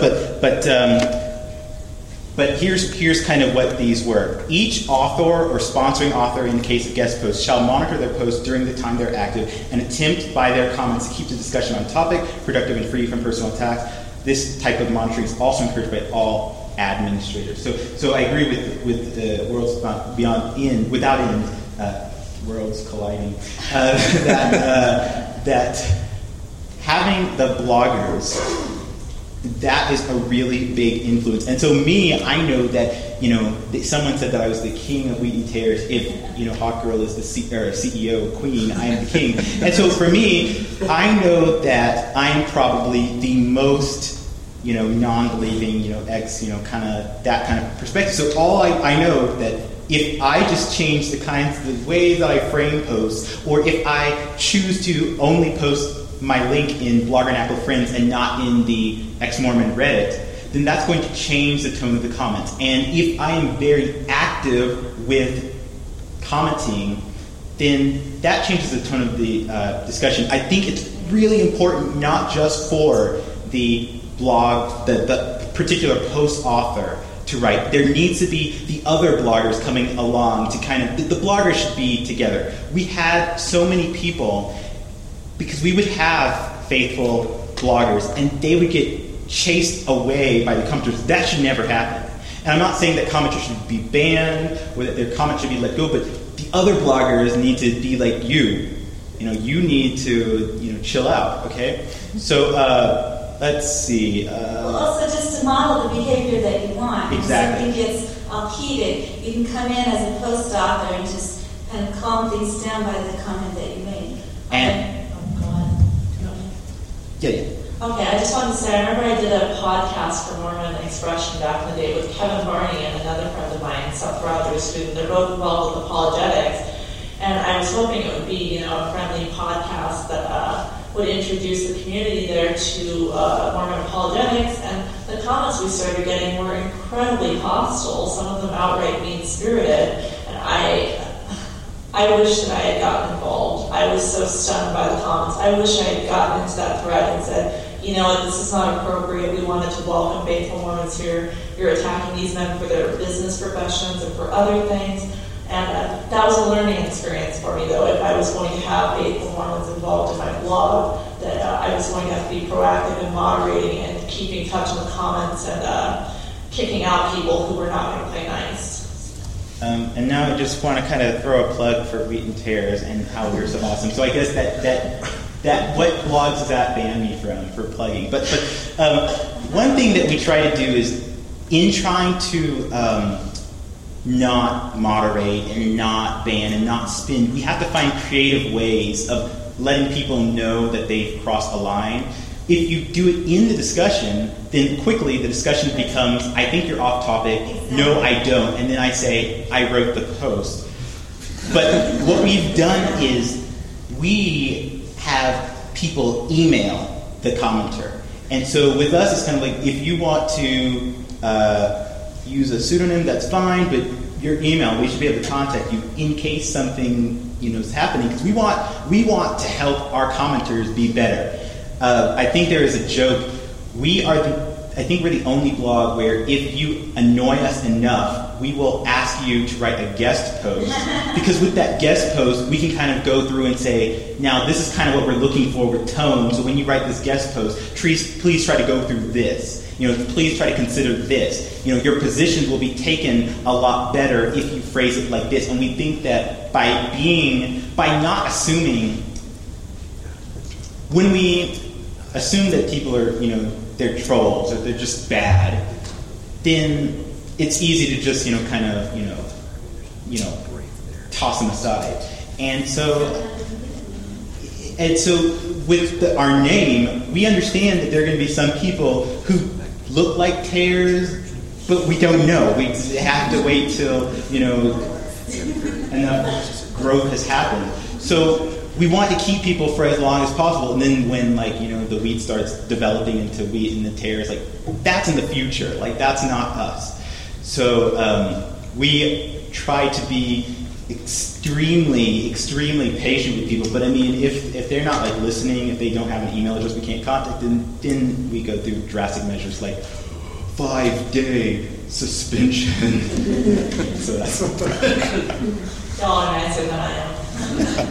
but here's kind of what these were. Each author or sponsoring author, in the case of guest posts, shall monitor their posts during the time they're active and attempt by their comments to keep the discussion on topic, productive and free from personal attacks. This type of monitoring is also encouraged by all administrators. So I agree with the Worlds Beyond End, without end, worlds colliding, that having the bloggers, that is a really big influence. And so me, I know that, someone said that I was the king of Wheat and Tares. If, Hawk Girl is the CEO, queen, I am the king. And so for me, I know that I am probably the most, non-believing, kind of that kind of perspective. So all I know that if I just change the way that I frame posts, or if I choose to only post my link in Bloggernacle Friends and not in the Ex-Mormon Reddit, then that's going to change the tone of the comments. And if I am very active with commenting, then that changes the tone of the discussion. I think it's really important not just for the blog, the particular post author to write. There needs to be the other bloggers coming along to the bloggers should be together. We had so many people, because we would have faithful bloggers, and they would get chased away by the commenters. That should never happen. And I'm not saying that commenters should be banned or that their comments should be let go, but the other bloggers need to be like you. You need to, chill out, okay? So, let's see. Well, also just to model the behavior that you want. Exactly. If something gets all heated, you can come in as a post author and just kind of calm things down by the comment that you made. And yeah. Okay, I just wanted to say, I remember I did a podcast for Mormon Expression back in the day with Kevin Barney and another friend of mine, Seth Rogers, who they're both involved with apologetics. And I was hoping it would be, a friendly podcast that would introduce the community there to Mormon apologetics. And the comments we started getting were incredibly hostile, some of them outright mean-spirited. And I wish that I had gotten involved. I was so stunned by the comments. I wish I had gotten into that thread and said, this is not appropriate. We wanted to welcome faithful Mormons here. You're attacking these men for their business professions and for other things. And that was a learning experience for me, though. If I was going to have faithful Mormons involved in my blog, that I was going to have to be proactive in moderating and keeping touch on the comments and kicking out people who were not going to play nice. And now I just want to kind of throw a plug for Wheat and Tares and how we're so awesome. So I guess that what blogs does that ban me from for plugging? But one thing that we try to do is, in trying to not moderate and not ban and not spin, we have to find creative ways of letting people know that they've crossed a line. If you do it in the discussion, then quickly the discussion becomes, I think you're off topic, no I don't, and then I say, I wrote the post. But what we've done is we have people email the commenter. And so with us, it's kind of like, if you want to use a pseudonym, that's fine, but your email, we should be able to contact you in case something is happening, because we want to help our commenters be better. I think there is a joke. I think we're the only blog where if you annoy us enough, we will ask you to write a guest post. Because with that guest post, we can kind of go through and say, now this is kind of what we're looking for with tone. So when you write this guest post, please try to go through this. Please try to consider this. Your positions will be taken a lot better if you phrase it like this. And we think that by not assuming, when we assume that people are, they're trolls or they're just bad, then it's easy to just, toss them aside. And so with our name, we understand that there are going to be some people who look like tares, but we don't know. We have to wait till, enough growth has happened. So we want to keep people for as long as possible, and then when the wheat starts developing into wheat and the tares, that's in the future. That's not us. So we try to be extremely, extremely patient with people. But I mean, if they're not listening, if they don't have an email address we can't contact, then we go through drastic measures like 5-day suspension. So that's Y'all are nicer than I am.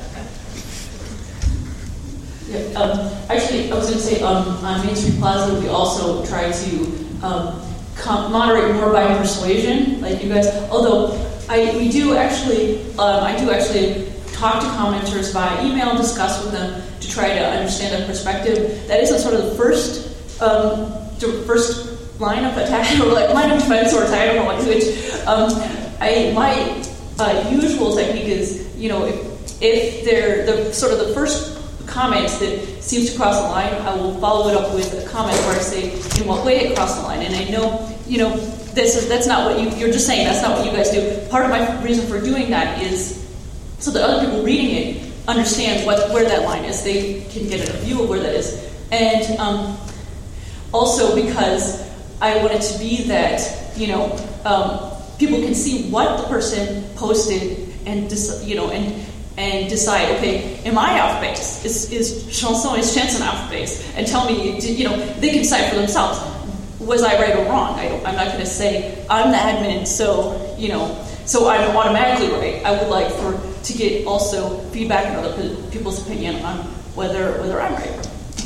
Actually, I was going to say, on Main Street Plaza, we also try to moderate more by persuasion, like you guys. Although I do actually talk to commenters via email, discuss with them to try to understand their perspective. That isn't sort of the first line of attack, or like line of defense or attack. I don't know what which. My usual technique is, if they're the sort of the first comment that seems to cross the line, I will follow it up with a comment where I say in what way it crossed the line. And I know, that's not what you're just saying. That's not what you guys do. Part of my reason for doing that is so that other people reading it understand where that line is. They can get a view of where that is, and also because I want it to be that people can see what the person posted and and decide, okay, am I off base? Is Chanson off base? And tell me, they can decide for themselves. Was I right or wrong? I'm not going to say I'm the admin, so I'm automatically right. I would like to get also feedback and other people's opinion on whether I'm right.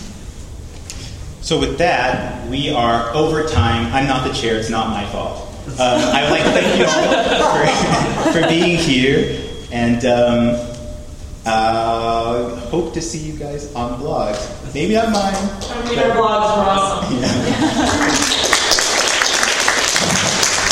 So with that, we are over time. I'm not the chair. It's not my fault. I would like to thank you all for being here, and hope to see you guys on blogs. Maybe not mine. Read our blogs. We're awesome. Yeah.